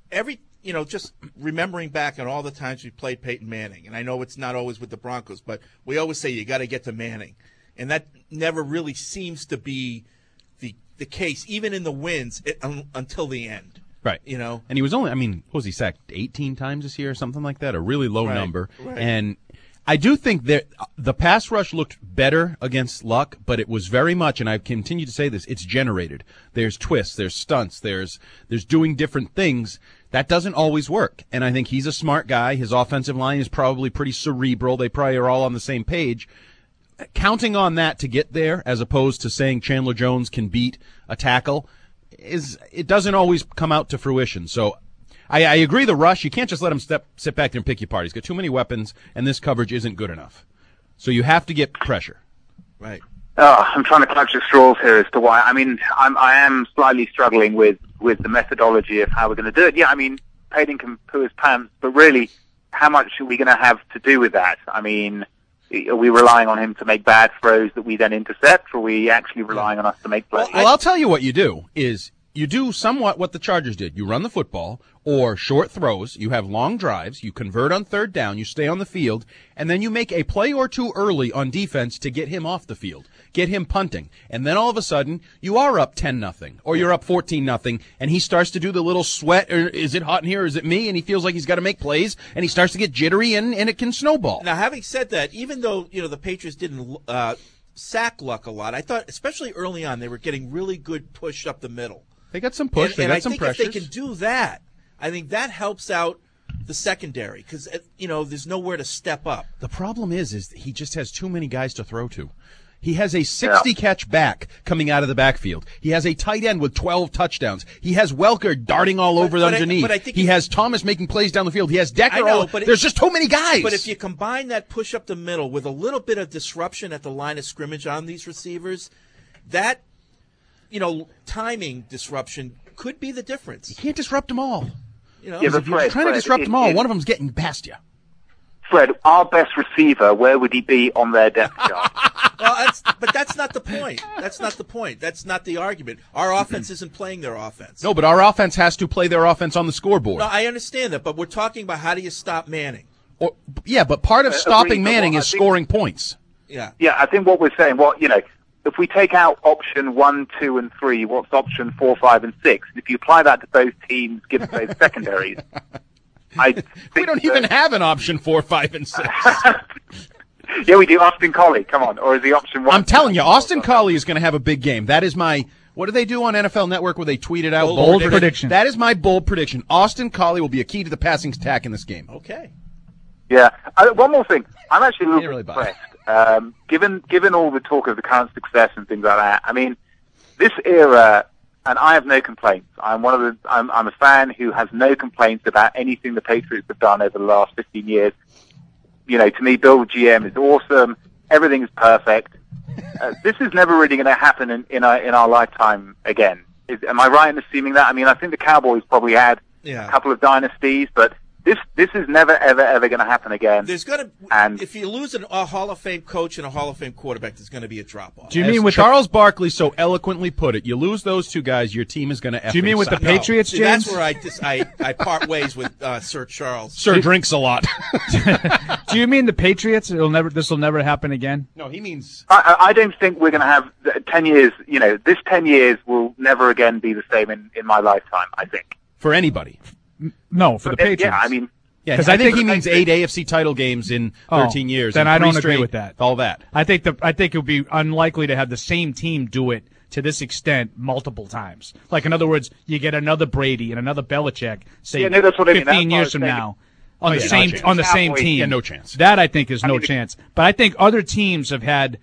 Speaker 9: just remembering back on all the times we played Peyton Manning, and I know it's not always with the Broncos, but we always say you got to get to Manning, and that never really seems to be the case, even in the wins until the end.
Speaker 10: Right. And he was only, what was he sacked 18 times this year or something like that? A really low number.
Speaker 9: Right.
Speaker 10: And I do think that the pass rush looked better against Luck, but it was very much, and I continue to say this, it's generated. There's twists, there's stunts, there's doing different things. That doesn't always work. And I think he's a smart guy. His offensive line is probably pretty cerebral. They probably are all on the same page. Counting on that to get there, as opposed to saying Chandler Jones can beat a tackle, it doesn't always come out to fruition. So I agree the rush, you can't just let him sit back there and pick you apart. He's got too many weapons, and this coverage isn't good enough. So you have to get pressure.
Speaker 9: Right.
Speaker 24: I'm trying to clutch at straws here as to why. I am slightly struggling with the methodology of how we're going to do it. Yeah, Peyton can poo his pants, but really, how much are we going to have to do with that? Are we relying on him to make bad throws that we then intercept, or are we actually relying on us to make plays?
Speaker 10: Well, I'll tell you what you do is you do somewhat what the Chargers did. You run the football or short throws. You have long drives. You convert on third down. You stay on the field. And then you make a play or two early on defense to get him off the field, get him punting. And then all of a sudden, you are up 10-0 or you're up 14-0, and he starts to do the little sweat, or is it hot in here, or is it me? And he feels like he's got to make plays, and he starts to get jittery, and it can snowball.
Speaker 9: Now, having said that, even though the Patriots didn't sack Luck a lot, I thought, especially early on, they were getting really good push up the middle.
Speaker 10: They got some push. They got some pressures.
Speaker 9: If they can do that, I think that helps out the secondary because there's nowhere to step up.
Speaker 10: The problem is he just has too many guys to throw to. He has a 60-catch back coming out of the backfield. He has a tight end with 12 touchdowns. He has Welker darting all over underneath. He has Thomas making plays down the field. He has Decker. There's just too many guys.
Speaker 9: But if you combine that push up the middle with a little bit of disruption at the line of scrimmage on these receivers, that timing disruption could be the difference.
Speaker 10: You can't disrupt them all.
Speaker 24: If
Speaker 10: you're trying to disrupt them all, one of them's getting past you.
Speaker 24: Fred, our best receiver, where would he be on their depth chart?
Speaker 9: But that's not the point. That's not the point. That's not the argument. Our offense isn't playing their offense.
Speaker 10: No, but our offense has to play their offense on the scoreboard.
Speaker 9: No, I understand that, but we're talking about how do you stop Manning?
Speaker 10: But part of stopping Manning is scoring points.
Speaker 9: Yeah.
Speaker 24: Yeah, I think what we're saying, if we take out option 1, 2, and 3, what's option 4, 5, and 6? If you apply that to both teams, given those secondaries,
Speaker 10: we don't even have an option 4, 5, and 6.
Speaker 24: Yeah, we do. Austin Collie, come on. Or is the option 1?
Speaker 10: I'm telling you, Austin Collie is going to have a big game. That is my, what do they do on NFL Network where they tweet it out?
Speaker 11: Bold prediction.
Speaker 10: That is my bold prediction. Austin Collie will be a key to the passing attack in this game.
Speaker 9: Okay.
Speaker 24: Yeah. One more thing. I'm actually a little bit impressed. Given all the talk of the current success and things like that, this era, and I have no complaints. I'm a fan who has no complaints about anything the Patriots have done over the last 15 years. To me, Bill GM is awesome. Everything is perfect. This is never really going to happen in our lifetime again. Am I right in assuming that? I think the Cowboys probably had a couple of dynasties, but this is never, ever going to happen again.
Speaker 9: There's going to, if you lose a Hall of Fame coach and a Hall of Fame quarterback, there's going to be a drop-off.
Speaker 10: Do you mean with Charles Barkley so eloquently put it, you lose those two guys, your team is going to
Speaker 11: Do you mean with the Patriots, James?
Speaker 9: That's where I part ways with Sir Charles.
Speaker 10: Sir drinks a lot.
Speaker 11: Do you mean the Patriots? This will never happen again?
Speaker 10: No, he means...
Speaker 24: I don't think we're going to have 10 years, this 10 years will never again be the same in my lifetime, I think.
Speaker 10: For anybody.
Speaker 11: No, for the Patriots.
Speaker 10: Yeah, because I think he means 8 AFC title games in 13 years.
Speaker 11: Then I don't agree with that.
Speaker 10: All that.
Speaker 11: I think it would be unlikely to have the same team do it to this extent multiple times. Like, in other words, you get another Brady and another Belichick, say,
Speaker 24: that's what
Speaker 11: 15 years from now, on the same team.
Speaker 10: Yeah, no chance.
Speaker 11: That, I think, is no chance. But I think other teams have had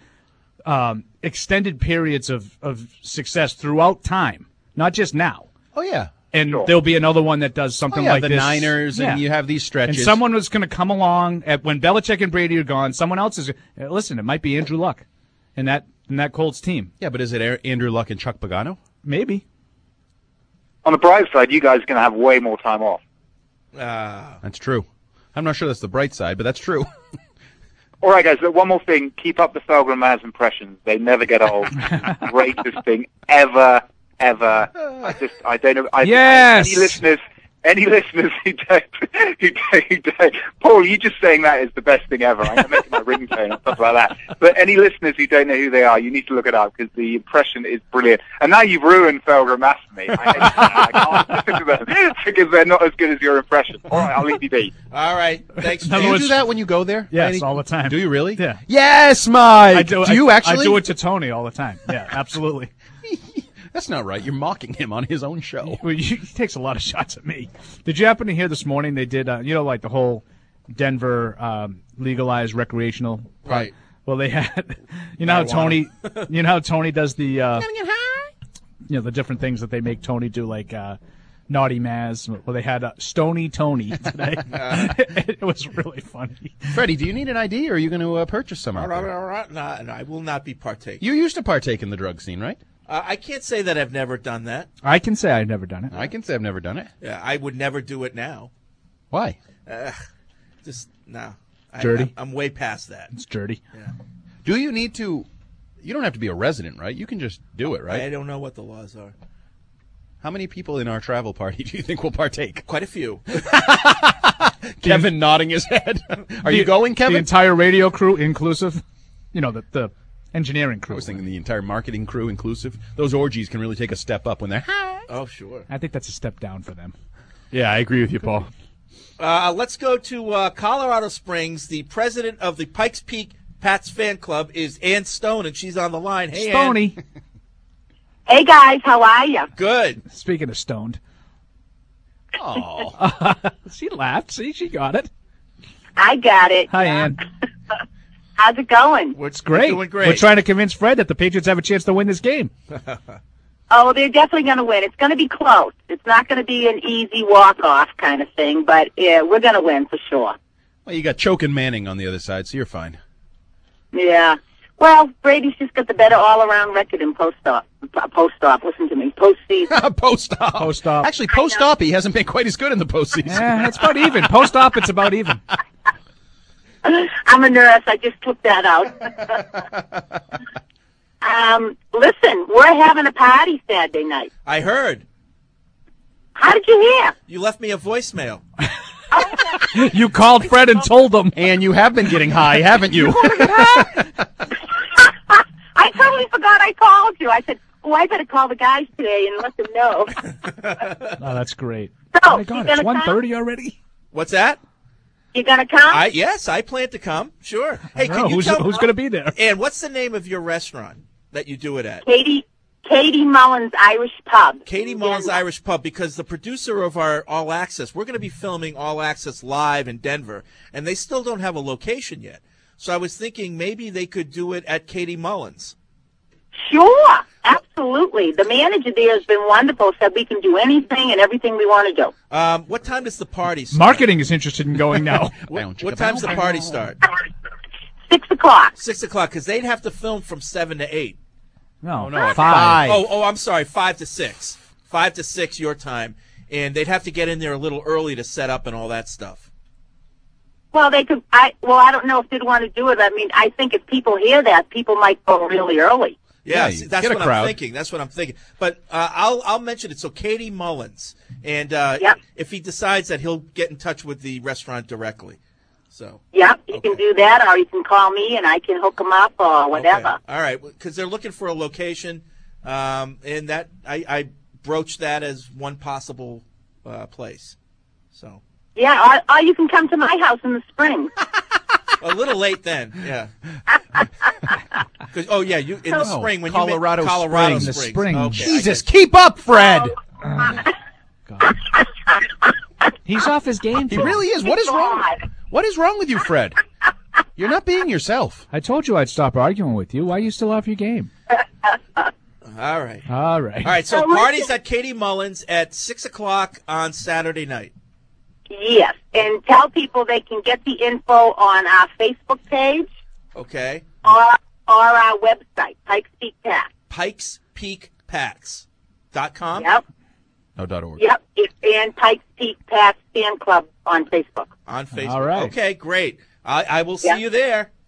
Speaker 11: extended periods of success throughout time, not just now.
Speaker 10: Oh, yeah.
Speaker 11: And there'll be another one that does something like
Speaker 10: the
Speaker 11: this.
Speaker 10: Niners, and you have these stretches.
Speaker 11: And someone was going to come along when Belichick and Brady are gone. Someone else is. Listen, it might be Andrew Luck, in that Colts team.
Speaker 10: Yeah, but is it Andrew Luck and Chuck Pagano?
Speaker 11: Maybe.
Speaker 24: On the bright side, you guys are going to have way more time off.
Speaker 10: That's true. I'm not sure that's the bright side, but that's true.
Speaker 24: All right, guys, one more thing. Keep up the Felger and Maz impressions. They never get old. Greatest thing ever. I don't know.
Speaker 11: Yes!
Speaker 24: Any listeners who don't, Paul, you just saying that is the best thing ever. I'm going to make it my ringtone and stuff like that. But any listeners who don't know who they are, you need to look it up because the impression is brilliant. And now you've ruined Felger and Maz for me. I can't listen to them because they're not as good as your impression. All right, I'll leave you be.
Speaker 9: All right, thanks.
Speaker 10: Do you do that when you go there?
Speaker 11: Yes, all the time.
Speaker 10: Do you really?
Speaker 11: Yeah.
Speaker 10: Yes, Mike. Do you actually?
Speaker 11: I do it to Tony all the time. Yeah, absolutely.
Speaker 10: That's not right. You're mocking him on his own show.
Speaker 11: Well, he takes a lot of shots at me. Did you happen to hear this morning they did, like the whole Denver legalized recreational part?
Speaker 9: Right.
Speaker 11: Well, they had, how Tony does the, the different things that they make Tony do, like Naughty Maz. Well, they had Stony Tony today. It was really funny.
Speaker 10: Freddie, do you need an ID or are you going to purchase some out there?
Speaker 9: No, I will not be partaking.
Speaker 10: You used to partake in the drug scene, right?
Speaker 9: I can't say that I've never done that.
Speaker 11: I can say I've never done it.
Speaker 10: I can say I've never done it.
Speaker 9: Yeah, I would never do it now.
Speaker 10: Why?
Speaker 9: No.
Speaker 11: Dirty?
Speaker 9: I'm way past that.
Speaker 11: It's dirty.
Speaker 9: Yeah.
Speaker 10: Do you need to? You don't have to be a resident, right? You can just do it, right?
Speaker 9: I don't know what the laws are.
Speaker 10: How many people in our travel party do you think will partake?
Speaker 9: Quite a few.
Speaker 10: Kevin nodding his head. Are you going, Kevin?
Speaker 11: The entire radio crew inclusive? The engineering crew.
Speaker 10: I was thinking the entire marketing crew inclusive. Those orgies can really take a step up when they're
Speaker 9: Oh, sure.
Speaker 11: I think that's a step down for them.
Speaker 12: Yeah, I agree with you, Paul.
Speaker 9: Let's go to Colorado Springs. The president of the Pikes Peak Pats fan club is Ann Stone, and she's on the line. Hey,
Speaker 11: Stoney.
Speaker 9: Ann.
Speaker 3: Hey, guys. How are you?
Speaker 9: Good.
Speaker 11: Speaking of stoned.
Speaker 10: Oh.
Speaker 11: She laughed. See, she got it.
Speaker 3: I got it.
Speaker 11: Hi, Ann.
Speaker 3: How's it going?
Speaker 11: It's great.
Speaker 9: Doing great.
Speaker 11: We're trying to convince Fred that the Patriots have a chance to win this game.
Speaker 3: Oh, they're definitely going to win. It's going to be close. It's not going to be an easy walk-off kind of thing, but we're going to win for sure.
Speaker 10: Well, you got Choke and Manning on the other side, so you're fine.
Speaker 3: Yeah. Well, Brady's just got the better all-around record in post-op. Listen to me. Postseason.
Speaker 10: Post-op.
Speaker 11: Post-op.
Speaker 10: Actually, post-op, he hasn't been quite as good in the postseason.
Speaker 11: Yeah, it's about even. Post-op, it's about even.
Speaker 3: I'm a nurse. I just took that out. Listen, we're having a party Saturday night.
Speaker 9: I heard.
Speaker 3: How did you hear?
Speaker 9: You left me a voicemail.
Speaker 11: You called Fred and told him.
Speaker 10: And you have been getting high, haven't you?
Speaker 3: I totally forgot I called you. I said, I better call the guys today and let them know.
Speaker 11: Oh, that's great.
Speaker 3: So,
Speaker 11: oh, my God, it's 1:30 already?
Speaker 9: What's that?
Speaker 3: You going to come?
Speaker 9: Yes, I plan to come. Sure. Hey,
Speaker 11: can you tell who's going to be there?
Speaker 9: And what's the name of your restaurant that you do it at?
Speaker 3: Katie Mullins Irish Pub.
Speaker 9: Katie Mullins Irish Pub, because the producer of our All Access, we're going to be filming All Access live in Denver, and they still don't have a location yet. So I was thinking maybe they could do it at Katie Mullins.
Speaker 3: Sure, absolutely. The manager there has been wonderful, said we can do anything and everything we want to do.
Speaker 9: What time does the party start?
Speaker 11: Marketing is interested in going now.
Speaker 9: What time's the party start?
Speaker 3: 6 o'clock.
Speaker 9: 6 o'clock, because they'd have to film from 7 to 8.
Speaker 11: No,
Speaker 10: at
Speaker 11: 5.
Speaker 9: Oh, I'm sorry, 5 to 6. 5 to 6 your time, and they'd have to get in there a little early to set up and all that stuff.
Speaker 3: Well, they could. I don't know if they'd want to do it. I mean, I think if people hear that, people might go really early.
Speaker 9: Yeah, that's what I'm thinking. That's what I'm thinking. But I'll mention it. So Katie Mullins, and if he decides that, he'll get in touch with the restaurant directly. So.
Speaker 3: Yep, you can do that, or you can call me and I can hook them up or whatever.
Speaker 9: Okay. All right, because they're looking for a location, and that I broached that as one possible place. So.
Speaker 3: Yeah, or you can come to my house in the spring.
Speaker 9: A little late then, yeah. You in the spring when
Speaker 10: Colorado
Speaker 9: you meant Colorado
Speaker 11: Springs.
Speaker 9: Springs.
Speaker 11: The spring.
Speaker 9: Okay,
Speaker 10: Jesus, keep up, Fred.
Speaker 11: God. He's off his game.
Speaker 10: He really is. What is wrong? What is wrong with you, Fred? You're not being yourself.
Speaker 11: I told you I'd stop arguing with you. Why are you still off your game?
Speaker 9: All right.
Speaker 11: All right.
Speaker 9: So party's at Katie Mullins at 6 o'clock on Saturday night.
Speaker 3: Yes, and tell people they can get the info on our Facebook page.
Speaker 9: Okay.
Speaker 3: Or our website, Pikes Peak Pats.
Speaker 9: PikesPeakPats.com?
Speaker 3: Yep.
Speaker 10: No .org.
Speaker 3: Yep, and Pikes Peak Pats Fan Club on Facebook.
Speaker 9: On Facebook.
Speaker 11: All right.
Speaker 9: Okay, great. I will see you there.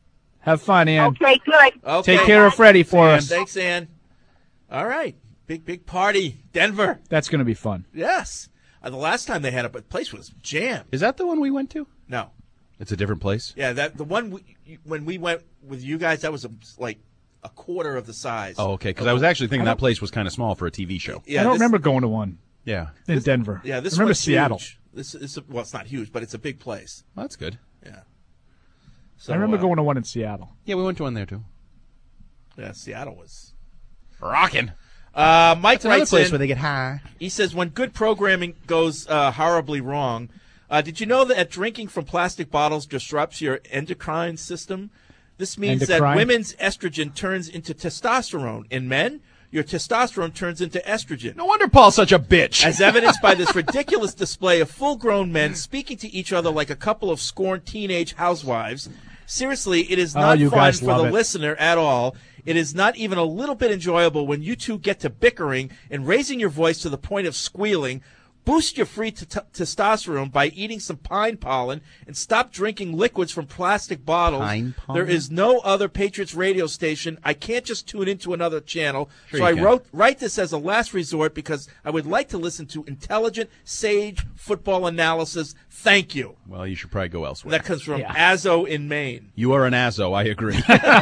Speaker 11: Have fun, Ann.
Speaker 3: Okay, good.
Speaker 9: Okay.
Speaker 11: Take care of Freddie for
Speaker 9: Ann,
Speaker 11: us.
Speaker 9: Thanks, Ann. All right. Big party. Denver.
Speaker 11: That's going to be fun.
Speaker 9: Yes. The last time they had a place was jammed.
Speaker 10: Is that the one we went to?
Speaker 9: No.
Speaker 10: It's a different place?
Speaker 9: Yeah, the one when we went with you guys, that was like a quarter of the size.
Speaker 10: Oh, okay, because I was actually thinking that place was kind of small for a TV show.
Speaker 9: Yeah,
Speaker 11: I don't remember going to one.
Speaker 10: Yeah.
Speaker 11: In Denver.
Speaker 9: Yeah, this
Speaker 11: I remember
Speaker 9: one's
Speaker 11: Seattle.
Speaker 9: huge. This is well, it's not huge, but it's a big place.
Speaker 10: Well, that's good.
Speaker 9: Yeah.
Speaker 11: I remember going to one in Seattle.
Speaker 10: Yeah, we went to one there, too.
Speaker 9: Yeah, Seattle was
Speaker 10: rocking.
Speaker 9: Mike
Speaker 10: It's another
Speaker 9: writes
Speaker 10: place
Speaker 9: in,
Speaker 10: where they get high.
Speaker 9: He says, when good programming goes horribly wrong, did you know that drinking from plastic bottles disrupts your endocrine system? This means that women's estrogen turns into testosterone. In men, your testosterone turns into estrogen.
Speaker 10: No wonder Paul's such a bitch.
Speaker 9: As evidenced by this ridiculous display of full-grown men speaking to each other like a couple of scorned teenage housewives. Seriously, it is not fun for the listener at all. It is not even a little bit enjoyable when you two get to bickering and raising your voice to the point of squealing. Boost your free testosterone by eating some pine pollen and stop drinking liquids from plastic bottles.
Speaker 10: Pine pollen?
Speaker 9: There is no other Patriots radio station. I can't just tune into another channel.
Speaker 10: Sure
Speaker 9: so
Speaker 10: you
Speaker 9: I
Speaker 10: can.
Speaker 9: write this as a last resort because I would like to listen to intelligent, sage football analysis. Thank you.
Speaker 10: Well, you should probably go elsewhere.
Speaker 9: That comes from Azzo in Maine.
Speaker 10: You are an Azzo, I agree.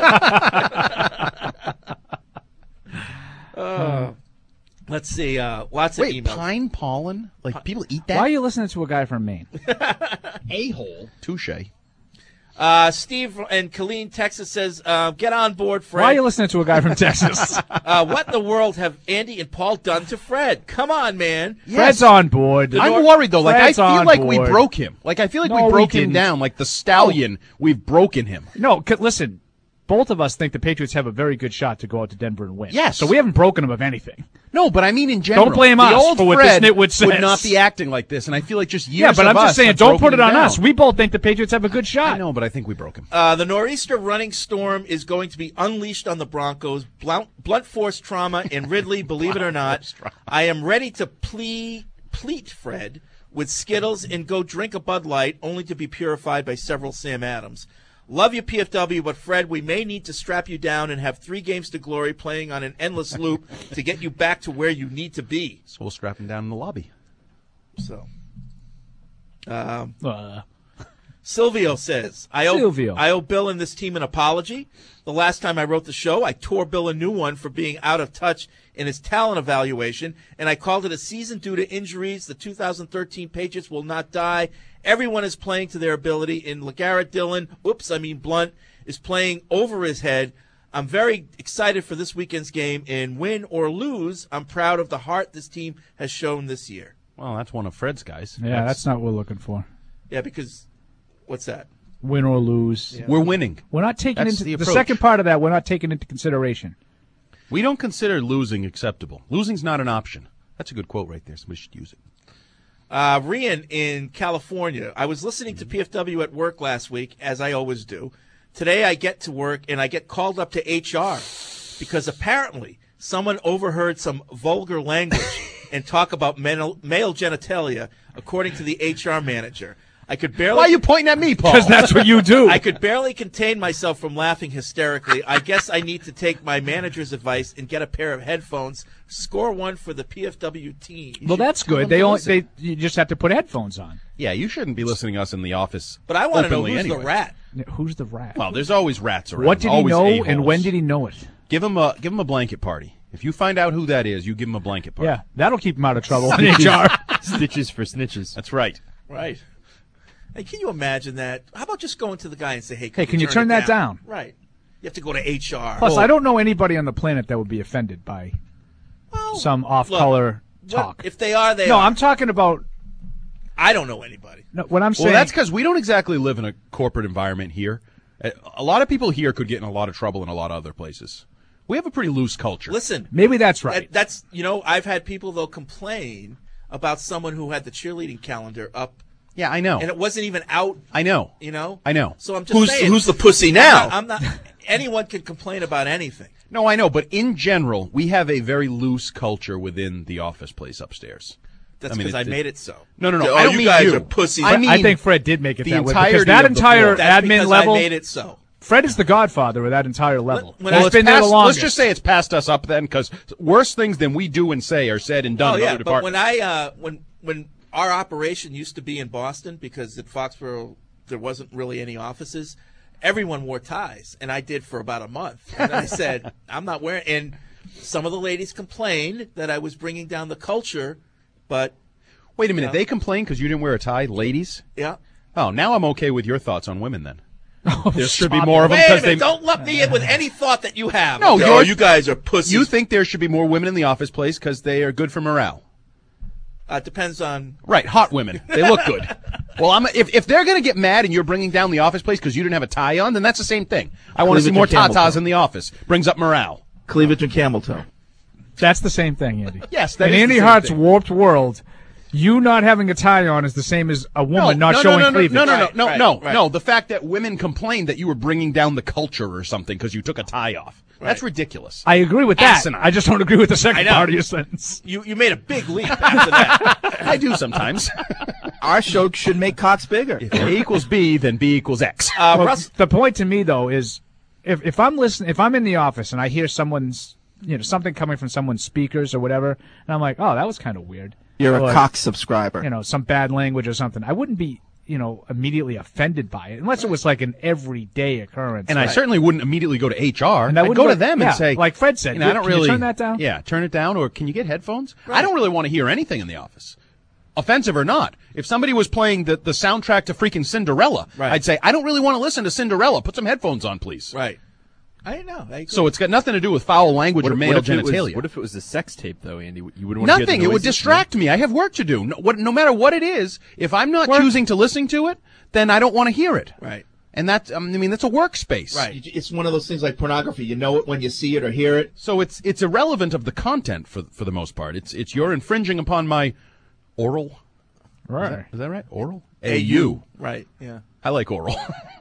Speaker 9: Let's see. Lots of emails.
Speaker 10: Pine pollen? Like, people eat that?
Speaker 11: Why are you listening to a guy from Maine?
Speaker 10: A-hole. Touche.
Speaker 9: Steve in Killeen, Texas says, get on board, Fred.
Speaker 11: Why are you listening to a guy from Texas?
Speaker 9: What in the world have Andy and Paul done to Fred? Come on, man.
Speaker 11: Fred's on board.
Speaker 10: I'm worried, though. Like,
Speaker 11: Fred's
Speaker 10: I feel
Speaker 11: on
Speaker 10: like we
Speaker 11: board.
Speaker 10: broke him. Like, I feel like
Speaker 11: No,
Speaker 10: we broke
Speaker 11: we
Speaker 10: him
Speaker 11: didn't.
Speaker 10: down. Like the stallion, we've broken him.
Speaker 11: No, listen. Both of us think the Patriots have a very good shot to go out to Denver and win.
Speaker 10: Yes.
Speaker 11: So we haven't broken them of anything.
Speaker 10: No, but I mean in general.
Speaker 11: Don't blame
Speaker 10: the
Speaker 11: us
Speaker 10: old
Speaker 11: for what
Speaker 10: Fred
Speaker 11: this nitwit says.
Speaker 10: would not be acting like this, and I feel like just years
Speaker 11: Yeah, but
Speaker 10: of
Speaker 11: I'm
Speaker 10: us
Speaker 11: just saying,
Speaker 10: have
Speaker 11: don't put
Speaker 10: broken
Speaker 11: it on
Speaker 10: him
Speaker 11: us.
Speaker 10: down.
Speaker 11: We both think the Patriots have a good shot.
Speaker 10: I know, but I think we broke him.
Speaker 9: The nor'easter running storm is going to be unleashed on the Broncos. Blunt force trauma in Ridley, believe it or not. I am ready to pleat Fred with Skittles and go drink a Bud Light, only to be purified by several Sam Adams. Love you, PFW, but Fred, we may need to strap you down and have 3 games to glory playing on an endless loop to get you back to where you need to be.
Speaker 10: So we'll strap him down in the lobby.
Speaker 9: So, Silvio says, I owe Bill and this team an apology. The last time I wrote the show, I tore Bill a new one for being out of touch in his talent evaluation, and I called it a season due to injuries. The 2013 Patriots will not die. Everyone is playing to their ability. And LeGarrette Blunt is playing over his head. I'm very excited for this weekend's game, and win or lose, I'm proud of the heart this team has shown this year.
Speaker 10: Well, that's one of Fred's guys.
Speaker 11: Yeah, that's not what we're looking for.
Speaker 9: Yeah, because what's that?
Speaker 11: Win or lose.
Speaker 9: Yeah.
Speaker 10: We're winning.
Speaker 11: We're not taking
Speaker 10: That's
Speaker 11: into
Speaker 10: the
Speaker 11: the
Speaker 10: approach.
Speaker 11: second part of that. We're not taking into consideration.
Speaker 10: We don't consider losing acceptable. Losing's not an option. That's a good quote right there. Somebody should use it.
Speaker 9: Rian in California. I was listening to PFW at work last week, as I always do. Today I get to work and I get called up to HR because apparently someone overheard some vulgar language and talk about male genitalia, according to the HR manager. I could barely.
Speaker 10: Why are you pointing at me, Paul?
Speaker 11: Because that's what you do.
Speaker 9: I could barely contain myself from laughing hysterically. I guess I need to take my manager's advice and get a pair of headphones. Score one for the PFW team.
Speaker 11: Well, that's good. You just have to put headphones on.
Speaker 10: Yeah, you shouldn't be listening to us in the office.
Speaker 9: But I want to know
Speaker 10: openly
Speaker 9: who's
Speaker 10: anyway.
Speaker 9: the rat.
Speaker 11: Yeah, who's the rat?
Speaker 10: Well, there's always rats around.
Speaker 11: What did he
Speaker 10: Always
Speaker 11: know,
Speaker 10: a-holes.
Speaker 11: and when did he know it?
Speaker 10: Give him a blanket party. If you find out who that is, you give him a blanket party.
Speaker 11: Yeah, that'll keep him out of trouble in HR.
Speaker 12: Stitches for snitches.
Speaker 10: That's right.
Speaker 9: Right. Hey, can you imagine that? How about just going to the guy and say, "Hey,
Speaker 11: Can you turn
Speaker 9: it
Speaker 11: that down?"
Speaker 9: Right. You have to go to HR.
Speaker 11: Plus, I don't know anybody on the planet that would be offended by some off-color talk.
Speaker 9: If they are, they
Speaker 11: No,
Speaker 9: are.
Speaker 11: I'm talking about.
Speaker 9: I don't know anybody.
Speaker 11: No, what I'm saying.
Speaker 10: Well, that's because we don't exactly live in a corporate environment here. A lot of people here could get in a lot of trouble in a lot of other places. We have a pretty loose culture.
Speaker 9: Listen,
Speaker 11: maybe that's right.
Speaker 9: That's I've had people though complain about someone who had the cheerleading calendar up.
Speaker 10: Yeah, I know.
Speaker 9: And it wasn't even out.
Speaker 10: I know.
Speaker 9: I know. So I'm just
Speaker 10: Who's-
Speaker 9: saying.
Speaker 10: who's the pussy now?
Speaker 9: I'm not. Anyone can complain about anything.
Speaker 10: No, I know, but in general, we have a very loose culture within the office place upstairs.
Speaker 9: That's because I made it so.
Speaker 10: No.
Speaker 9: Oh,
Speaker 10: I don't
Speaker 9: you
Speaker 10: mean
Speaker 9: guys
Speaker 10: you.
Speaker 9: are pussies.
Speaker 10: I mean,
Speaker 11: I think Fred did make it
Speaker 10: the
Speaker 11: that way
Speaker 10: entirety
Speaker 11: because that
Speaker 10: of the
Speaker 11: entire
Speaker 10: floor.
Speaker 9: That's
Speaker 11: admin
Speaker 9: because
Speaker 11: level.
Speaker 9: I made it so.
Speaker 11: Fred is the godfather of that entire level.
Speaker 9: When
Speaker 11: He's been there the
Speaker 10: Let's
Speaker 11: longest.
Speaker 10: just say it's passed us up then, because worse things than we do and say are said and done in other
Speaker 9: but
Speaker 10: departments.
Speaker 9: when our operation used to be in Boston, because at Foxborough there wasn't really any offices, everyone wore ties, and I did for about a month. And I said, I'm not wearing. And some of the ladies complained that I was bringing down the culture, but
Speaker 10: wait a minute, they complained because you didn't wear a tie, ladies?
Speaker 9: Yeah.
Speaker 10: Oh, now I'm okay with your thoughts on women then.
Speaker 11: Oh,
Speaker 10: there should be more of them
Speaker 9: Wait a
Speaker 10: because
Speaker 9: minute,
Speaker 10: they
Speaker 9: don't lump me in with any thought that you have.
Speaker 10: No,
Speaker 9: Okay, you guys are pussies.
Speaker 10: You think there should be more women in the office place because they are good for morale?
Speaker 9: It depends on
Speaker 10: right. Hot women, they look good. Well, if they're going to get mad and you're bringing down the office place because you didn't have a tie on, then that's the same thing. I want to see more tatas in the office. Brings up morale.
Speaker 9: Cleavage and camel toe.
Speaker 11: That's the same thing, Andy.
Speaker 10: Yes, that
Speaker 11: in
Speaker 10: is
Speaker 11: Andy
Speaker 10: the same
Speaker 11: Hart's
Speaker 10: thing.
Speaker 11: warped world, you not having a tie on is the same as a woman not showing cleavage.
Speaker 10: No. The fact that women complained that you were bringing down the culture or something because you took a tie off. That's ridiculous.
Speaker 11: I agree with that.
Speaker 10: Asinine.
Speaker 11: I just don't agree with the second
Speaker 10: I know.
Speaker 11: part of your sentence.
Speaker 9: You made a big leap after that.
Speaker 10: I do sometimes.
Speaker 4: Our show should make cocks bigger.
Speaker 10: If A equals B, then B equals X.
Speaker 11: Well, the point to me though is, if I'm listening, if I'm in the office and I hear someone's, something coming from someone's speakers or whatever, and I'm like, oh, that was kind of weird.
Speaker 4: You're
Speaker 11: Or,
Speaker 4: a cock subscriber.
Speaker 11: some bad language or something. I wouldn't be, immediately offended by it unless it was like an everyday occurrence.
Speaker 10: And I certainly wouldn't immediately go to HR.
Speaker 11: And I
Speaker 10: I'd
Speaker 11: wouldn't
Speaker 10: go to
Speaker 11: go-
Speaker 10: them
Speaker 11: yeah,
Speaker 10: and say,
Speaker 11: like Fred said,
Speaker 10: I don't
Speaker 11: can you
Speaker 10: really
Speaker 11: turn that down?
Speaker 10: Yeah, turn it down, or can you get headphones? I don't really want to hear anything in the office, offensive or not. If somebody was playing the soundtrack to freaking Cinderella, I'd say, I don't really want to listen to Cinderella. Put some headphones on, please.
Speaker 9: Right. I know. I agree.
Speaker 10: So it's got nothing to do with foul language or male genitalia.
Speaker 12: What if it was a sex tape, though, Andy? You wouldn't want to hear
Speaker 10: Nothing.
Speaker 12: the
Speaker 10: It would
Speaker 12: noises?
Speaker 10: distract me. I have work to do. No matter what it is, if I'm not choosing to listen to it, then I don't want to hear it.
Speaker 9: Right.
Speaker 10: And that's that's a workspace.
Speaker 4: Right. It's one of those things like pornography. You know it when you see it or hear it.
Speaker 10: So it's irrelevant of the content for the most part. It's you're infringing upon my oral.
Speaker 11: Right.
Speaker 10: Is that right? Oral?
Speaker 9: AU. Right. Yeah.
Speaker 10: I like oral.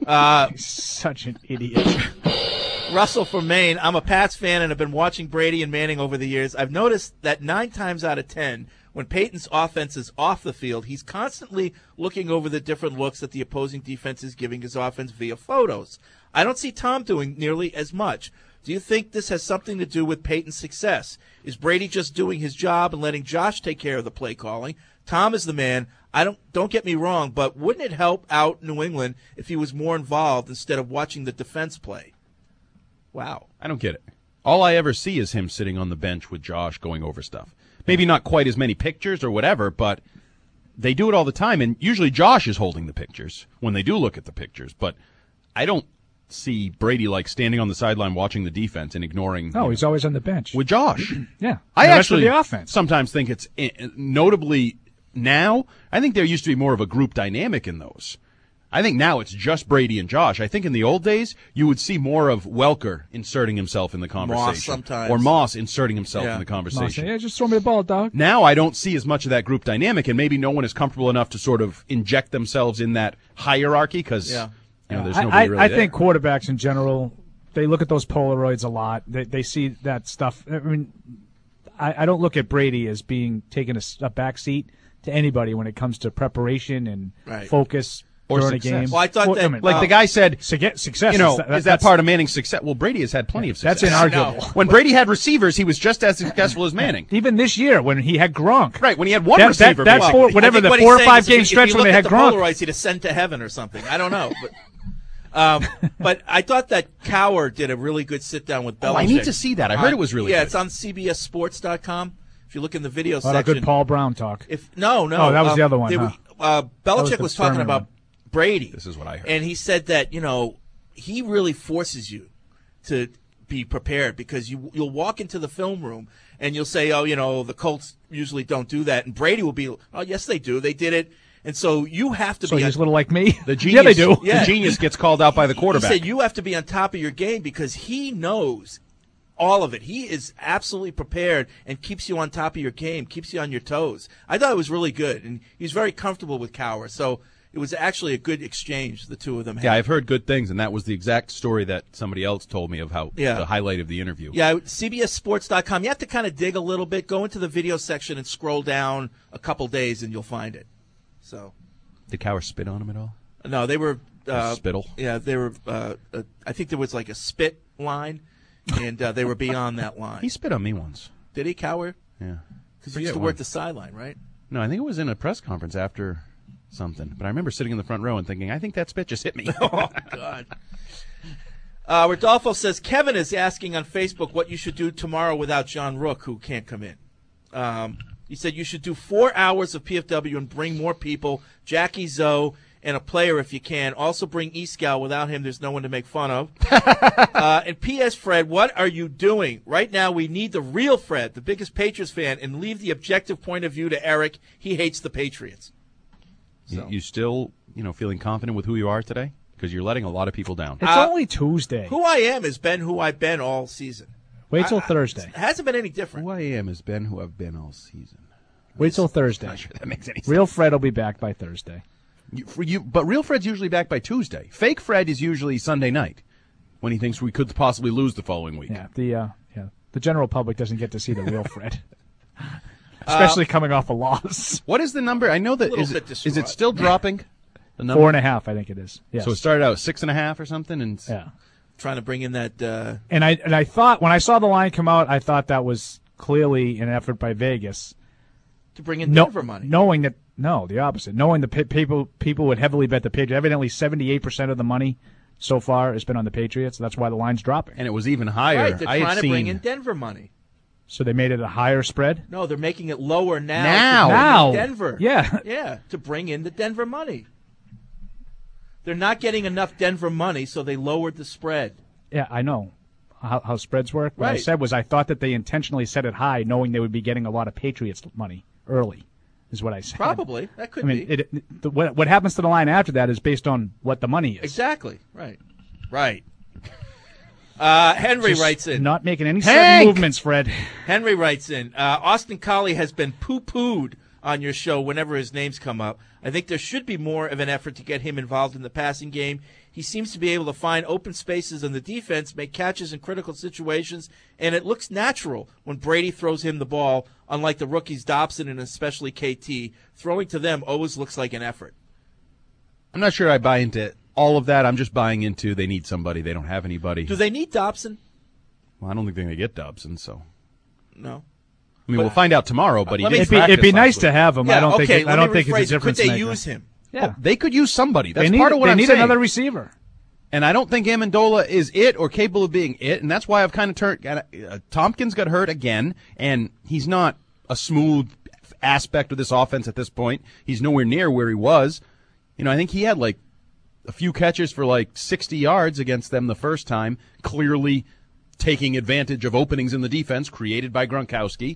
Speaker 11: Such an idiot.
Speaker 9: Russell from Maine. I'm a Pats fan and have been watching Brady and Manning over the years. I've noticed that 9 times out of 10, when Peyton's offense is off the field, he's constantly looking over the different looks that the opposing defense is giving his offense via photos. I don't see Tom doing nearly as much. Do you think this has something to do with Peyton's success? Is Brady just doing his job and letting Josh take care of the play calling? Tom is the man. Don't get me wrong, but wouldn't it help out New England if he was more involved instead of watching the defense play? Wow.
Speaker 10: I don't get it. All I ever see is him sitting on the bench with Josh going over stuff. Maybe not quite as many pictures or whatever, but they do it all the time. And usually Josh is holding the pictures when they do look at the pictures. But I don't see Brady like standing on the sideline watching the defense and ignoring.
Speaker 11: No, he's always on the bench
Speaker 10: with Josh.
Speaker 11: Yeah.
Speaker 10: I
Speaker 11: The rest of
Speaker 10: actually
Speaker 11: the offense.
Speaker 10: sometimes think it's notably now. I think there used to be more of a group dynamic in those. I think now it's just Brady and Josh. I think in the old days, you would see more of Welker inserting himself in the conversation.
Speaker 9: Moss sometimes.
Speaker 10: Or Moss inserting himself
Speaker 9: Yeah.
Speaker 10: in the conversation.
Speaker 11: Yeah, just throw me the ball, dog.
Speaker 10: Now I don't see as much of that group dynamic, and maybe no one is comfortable enough to sort of inject themselves in that hierarchy because there's nobody really
Speaker 11: I
Speaker 10: there.
Speaker 11: think quarterbacks in general, they look at those Polaroids a lot. They see that stuff. I mean, I don't look at Brady as being taking a back seat to anybody when it comes to preparation and
Speaker 9: Right.
Speaker 11: focus
Speaker 10: Or
Speaker 11: during
Speaker 10: success.
Speaker 11: a game.
Speaker 9: Well, I thought that-
Speaker 10: Like the guy said,
Speaker 11: success.
Speaker 10: is that part of Manning's success? Well, Brady has had plenty of success.
Speaker 11: That's inarguable.
Speaker 10: When Brady had receivers, he was just as successful as Manning.
Speaker 11: Even this year when he had Gronk.
Speaker 10: Right, when he had one
Speaker 11: That-
Speaker 10: receiver.
Speaker 11: that-
Speaker 10: basically.
Speaker 11: four- whatever
Speaker 9: I think
Speaker 11: the
Speaker 9: what
Speaker 11: 4 or
Speaker 9: he's saying
Speaker 11: 5
Speaker 9: is
Speaker 11: game
Speaker 9: if
Speaker 11: stretch
Speaker 9: you
Speaker 11: when they
Speaker 9: look
Speaker 11: had
Speaker 9: at the
Speaker 11: Gronk.
Speaker 9: Polaroids, he'd ascend to heaven or something. I don't know. But I thought that Cower did a really good sit-down with Belichick.
Speaker 10: I need to see that. I heard it was really
Speaker 9: Yeah,
Speaker 10: good.
Speaker 9: it's on CBSSports.com. If you look in the video
Speaker 11: A lot
Speaker 9: section.
Speaker 11: of good Paul Brown talk.
Speaker 9: No.
Speaker 11: Oh, that was the other one,
Speaker 9: they
Speaker 11: huh?
Speaker 9: were- Belichick
Speaker 11: was the
Speaker 9: was talking
Speaker 11: Furman
Speaker 9: about
Speaker 11: one.
Speaker 9: Brady.
Speaker 10: This is what I heard.
Speaker 9: And he said that, he really forces you to be prepared because you'll walk into the film room and you'll say, the Colts usually don't do that. And Brady will be, oh, yes, they do. They did it. And so you have to
Speaker 11: So
Speaker 9: be
Speaker 11: he's a little like me.
Speaker 10: The
Speaker 11: Yeah, they do.
Speaker 10: The genius gets called out by the quarterback.
Speaker 9: He said you have to be on top of your game because he knows all of it. He is absolutely prepared and keeps you on top of your game, keeps you on your toes. I thought it was really good, and he's very comfortable with Cower. So it was actually a good exchange the two of them had.
Speaker 10: Yeah, I've heard good things, and that was the exact story that somebody else told me of how
Speaker 9: Yeah.
Speaker 10: the highlight of the interview.
Speaker 9: Yeah, CBSSports.com. You have to kind of dig a little bit, go into the video section and scroll down a couple days, and you'll find it. So,
Speaker 10: Did Cower spit on him at all?
Speaker 9: no, they were
Speaker 10: Spittle.
Speaker 9: Yeah, they were. I think there was like a spit line, and they were beyond that line.
Speaker 10: He spit on me once.
Speaker 9: Did he, Cowher?
Speaker 10: Yeah.
Speaker 9: Because he used to work the sideline, right?
Speaker 10: No, I think it was in a press conference after something. But I remember sitting in the front row and thinking, I think that spit just hit me.
Speaker 9: Oh, God. Rodolfo says, Kevin is asking on Facebook what you should do tomorrow without John Rook, who can't come in. He said you should do 4 hours of PFW and bring more people, Jackie Zoe, and a player if you can. Also bring Escal. Without him, there's no one to make fun of. And P.S. Fred, what are you doing? Right now we need the real Fred, the biggest Patriots fan, and leave the objective point of view to Eric. He hates the Patriots. So.
Speaker 10: You still, feeling confident with who you are today? Because you're letting a lot of people down.
Speaker 11: It's only Tuesday.
Speaker 9: Who I am has been who I've been all season.
Speaker 11: Wait till Thursday.
Speaker 9: It hasn't been any different.
Speaker 10: Who I am has been who I've been all season.
Speaker 11: Wait till Thursday.
Speaker 10: Not sure that makes any sense.
Speaker 11: Real Fred will be back by Thursday.
Speaker 10: But real Fred's usually back by Tuesday. Fake Fred is usually Sunday night when he thinks we could possibly lose the following week.
Speaker 11: Yeah, the general public doesn't get to see the real Fred, especially coming off a loss.
Speaker 10: What is the number? I know that is it still dropping? The number?
Speaker 11: 4.5, I think it is. Yes.
Speaker 10: So it started out 6.5 or something, and
Speaker 9: trying to bring in that.
Speaker 11: And I thought when I saw the line come out, I thought that was clearly an effort by Vegas
Speaker 9: to bring in Denver money,
Speaker 11: knowing that. No, the opposite. Knowing the people would heavily bet the Patriots. Evidently, 78% of the money so far has been on the Patriots. That's why the line's dropping.
Speaker 10: And it was even higher.
Speaker 9: Right, they're trying to bring in Denver money.
Speaker 11: So they made it a higher spread?
Speaker 9: No, they're making it lower now.
Speaker 11: Now.
Speaker 9: Denver.
Speaker 11: Yeah.
Speaker 9: Yeah, to bring in the Denver money. They're not getting enough Denver money, so they lowered the spread.
Speaker 11: Yeah, I know how spreads work. What
Speaker 9: Right.
Speaker 11: I said was I thought that they intentionally set it high, knowing they would be getting a lot of Patriots money early, is what I said.
Speaker 9: Probably. That could
Speaker 11: be. What happens to the line after that is based on what the money is.
Speaker 9: Exactly. Right. Henry
Speaker 11: Just
Speaker 9: writes in.
Speaker 11: Not making any sudden movements, Fred.
Speaker 9: Henry writes in. Austin Collie has been poo-pooed on your show whenever his names come up. I think there should be more of an effort to get him involved in the passing game. He seems to be able to find open spaces in the defense, make catches in critical situations, and it looks natural when Brady throws him the ball, unlike the rookies Dobson and especially KT. Throwing to them always looks like an effort.
Speaker 10: I'm not sure I buy into all of that. I'm just buying into they need somebody. They don't have anybody.
Speaker 9: Do they need Dobson?
Speaker 10: Well, I don't think they're going to get Dobson, so.
Speaker 9: No.
Speaker 10: I mean, we'll find out tomorrow, but
Speaker 11: it'd be nice to have him.
Speaker 9: Yeah,
Speaker 11: I don't think
Speaker 9: let me
Speaker 11: it's a
Speaker 9: rephrase it.
Speaker 11: difference
Speaker 9: Could they
Speaker 11: maker.
Speaker 9: use him?
Speaker 11: Yeah.
Speaker 10: Oh, they could use somebody. That's
Speaker 11: They
Speaker 10: part of what I'm
Speaker 11: need
Speaker 10: saying.
Speaker 11: another receiver.
Speaker 10: And I don't think Amendola is it or capable of being it, and that's why I've kind of turned. Tompkins got hurt again, and he's not a smooth aspect of this offense at this point. He's nowhere near where he was. I think he had like a few catches for like 60 yards against them the first time, clearly taking advantage of openings in the defense created by Gronkowski.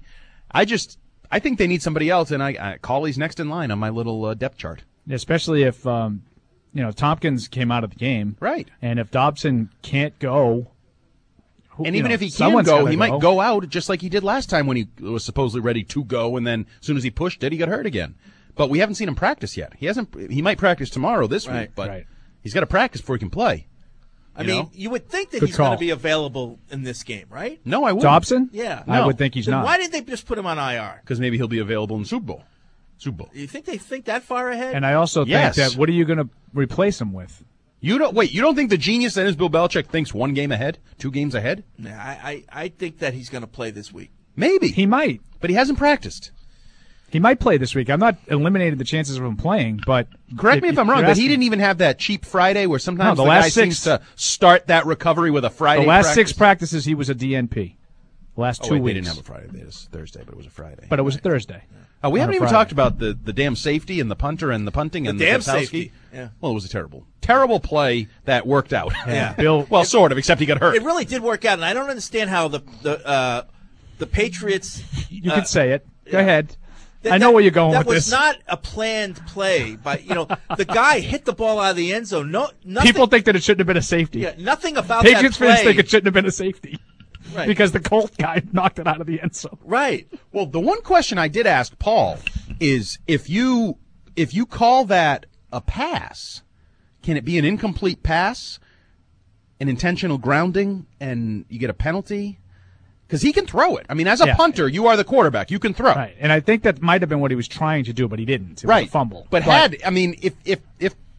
Speaker 10: I think they need somebody else, and Colley's next in line on my little depth chart.
Speaker 11: Especially if Tompkins came out of the game,
Speaker 10: right?
Speaker 11: And if Dobson can't go,
Speaker 10: and even if he can go, he might go out just like he did last time when he was supposedly ready to go, and then as soon as he pushed it, he got hurt again. But we haven't seen him practice yet. He might practice tomorrow this week, but he's got to practice before he can play.
Speaker 9: I mean, you would think that he's going to be available in this game, right?
Speaker 10: No, I wouldn't.
Speaker 11: Dobson?
Speaker 9: Yeah.
Speaker 11: No. I would think he's
Speaker 9: Then
Speaker 11: not.
Speaker 9: Why did they just put him on IR?
Speaker 10: Because maybe he'll be available in the Super Bowl.
Speaker 9: You think they think that far ahead?
Speaker 11: And I also think that what are you going to replace him with?
Speaker 10: You don't think the genius that is Bill Belichick thinks 1 game ahead, 2 games ahead?
Speaker 9: Nah, I think that he's going to play this week.
Speaker 10: Maybe.
Speaker 11: He might.
Speaker 10: But he hasn't practiced.
Speaker 11: He might play this week. I'm not eliminating the chances of him playing, but
Speaker 10: correct me if I'm wrong, but he didn't even have that cheap Friday where sometimes
Speaker 11: the
Speaker 10: the
Speaker 11: last
Speaker 10: guy
Speaker 11: 6
Speaker 10: seems to start that recovery with a Friday
Speaker 11: The last
Speaker 10: practice.
Speaker 11: 6 practices, he was a DNP. Last 2 weeks.
Speaker 10: They didn't have a Friday. It was Thursday, but it was a Friday.
Speaker 11: But it was a Thursday.
Speaker 10: Oh, we
Speaker 11: Not
Speaker 10: haven't
Speaker 11: a
Speaker 10: even
Speaker 11: Friday.
Speaker 10: talked about the damn safety and the punter and the punting and the
Speaker 9: damn
Speaker 10: Gostowski.
Speaker 9: safety. Yeah.
Speaker 10: Well, it was a terrible play that worked out.
Speaker 9: Yeah.
Speaker 10: Well, sort of, except he got hurt.
Speaker 9: It really did work out, and I don't understand how the Patriots.
Speaker 11: You can say it. Go ahead. I know where you're going with this.
Speaker 9: That was not a planned play, but the guy hit the ball out of the end zone. Nothing.
Speaker 11: People think that it shouldn't have been a safety.
Speaker 9: Yeah, nothing about
Speaker 11: Patriots
Speaker 9: that play.
Speaker 11: fans think it shouldn't have been a safety.
Speaker 9: Right.
Speaker 11: Because the Colt guy knocked it out of the end zone.
Speaker 9: Right.
Speaker 10: Well, the one question I did ask Paul is if you call that a pass, can it be an incomplete pass, an intentional grounding, and you get a penalty? Because he can throw it. I mean, as a punter, you are the quarterback. You can throw.
Speaker 11: Right. And I think that might have been what he was trying to do, but he didn't. It was a fumble.
Speaker 10: But if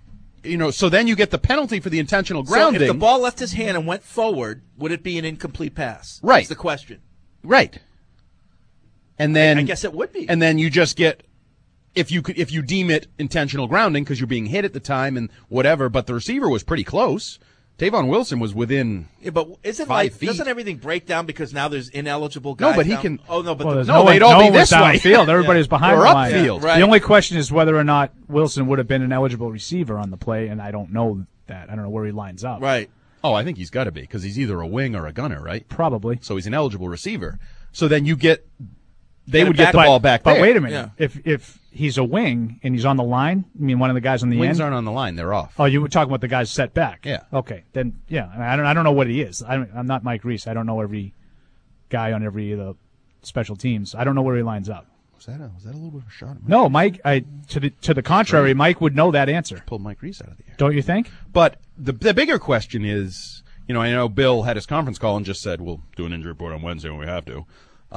Speaker 10: so then you get the penalty for the intentional
Speaker 9: So
Speaker 10: grounding.
Speaker 9: if the ball left his hand and went forward, would it be an incomplete pass?
Speaker 10: Right.
Speaker 9: That's the question.
Speaker 10: Right. And then
Speaker 9: I guess it would be.
Speaker 10: And then you just get if you deem it intentional grounding because you're being hit at the time and whatever, but the receiver was pretty close. Tavon Wilson was within.
Speaker 9: Yeah, but isn't
Speaker 10: 5 feet.
Speaker 9: doesn't everything break down because now there's ineligible guys?
Speaker 10: No, but he
Speaker 9: down?
Speaker 10: can.
Speaker 9: Oh no, but
Speaker 11: Well,
Speaker 10: no, they'd all be this way.
Speaker 11: Downfield. Everybody's behind
Speaker 10: or
Speaker 11: the line.
Speaker 10: upfield.
Speaker 9: Right.
Speaker 11: The only question is whether or not Wilson would have been an eligible receiver on the play, and I don't know that. I don't know where he lines up.
Speaker 9: Right.
Speaker 10: Oh, I think he's got to be because he's either a wing or a gunner, right?
Speaker 11: Probably.
Speaker 10: So he's an eligible receiver. So then you get. They
Speaker 9: Get it
Speaker 10: would get
Speaker 9: back.
Speaker 10: the ball back
Speaker 11: But
Speaker 10: there.
Speaker 11: wait a minute. If he's a wing and he's on the line, I mean one of the guys on the
Speaker 10: Wings
Speaker 11: end.
Speaker 10: aren't on the line; they're off.
Speaker 11: Oh, you were talking about the guys set back.
Speaker 10: Yeah.
Speaker 11: Okay. Then yeah, I don't know what he is. I'm not Mike Reese. I don't know every guy on every of the special teams. I don't know where he lines up.
Speaker 10: Was that a little bit of a shot? At Mike?
Speaker 11: No, Mike. To the contrary, Mike would know that answer.
Speaker 10: Pulled Mike Reese out of the air.
Speaker 11: Don't you think?
Speaker 10: But the bigger question is, I know Bill had his conference call and just said, we'll do an injury report on Wednesday when we have to.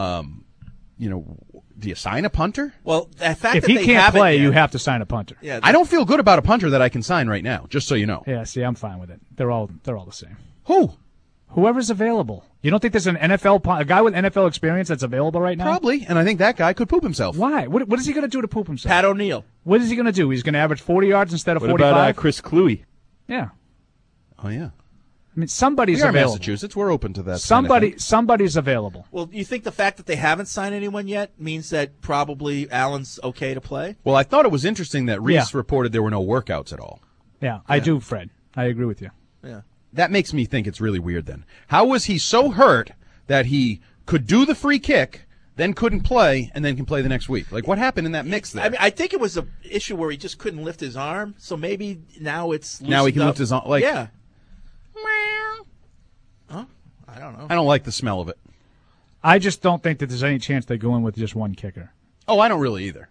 Speaker 10: Do you sign a punter?
Speaker 9: Well, the fact
Speaker 11: If
Speaker 9: that
Speaker 11: he
Speaker 9: they
Speaker 11: can't
Speaker 9: haven't
Speaker 11: play,
Speaker 9: yet-
Speaker 11: you have to sign a punter.
Speaker 9: Yeah,
Speaker 10: I don't feel good about a punter that I can sign right now, just so you know.
Speaker 11: Yeah, see, I'm fine with it. They're all the same.
Speaker 10: Who?
Speaker 11: Whoever's available. You don't think there's an a guy with NFL experience that's available right now?
Speaker 10: Probably, and I think that guy could poop himself.
Speaker 11: Why? What is he going to do to poop himself?
Speaker 9: Pat O'Neill.
Speaker 11: What is he going to do? He's going to average 40 yards instead of
Speaker 12: What
Speaker 11: 45?
Speaker 12: about Chris Cluey?
Speaker 11: Yeah.
Speaker 10: Oh, yeah.
Speaker 11: I mean, somebody's
Speaker 10: We are
Speaker 11: available.
Speaker 10: Massachusetts. We're open to that.
Speaker 11: Somebody's available.
Speaker 9: Well, you think the fact that they haven't signed anyone yet means that probably Allen's okay to play?
Speaker 10: Well, I thought it was interesting that Reese
Speaker 11: Yeah.
Speaker 10: reported there were no workouts at all.
Speaker 11: Yeah, I do, Fred. I agree with you.
Speaker 9: Yeah.
Speaker 10: That makes me think it's really weird then. How was he so hurt that he could do the free kick, then couldn't play, and then can play the next week? Like, what happened in that mix there?
Speaker 9: I mean, I think it was an issue where he just couldn't lift his arm, so maybe now it's
Speaker 10: Now he can
Speaker 9: loosened
Speaker 10: lift his arm. Like,
Speaker 9: yeah. Huh? I don't know.
Speaker 10: I don't like the smell of it.
Speaker 11: I just don't think that there's any chance they go in with just one kicker.
Speaker 10: Oh, I don't really either.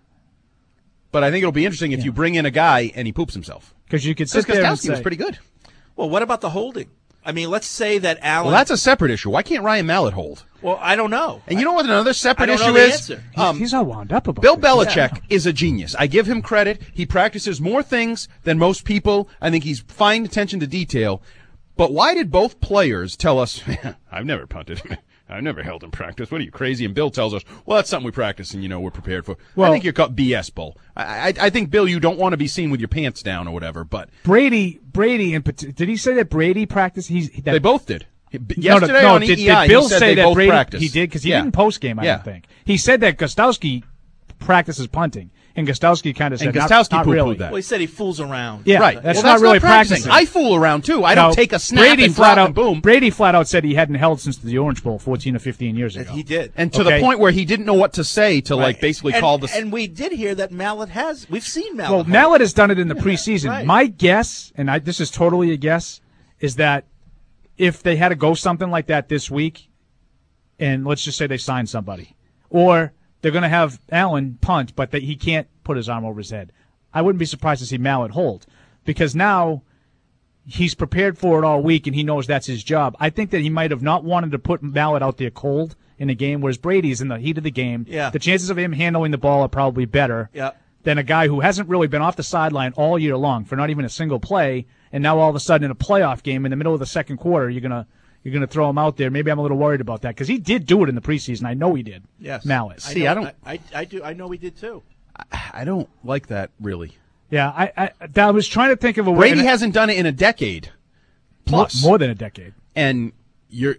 Speaker 10: But I think it'll be interesting if you bring in a guy and he poops himself.
Speaker 11: Because you could sit there and
Speaker 10: Gostowski
Speaker 11: say,
Speaker 10: was pretty good.
Speaker 9: Well, what about the holding? I mean, let's say that Allen.
Speaker 10: Well, that's a separate issue. Why can't Ryan Mallett hold?
Speaker 9: Well, I don't know.
Speaker 10: And you know what another separate
Speaker 9: I don't
Speaker 10: issue
Speaker 9: know the
Speaker 10: is?
Speaker 9: answer.
Speaker 11: He's all wound up about
Speaker 10: Bill
Speaker 11: this.
Speaker 10: Belichick is a genius. I give him credit. He practices more things than most people. I think he's fine attention to detail. But why did both players tell us, I've never punted. I've never held in practice. What are you, crazy? And Bill tells us, well, that's something we practice and, we're prepared for.
Speaker 11: Well,
Speaker 10: I think you're caught BS, Bull. I think, Bill, you don't want to be seen with your pants down or whatever, but
Speaker 11: Brady, did he say that Brady practiced?
Speaker 10: they both did. Yesterday on
Speaker 11: did
Speaker 10: EEI,
Speaker 11: Bill
Speaker 10: he said
Speaker 11: say
Speaker 10: they
Speaker 11: that
Speaker 10: both
Speaker 11: Brady?
Speaker 10: practiced.
Speaker 11: He did because he
Speaker 10: Yeah.
Speaker 11: didn't post game. I
Speaker 10: Yeah.
Speaker 11: don't think he said that Gostowski practices punting, and Gostowski kind of said,
Speaker 10: And Gostowski
Speaker 11: not
Speaker 10: poo-pooed
Speaker 11: really.
Speaker 10: that.
Speaker 9: Well, he said he fools around.
Speaker 11: Yeah,
Speaker 10: Right.
Speaker 11: That's
Speaker 10: Well,
Speaker 11: not really
Speaker 10: practicing.
Speaker 11: practicing.
Speaker 10: I fool around, too. I don't take a snap
Speaker 11: Brady
Speaker 10: and
Speaker 11: flat
Speaker 10: drop
Speaker 11: out,
Speaker 10: and boom.
Speaker 11: Brady flat out said he hadn't held since the Orange Bowl 14 or 15 years ago.
Speaker 9: He did.
Speaker 10: And to the point where he didn't know what to say to, like, basically
Speaker 9: and,
Speaker 10: call the...
Speaker 9: And we did hear that Mallett has. We've seen Mallett.
Speaker 11: Well,
Speaker 9: hold.
Speaker 11: Mallett has done it in the preseason.
Speaker 9: Right.
Speaker 11: My guess, and this is totally a guess, is that if they had to go something like that this week, and let's just say they signed somebody, or they're going to have Allen punt, but he can't put his arm over his head, I wouldn't be surprised to see Mallett hold, because now he's prepared for it all week and he knows that's his job. I think that he might have not wanted to put Mallett out there cold in a game, whereas Brady's in the heat of the game.
Speaker 9: Yeah.
Speaker 11: The chances of him handling the ball are probably better
Speaker 9: Yeah.
Speaker 11: than a guy who hasn't really been off the sideline all year long for not even a single play, and now all of a sudden in a playoff game in the middle of the second quarter, you're gonna throw him out there. Maybe I'm a little worried about that because he did do it in the preseason. I know he did.
Speaker 9: Yes.
Speaker 11: Mallett.
Speaker 10: See, I don't.
Speaker 9: I do. I know we did too.
Speaker 10: I don't like that really.
Speaker 11: Yeah, I was trying to think of a way.
Speaker 10: Brady hasn't done it in a decade plus,
Speaker 11: more than a decade,
Speaker 10: and you're.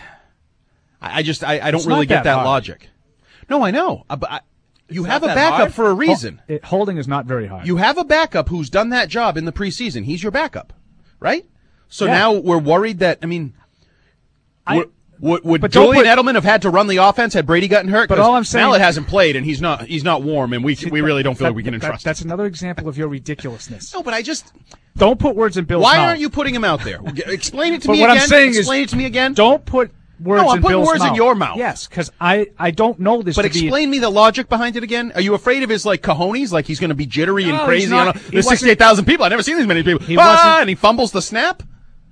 Speaker 10: I don't
Speaker 11: It's
Speaker 10: really
Speaker 11: not
Speaker 10: get that
Speaker 11: hard.
Speaker 10: logic. No, I know, but you have a
Speaker 9: not that
Speaker 10: backup
Speaker 9: hard.
Speaker 10: for a reason.
Speaker 11: Holding is not very hard.
Speaker 10: You have a backup who's done that job in the preseason. He's your backup, right? So
Speaker 11: Yeah.
Speaker 10: now we're worried that would
Speaker 11: but don't
Speaker 10: Julian
Speaker 11: put-
Speaker 10: Edelman have had to run the offense had Brady gotten hurt?
Speaker 11: But
Speaker 10: 'Cause
Speaker 11: all I'm saying-
Speaker 10: Mallett hasn't played and he's not warm, and we really don't feel like we can entrust.
Speaker 11: That's another example of your ridiculousness.
Speaker 10: No, but I just
Speaker 11: Don't put words in Bill's
Speaker 10: why
Speaker 11: mouth.
Speaker 10: aren't you putting him out there? Explain it to
Speaker 11: But
Speaker 10: me
Speaker 11: what
Speaker 10: again.
Speaker 11: I'm saying
Speaker 10: Explain
Speaker 11: is,
Speaker 10: it to me again.
Speaker 11: Don't put words
Speaker 10: No, I'm
Speaker 11: in
Speaker 10: putting
Speaker 11: Bill's
Speaker 10: words
Speaker 11: mouth.
Speaker 10: in your mouth.
Speaker 11: Yes, because I don't know this
Speaker 10: But
Speaker 11: to be.
Speaker 10: explain me the logic behind it again. Are you afraid of his like cojones? Like he's going to be jittery and
Speaker 11: No,
Speaker 10: crazy?
Speaker 11: he's not.
Speaker 10: I don't know.
Speaker 11: He
Speaker 10: There's
Speaker 11: wasn't-
Speaker 10: 68,000 people. I've never seen these many people.
Speaker 11: He wasn't-
Speaker 10: and he fumbles the snap.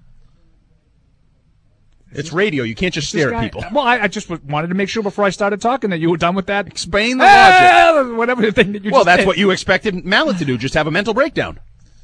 Speaker 10: It's radio. You can't just stare
Speaker 11: This
Speaker 10: at
Speaker 11: guy-
Speaker 10: people.
Speaker 11: Well, I just wanted to make sure before I started talking that you were done with that.
Speaker 10: Explain the logic.
Speaker 11: Whatever the thing that you
Speaker 10: Well,
Speaker 11: just
Speaker 10: that's
Speaker 11: did.
Speaker 10: what you expected Mallett to do. Just have a mental breakdown.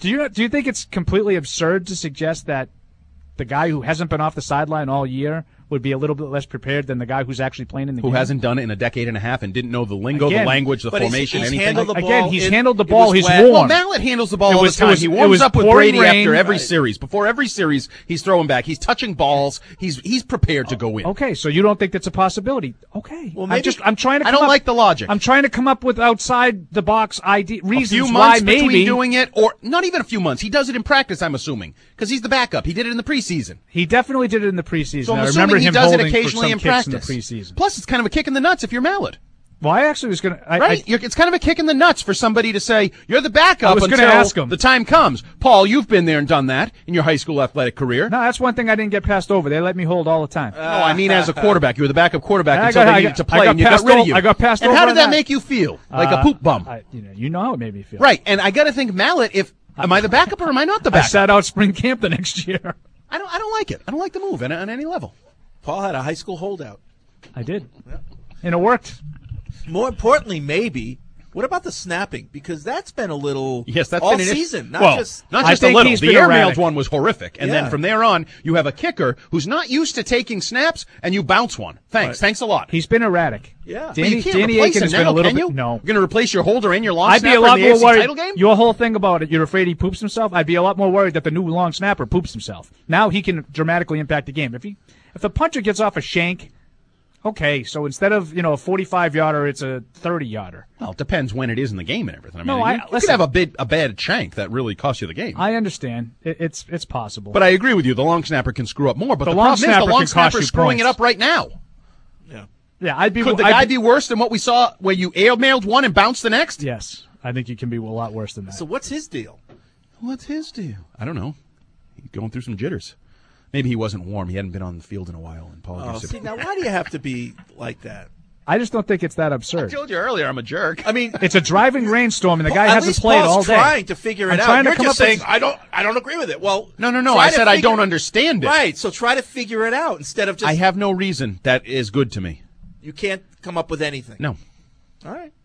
Speaker 11: Do you think it's completely absurd to suggest that the guy who hasn't been off the sideline all year would be a little bit less prepared than the guy who's actually playing in the game?
Speaker 10: Who hasn't done it in a decade and a half and didn't know the lingo,
Speaker 11: Again,
Speaker 10: the language, the
Speaker 11: but
Speaker 10: formation,
Speaker 11: he's
Speaker 10: anything?
Speaker 11: handled the ball. Again, he's handled the ball. He's warm.
Speaker 10: Well, Mallett handles the ball all the time. He warms up with Brady after every series. Before every series, he's throwing back. He's touching balls. He's prepared to go in.
Speaker 11: Okay, so you don't think that's a possibility? Okay.
Speaker 10: Well,
Speaker 11: I'm trying to.
Speaker 10: I don't like the logic.
Speaker 11: I'm trying to come up with outside the box reasons
Speaker 10: a few
Speaker 11: why
Speaker 10: months
Speaker 11: maybe
Speaker 10: between doing it, or not even a few months. He does it in practice, I'm assuming, because he's the backup. He did it in the preseason.
Speaker 11: He definitely did it in the preseason.
Speaker 10: So I'm
Speaker 11: I
Speaker 10: assuming
Speaker 11: remember
Speaker 10: he
Speaker 11: him
Speaker 10: does it
Speaker 11: holding
Speaker 10: occasionally
Speaker 11: for
Speaker 10: in
Speaker 11: some kicks
Speaker 10: practice.
Speaker 11: in the preseason.
Speaker 10: Plus, it's kind of a kick in the nuts if you're Mallett.
Speaker 11: Well, I actually was going to.
Speaker 10: Right? It's kind of a kick in the nuts for somebody to say, you're the backup
Speaker 11: I was
Speaker 10: until
Speaker 11: gonna ask him.
Speaker 10: the time comes. Paul, you've been there and done that in your high school athletic career.
Speaker 11: No, that's one thing I didn't get passed over. They let me hold all the time.
Speaker 10: No, I mean as a quarterback. You were the backup quarterback
Speaker 11: I
Speaker 10: until
Speaker 11: got-
Speaker 10: they
Speaker 11: I
Speaker 10: needed
Speaker 11: got-
Speaker 10: to
Speaker 11: I
Speaker 10: play,
Speaker 11: got
Speaker 10: and you got
Speaker 11: passed
Speaker 10: rid of
Speaker 11: over-
Speaker 10: you.
Speaker 11: I got passed
Speaker 10: and
Speaker 11: over
Speaker 10: how did
Speaker 11: on
Speaker 10: that
Speaker 11: that.
Speaker 10: make you feel? Like a poop bum.
Speaker 11: You know how it made me feel.
Speaker 10: Right, and I got to think, Mallett, am I the backup or am I not the
Speaker 11: I
Speaker 10: backup?
Speaker 11: sat out spring camp the next year.
Speaker 10: I don't like it. I don't like the move on any level.
Speaker 9: Paul had a high school holdout.
Speaker 11: I did. And it worked.
Speaker 9: More importantly, maybe, what about the snapping? Because that's been a little
Speaker 10: Yes, that's
Speaker 9: all
Speaker 10: been an issue.
Speaker 9: season. Not
Speaker 10: Well,
Speaker 9: just
Speaker 10: not
Speaker 11: I
Speaker 10: just a
Speaker 11: think
Speaker 10: little.
Speaker 11: he's
Speaker 10: The
Speaker 11: been
Speaker 10: airmailed
Speaker 11: erratic.
Speaker 10: one was horrific, and
Speaker 9: Yeah.
Speaker 10: then from there on, you have a kicker who's not used to taking snaps, and you bounce one. Thanks, thanks a lot.
Speaker 11: He's been erratic.
Speaker 9: Yeah.
Speaker 10: But
Speaker 11: Danny,
Speaker 10: you can't
Speaker 11: Danny
Speaker 10: replace
Speaker 11: Aiken
Speaker 10: him
Speaker 11: has
Speaker 10: now,
Speaker 11: been a little
Speaker 10: can
Speaker 11: bit.
Speaker 10: you?
Speaker 11: No.
Speaker 10: You're going to replace your holder and your long
Speaker 11: I'd be
Speaker 10: snapper
Speaker 11: a lot
Speaker 10: in the
Speaker 11: more
Speaker 10: AFC
Speaker 11: worried.
Speaker 10: title game?
Speaker 11: Your whole thing about it, you're afraid he poops himself. I'd be a lot more worried that the new long snapper poops himself. Now he can dramatically impact the game. If the puncher gets off a shank, okay, so instead of a 45-yarder, it's a 30-yarder.
Speaker 10: Well, it depends when it is in the game and everything. I mean,
Speaker 11: No,
Speaker 10: you could
Speaker 11: listen.
Speaker 10: have a bad shank that really costs you the game.
Speaker 11: I understand. It's possible.
Speaker 10: But I agree with you. The long snapper can screw up more. But
Speaker 11: The
Speaker 10: the
Speaker 11: long
Speaker 10: problem is the
Speaker 11: snapper
Speaker 10: long
Speaker 11: can cost
Speaker 10: snapper's
Speaker 11: you
Speaker 10: screwing
Speaker 11: points.
Speaker 10: it up right now.
Speaker 11: yeah, I'd be.
Speaker 10: Could the guy be worse than what we saw where you airmailed one and bounced the next?
Speaker 11: Yes, I think you can be a lot worse than that.
Speaker 9: So what's his deal?
Speaker 10: What's his deal? I don't know. He's going through some jitters. Maybe he wasn't warm. He hadn't been on the field in a while. And Paul
Speaker 9: Oh,
Speaker 10: gives
Speaker 9: see,
Speaker 10: it.
Speaker 9: now why do you have to be like that?
Speaker 11: I just don't think it's that
Speaker 10: I
Speaker 11: absurd.
Speaker 10: told you earlier I'm a jerk.
Speaker 9: I mean,
Speaker 11: It's a driving rainstorm, and the guy
Speaker 9: at
Speaker 11: hasn't
Speaker 9: least
Speaker 11: played
Speaker 9: Paul's
Speaker 11: all day.
Speaker 9: trying to figure it
Speaker 11: I'm
Speaker 9: out.
Speaker 11: trying to
Speaker 9: You're
Speaker 11: come
Speaker 9: just
Speaker 11: up
Speaker 9: saying
Speaker 11: with-
Speaker 9: I don't agree with it. Well,
Speaker 10: No.
Speaker 9: try
Speaker 10: I
Speaker 9: to
Speaker 10: said I
Speaker 9: figure-
Speaker 10: don't understand it.
Speaker 9: Right. So try to figure it out instead of just.
Speaker 10: I have no reason that is good to me.
Speaker 9: You can't come up with anything.
Speaker 10: No.
Speaker 9: All right.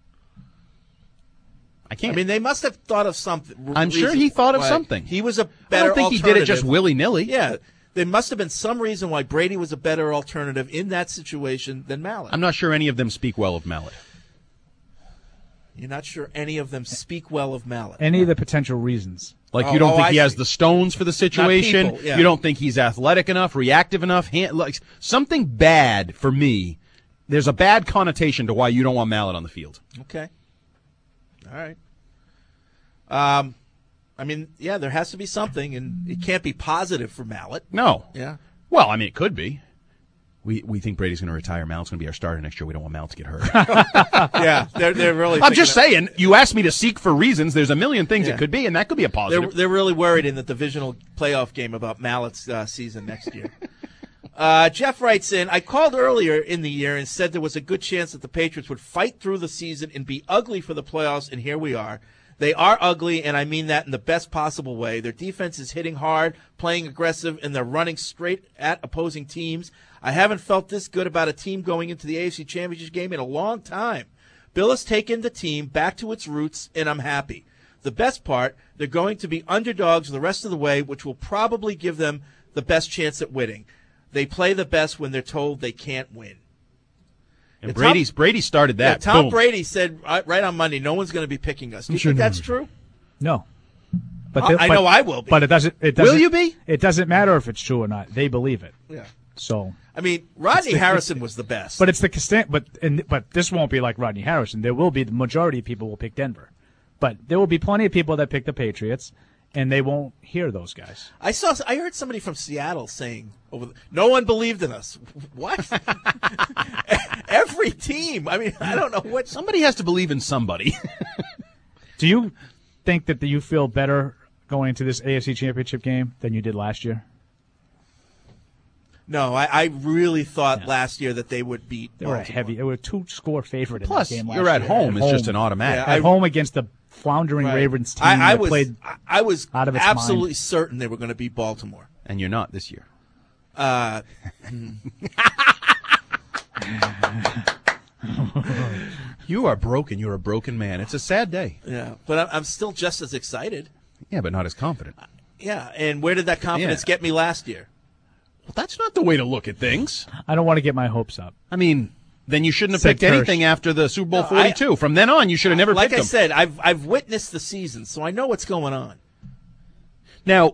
Speaker 10: I can't.
Speaker 9: I mean, they must have thought of something.
Speaker 10: I'm sure
Speaker 9: reason
Speaker 10: he thought of
Speaker 9: why
Speaker 10: something.
Speaker 9: He was a
Speaker 10: I
Speaker 9: better.
Speaker 10: don't think he did it just
Speaker 9: alternative.
Speaker 10: willy-nilly.
Speaker 9: Yeah, there must have been some reason why Brady was a better alternative in that situation than Mallett.
Speaker 10: I'm not sure any of them speak well of Mallett.
Speaker 9: You're not sure any of them speak well of Mallett.
Speaker 11: Any of the potential reasons.
Speaker 10: Like, you don't think
Speaker 9: I
Speaker 10: he has
Speaker 9: see.
Speaker 10: the stones for the situation.
Speaker 9: people, yeah.
Speaker 10: You don't think he's athletic enough, reactive enough. Like something bad for me. There's a bad connotation to why you don't want Mallett on the field.
Speaker 9: Okay. All right. I mean, yeah, there has to be something, and it can't be positive for Mallett.
Speaker 10: No.
Speaker 9: Yeah.
Speaker 10: Well, I mean, it could be. We think Brady's going to retire. Mallett's going to be our starter next year. We don't want Mallett to get hurt.
Speaker 9: Yeah, they're really.
Speaker 10: I'm just
Speaker 9: thinking
Speaker 10: saying. You asked me to seek for reasons. There's a million things
Speaker 9: Yeah.
Speaker 10: it could be, and that could be a positive.
Speaker 9: They're really worried in the divisional playoff game about Mallett's season next year. Jeff writes in, I called earlier in the year and said there was a good chance that the Patriots would fight through the season and be ugly for the playoffs, and here we are. They are ugly, and I mean that in the best possible way. Their defense is hitting hard, playing aggressive, and they're running straight at opposing teams. I haven't felt this good about a team going into the AFC Championship game in a long time. Bill has taken the team back to its roots, and I'm happy. The best part, they're going to be underdogs the rest of the way, which will probably give them the best chance at winning. They play the best when they're told they can't win.
Speaker 10: And
Speaker 9: Tom-
Speaker 10: Brady started that.
Speaker 9: Yeah, Tom
Speaker 10: Boom.
Speaker 9: Brady said right on Monday, no one's going to be picking us. Do you
Speaker 11: Sure
Speaker 9: think
Speaker 11: no.
Speaker 9: that's true?
Speaker 11: No. But
Speaker 9: I know I will be.
Speaker 11: But it doesn't.
Speaker 10: Will you be?
Speaker 11: It doesn't matter if it's true or not. They believe it.
Speaker 9: Yeah.
Speaker 11: So.
Speaker 9: I mean, Rodney Harrison was the best.
Speaker 11: But it's the but this won't be like Rodney Harrison. There will be the majority of people will pick Denver, but there will be plenty of people that pick the Patriots, and they won't hear those guys.
Speaker 9: I heard somebody from Seattle saying, no one believed in us. What? Every team. I mean, I don't know what.
Speaker 10: Somebody has to believe in somebody.
Speaker 11: Do you think that you feel better going into this AFC Championship game than you did last year?
Speaker 9: No, I really thought last year that they would beat
Speaker 11: They were a
Speaker 9: Baltimore.
Speaker 11: heavy. They were a 2-score favorite
Speaker 10: Plus,
Speaker 11: in that game last
Speaker 10: you're at
Speaker 11: year.
Speaker 10: home. It's just an automatic.
Speaker 9: Yeah,
Speaker 11: At home against the floundering
Speaker 9: Right.
Speaker 11: Ravens team
Speaker 9: I
Speaker 11: that played
Speaker 9: was
Speaker 11: out of its
Speaker 9: absolutely
Speaker 11: mind.
Speaker 9: certain they were going to beat Baltimore.
Speaker 10: And you're not this year. You are broken. You're a broken man. It's a sad day.
Speaker 9: Yeah, but I'm still just as excited.
Speaker 10: Yeah, but not as confident.
Speaker 9: Yeah, and where did that confidence get me last year?
Speaker 10: Well, that's not the way to look at things.
Speaker 11: I don't want to get my hopes up.
Speaker 10: I mean, then you shouldn't have
Speaker 11: Said
Speaker 10: picked anything after the Super Bowl 42. From then on, you should have never
Speaker 9: like
Speaker 10: picked them.
Speaker 9: Like I said, I've witnessed the season, so I know what's going on.
Speaker 10: Now,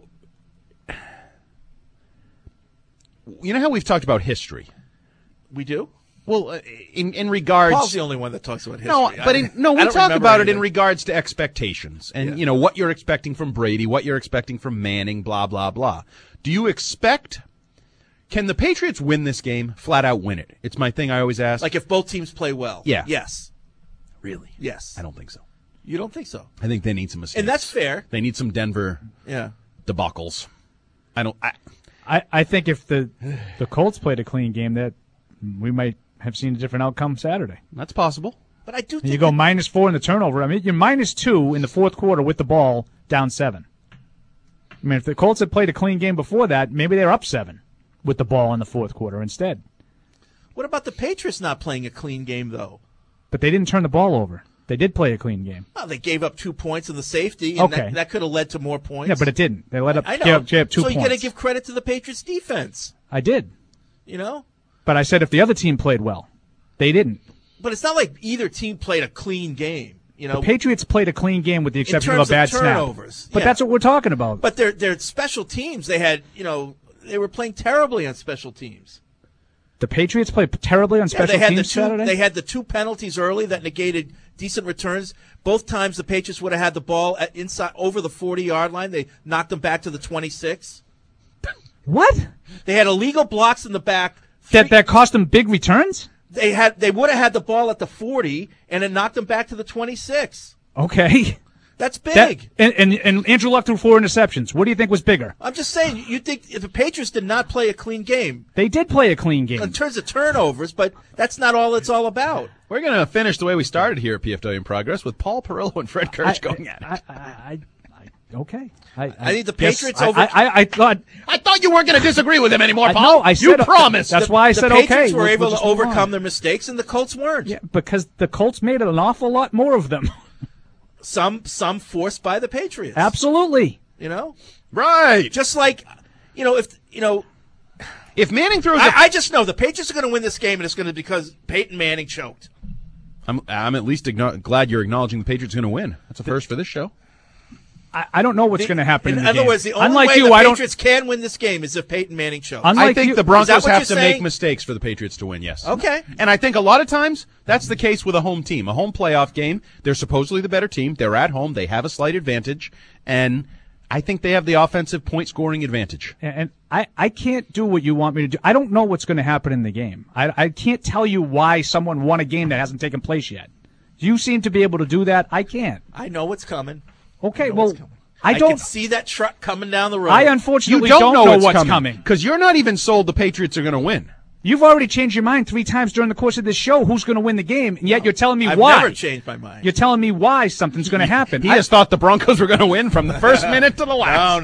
Speaker 10: you know how we've talked about history?
Speaker 9: We do?
Speaker 10: Well, in regards...
Speaker 9: Paul's the only one that talks about history.
Speaker 10: No, but we talk about it in
Speaker 9: anything.
Speaker 10: regards to expectations and, you know, what you're expecting from Brady, what you're expecting from Manning, blah, blah, blah. Do you expect... Can the Patriots win this game? Flat out win it. It's my thing I always ask.
Speaker 9: Like if both teams play well?
Speaker 10: Yeah.
Speaker 9: Yes.
Speaker 10: Really?
Speaker 9: Yes.
Speaker 10: I don't think so.
Speaker 9: You don't think so?
Speaker 10: I think they need some mistakes.
Speaker 9: And that's fair.
Speaker 10: They need some Denver debacles.
Speaker 11: I think if the Colts played a clean game, that we might have seen a different outcome Saturday.
Speaker 10: That's possible.
Speaker 9: But I do think
Speaker 11: you go -4 in the turnover. I mean, you're -2 in the fourth quarter with the ball down 7. I mean, if the Colts had played a clean game before that, maybe they're up 7 with the ball in the fourth quarter instead.
Speaker 9: What about the Patriots not playing a clean game, though?
Speaker 11: But they didn't turn the ball over. They did play a clean game.
Speaker 9: Well, they gave up 2 points in the safety, and
Speaker 11: Okay.
Speaker 9: that could have led to more points.
Speaker 11: Yeah, but it didn't. They let up,
Speaker 9: I know.
Speaker 11: gave up 2
Speaker 9: so
Speaker 11: points.
Speaker 9: you got to give credit to the Patriots defense.
Speaker 11: I did.
Speaker 9: You know?
Speaker 11: But I said if the other team played well. They didn't.
Speaker 9: But it's not like either team played a clean game. You know,
Speaker 11: the Patriots played a clean game with the exception of a bad
Speaker 9: turnovers.
Speaker 11: snap. But that's what we're talking about.
Speaker 9: But their special teams, they had, you know, they were playing terribly on special teams.
Speaker 11: The Patriots played terribly on special teams Saturday?
Speaker 9: They had the 2 penalties early that negated decent returns. Both times the Patriots would have had the ball inside over the 40-yard line. They knocked them back to the 26.
Speaker 11: What?
Speaker 9: They had illegal blocks in the back.
Speaker 11: That cost them big returns?
Speaker 9: They would have had the ball at the 40 and it knocked them back to the 26.
Speaker 11: Okay.
Speaker 9: That's big.
Speaker 11: And Andrew Luck threw 4 interceptions. What do you think was bigger?
Speaker 9: I'm just saying, you think if the Patriots did not play a clean game.
Speaker 11: They did play a clean game.
Speaker 9: In terms of turnovers, but that's not all it's all about.
Speaker 10: We're going to finish the way we started here at PFW in Progress with Paul Perillo and Fred Kirsch going at it.
Speaker 11: Okay.
Speaker 9: I think the Patriots
Speaker 11: I
Speaker 10: thought you weren't going to disagree with him anymore, Paul.
Speaker 11: No, I said
Speaker 10: you promised.
Speaker 11: That's why I said
Speaker 9: okay.
Speaker 11: okay.
Speaker 9: The Patriots were
Speaker 11: We'll
Speaker 9: able
Speaker 11: just
Speaker 9: to
Speaker 11: move
Speaker 9: overcome
Speaker 11: on.
Speaker 9: their mistakes, and the Colts weren't.
Speaker 11: Yeah, because the Colts made an awful lot more of them.
Speaker 9: Some forced by the Patriots.
Speaker 11: Absolutely.
Speaker 9: You know,
Speaker 10: right?
Speaker 9: Just like,
Speaker 10: if Manning throws,
Speaker 9: I just know the Patriots are going to win this game, and it's going to be because Peyton Manning choked.
Speaker 10: I'm at least glad you're acknowledging the Patriots are going to win. That's a first for this show.
Speaker 11: I don't know what's going to happen.
Speaker 9: In other words, the only way the Patriots can win this game is if Peyton Manning chokes.
Speaker 10: I think the Broncos have to make mistakes for the Patriots to win, yes.
Speaker 9: Okay.
Speaker 10: And I think a lot of times that's the case with a home team. A home playoff game, they're supposedly the better team. They're at home. They have a slight advantage. And I think they have the offensive point-scoring advantage.
Speaker 11: And I can't do what you want me to do. I don't know what's going to happen in the game. I can't tell you why someone won a game that hasn't taken place yet. You seem to be able to do that. I can't.
Speaker 9: I know what's coming.
Speaker 11: Okay, well, I
Speaker 9: can see that truck coming down the road.
Speaker 11: I unfortunately
Speaker 10: you don't know
Speaker 11: what's coming.
Speaker 10: Because you're not even sold the Patriots are going to win.
Speaker 11: You've already changed your mind 3 times during the course of this show who's going to win the game, and yet you're telling me
Speaker 9: I've
Speaker 11: why.
Speaker 9: I've never changed my mind.
Speaker 11: You're telling me why something's going to happen.
Speaker 10: He just thought the Broncos were going to win from the first minute to the last.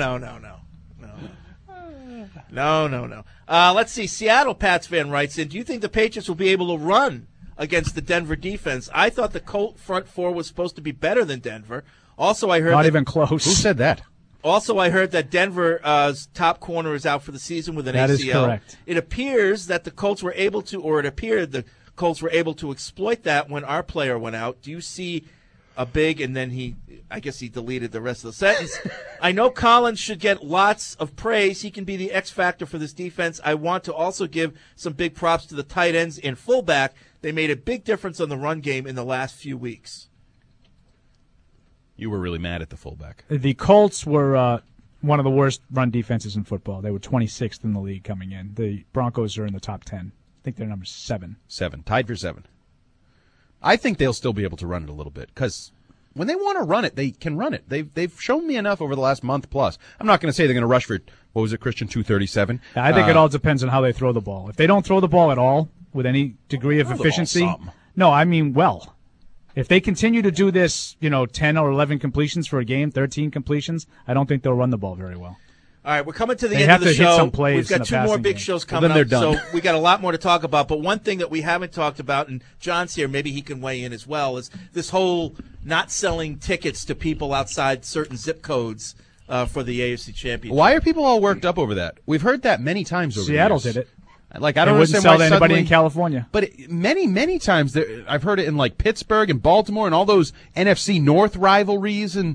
Speaker 9: No. Let's see. Seattle Pats fan writes in, do you think the Patriots will be able to run against the Denver defense? I thought the Colt front four was supposed to be better than Denver. Also, I heard
Speaker 11: not even close.
Speaker 10: Who said that?
Speaker 9: Also, I heard that Denver's top corner is out for the season with an ACL.
Speaker 11: That is correct.
Speaker 9: It appears that the Colts were able to, or it appeared the Colts were able to exploit that when our player went out. Do you see a big, and then I guess he deleted the rest of the sentence. I know Collins should get lots of praise. He can be the X factor for this defense. I want to also give some big props to the tight ends and fullback. They made a big difference on the run game in the last few weeks.
Speaker 10: You were really mad at the fullback.
Speaker 11: The Colts were one of the worst run defenses in football. They were 26th in the league coming in. The Broncos are in the top 10. I think they're number 7.
Speaker 10: 7. Tied for 7. I think they'll still be able to run it a little bit because when they want to run it, they can run it. They've shown me enough over the last month plus. I'm not going to say they're going to rush for, what was it, Christian, 237?
Speaker 11: I think it all depends on how they throw the ball. If they don't throw the ball at all with any degree of efficiency, no, I mean well. If they continue to do this, 10 or 11 completions for a game, 13 completions, I don't think they'll run the ball very well.
Speaker 9: All All right, we're coming to the
Speaker 11: They
Speaker 9: end
Speaker 11: have
Speaker 9: of the
Speaker 11: to hit
Speaker 9: show.
Speaker 11: some plays
Speaker 9: We've got
Speaker 11: in the
Speaker 9: two more
Speaker 11: passing
Speaker 9: big
Speaker 11: game.
Speaker 9: shows
Speaker 10: Well,
Speaker 9: coming
Speaker 10: then they're
Speaker 9: up,
Speaker 10: done.
Speaker 9: so we got a lot more to talk about. But one thing that we haven't talked about, and John's here, maybe he can weigh in as well, is this whole not selling tickets to people outside certain zip codes for the AFC Championship.
Speaker 10: Why are people all worked up over that? We've heard that many times over
Speaker 11: Seattle
Speaker 10: the years.
Speaker 11: did it.
Speaker 10: Like, I don't
Speaker 11: They wouldn't
Speaker 10: understand
Speaker 11: sell
Speaker 10: why
Speaker 11: to anybody
Speaker 10: suddenly,
Speaker 11: in California.
Speaker 10: But many times I've heard it in like Pittsburgh and Baltimore and all those NFC North rivalries. And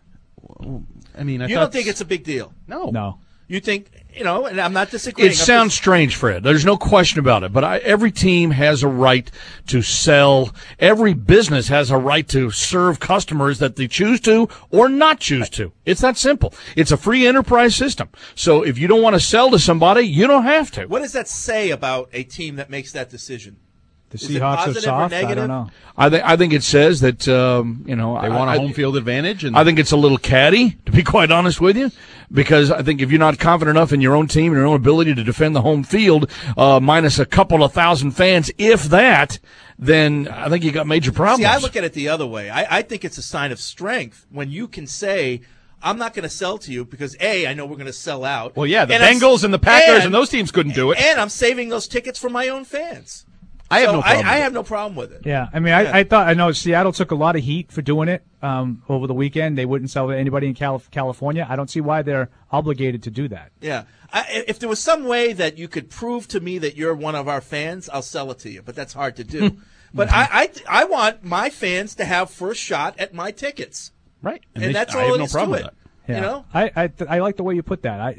Speaker 10: I mean,
Speaker 9: You don't think it's a big deal?
Speaker 11: No.
Speaker 9: You think, and I'm not disagreeing.
Speaker 6: It sounds strange, Fred. There's no question about it. But every team has a right to sell. Every business has a right to serve customers that they choose to or not choose to. It's that simple. It's a free enterprise system. So if you don't want to sell to somebody, you don't have to.
Speaker 9: What does that say about a team that makes that decision?
Speaker 11: The
Speaker 9: Is it
Speaker 11: Seahawks are
Speaker 9: positive or
Speaker 11: soft. I
Speaker 9: negative?
Speaker 11: don't know.
Speaker 6: I think it says that
Speaker 10: they want a home field advantage. And
Speaker 6: I think it's a little catty, to be quite honest with you, because I think if you're not confident enough in your own team and your own ability to defend the home field, minus a couple of thousand fans, if that, then I think you got major problems.
Speaker 9: See, I look at it the other way. I think it's a sign of strength when you can say, I'm not going to sell to you because, A, I know we're going to sell out.
Speaker 10: Well, yeah, the
Speaker 9: And
Speaker 10: Bengals and the Packers and those teams couldn't do it.
Speaker 9: And I'm saving those tickets for my own fans.
Speaker 10: I have no problem.
Speaker 9: I have no problem with it.
Speaker 11: Yeah, I mean, I know Seattle took a lot of heat for doing it over the weekend. They wouldn't sell to anybody in California. I don't see why they're obligated to do that.
Speaker 9: Yeah. If there was some way that you could prove to me that you're one of our fans, I'll sell it to you. But that's hard to do. But I want my fans to have first shot at my tickets.
Speaker 10: Right.
Speaker 9: And that's
Speaker 10: I
Speaker 9: all
Speaker 10: have
Speaker 9: it
Speaker 10: no
Speaker 9: is
Speaker 10: problem
Speaker 9: to
Speaker 10: with
Speaker 9: it.
Speaker 11: Yeah.
Speaker 9: You know?
Speaker 11: I like the way you put that.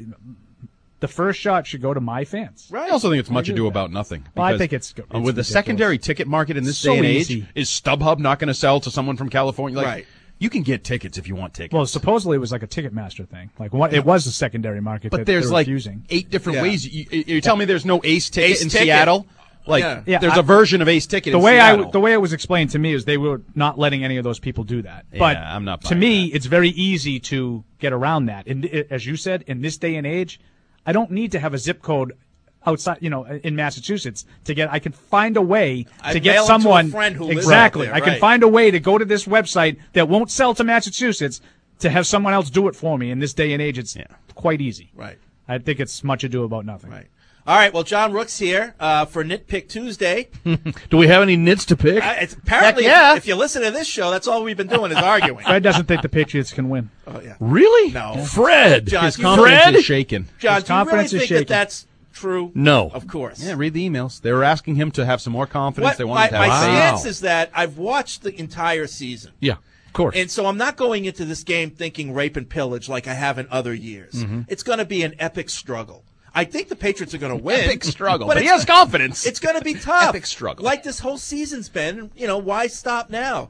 Speaker 11: The first shot should go to my fans.
Speaker 10: I also think it's much ado about nothing.
Speaker 11: Well, I
Speaker 10: because,
Speaker 11: think it's
Speaker 10: with the
Speaker 11: ridiculous.
Speaker 10: secondary ticket market in this
Speaker 11: So
Speaker 10: day and age,
Speaker 11: easy.
Speaker 10: is StubHub not going to sell to someone from California? Like,
Speaker 11: Right.
Speaker 10: You can get tickets if you want tickets.
Speaker 11: Well, supposedly it was like a Ticketmaster thing. Like it was a secondary market.
Speaker 10: But
Speaker 11: that
Speaker 10: there's
Speaker 11: they're
Speaker 10: like
Speaker 11: refusing.
Speaker 10: 8 different ways. You're telling me there's no Ace ticket
Speaker 11: Ace
Speaker 10: in
Speaker 11: ticket.
Speaker 10: Seattle? Like,
Speaker 11: Yeah,
Speaker 10: there's a version of Ace ticket
Speaker 11: the
Speaker 10: in
Speaker 11: way
Speaker 10: Seattle.
Speaker 11: the way it was explained to me is they were not letting any of those people do that.
Speaker 10: Yeah,
Speaker 11: But
Speaker 10: I'm not
Speaker 11: to
Speaker 10: buying
Speaker 11: me, it's very easy to get around that. And as you said, in this day and age, I don't need to have a zip code outside, in Massachusetts to get. I can find a way
Speaker 9: I
Speaker 11: to get
Speaker 9: mail 'em to a
Speaker 11: someone
Speaker 9: friend who lives
Speaker 11: exactly.
Speaker 9: out there,
Speaker 11: I can
Speaker 9: right.
Speaker 11: find a way to go to this website that won't sell to Massachusetts to have someone else do it for me. In this day and age, it's quite easy.
Speaker 9: Right.
Speaker 11: I think it's much ado about nothing.
Speaker 9: Right. All right. Well, John Rook's here for Nitpick Tuesday.
Speaker 6: Do we have any nits to pick?
Speaker 9: Apparently,
Speaker 11: Heck yeah.
Speaker 9: if you listen to this show, that's all we've been doing is arguing.
Speaker 11: Fred doesn't think the Patriots can win.
Speaker 9: Oh yeah.
Speaker 6: Really?
Speaker 9: No.
Speaker 6: Fred.
Speaker 9: John,
Speaker 10: His
Speaker 9: do you really-
Speaker 10: confidence is shaken.
Speaker 9: John,
Speaker 11: His
Speaker 9: do you really
Speaker 11: confidence is
Speaker 9: think
Speaker 11: shaken.
Speaker 9: that that's true?
Speaker 10: No.
Speaker 9: Of course.
Speaker 10: Yeah, read the emails. They were asking him to have some more confidence. They wanted to
Speaker 9: my
Speaker 10: have
Speaker 9: stance
Speaker 10: faith.
Speaker 9: is that I've watched the entire season.
Speaker 6: Yeah, of course.
Speaker 9: And so I'm not going into this game thinking rape and pillage like I have in other years.
Speaker 10: Mm-hmm.
Speaker 9: It's going to be an epic struggle. I think the Patriots are going to win.
Speaker 10: Epic struggle, but he
Speaker 9: it's-
Speaker 10: has confidence.
Speaker 9: It's going to be tough.
Speaker 10: Epic struggle.
Speaker 9: Like this whole season's been. Why stop now?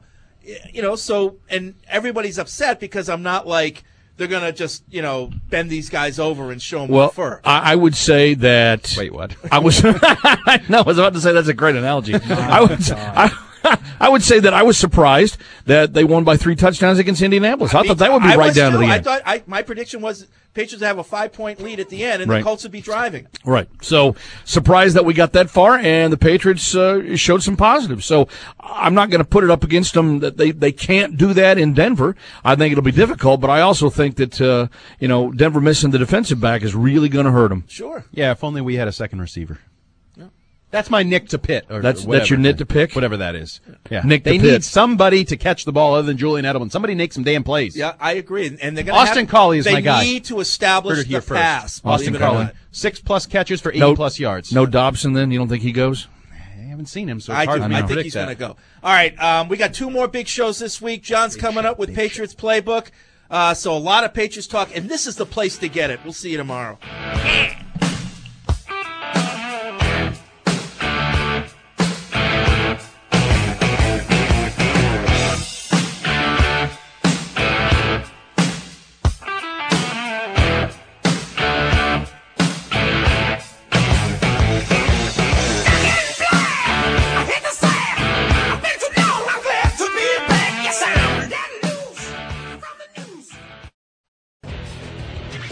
Speaker 9: So, and everybody's upset because I'm not like they're going to just, bend these guys over and show them
Speaker 6: Well,
Speaker 9: fur.
Speaker 6: I would say that.
Speaker 10: Wait, what?
Speaker 6: I was. No, I was about to say that's a great analogy. I would say that I was surprised that they won by 3 touchdowns against Indianapolis. I thought that would be right down to the end.
Speaker 9: I thought my prediction was Patriots would have a 5-point lead at the end, and
Speaker 6: Right.
Speaker 9: the Colts would be driving.
Speaker 6: Right. So surprised that we got that far, and the Patriots showed some positives. So I'm not going to put it up against them that they can't do that in Denver. I think it'll be difficult, but I also think that Denver missing the defensive back is really going to hurt them.
Speaker 9: Sure.
Speaker 10: Yeah, if only we had a second receiver. That's my Nick to Pitt. Or
Speaker 6: That's
Speaker 10: whatever.
Speaker 6: your nit to pick?
Speaker 10: Whatever that is. Yeah.
Speaker 6: Nick to
Speaker 10: they
Speaker 6: Pitt.
Speaker 10: need somebody to catch the ball other than Julian Edelman. Somebody make some damn plays.
Speaker 9: Yeah, I agree. And they're going
Speaker 10: Austin Collie is my guy.
Speaker 9: They need to establish
Speaker 10: Heard it
Speaker 9: the
Speaker 10: here first.
Speaker 9: pass.
Speaker 10: Austin
Speaker 9: believe it or
Speaker 10: Collie.
Speaker 9: not.
Speaker 10: 6+ catches for 80+ yards.
Speaker 6: No Dobson then? You don't think he goes?
Speaker 10: I haven't seen him, so it's
Speaker 9: I
Speaker 10: hard
Speaker 9: do.
Speaker 10: for me
Speaker 9: I
Speaker 10: to
Speaker 9: think
Speaker 10: predict
Speaker 9: he's
Speaker 10: that.
Speaker 9: going to go. All right, we got 2 more big shows this week. John's coming up with Patriots Playbook. So a lot of Patriots talk, and this is the place to get it. We'll see you tomorrow.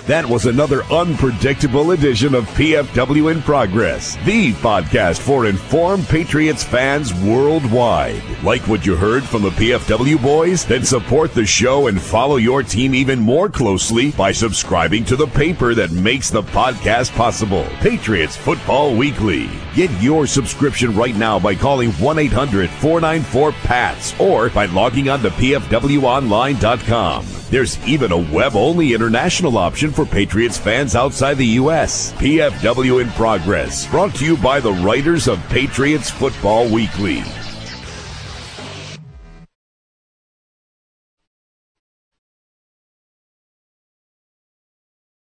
Speaker 1: That was another unpredictable edition of PFW in Progress, the podcast for informed Patriots fans worldwide. Like what you heard from the PFW boys? Then support the show and follow your team even more closely by subscribing to the paper that makes the podcast possible, Patriots Football Weekly. Get your subscription right now by calling 1-800-494-PATS or by logging on to pfwonline.com. There's even a web-only international option for Patriots fans outside the U.S. PFW in Progress, brought to you by the writers of Patriots Football Weekly.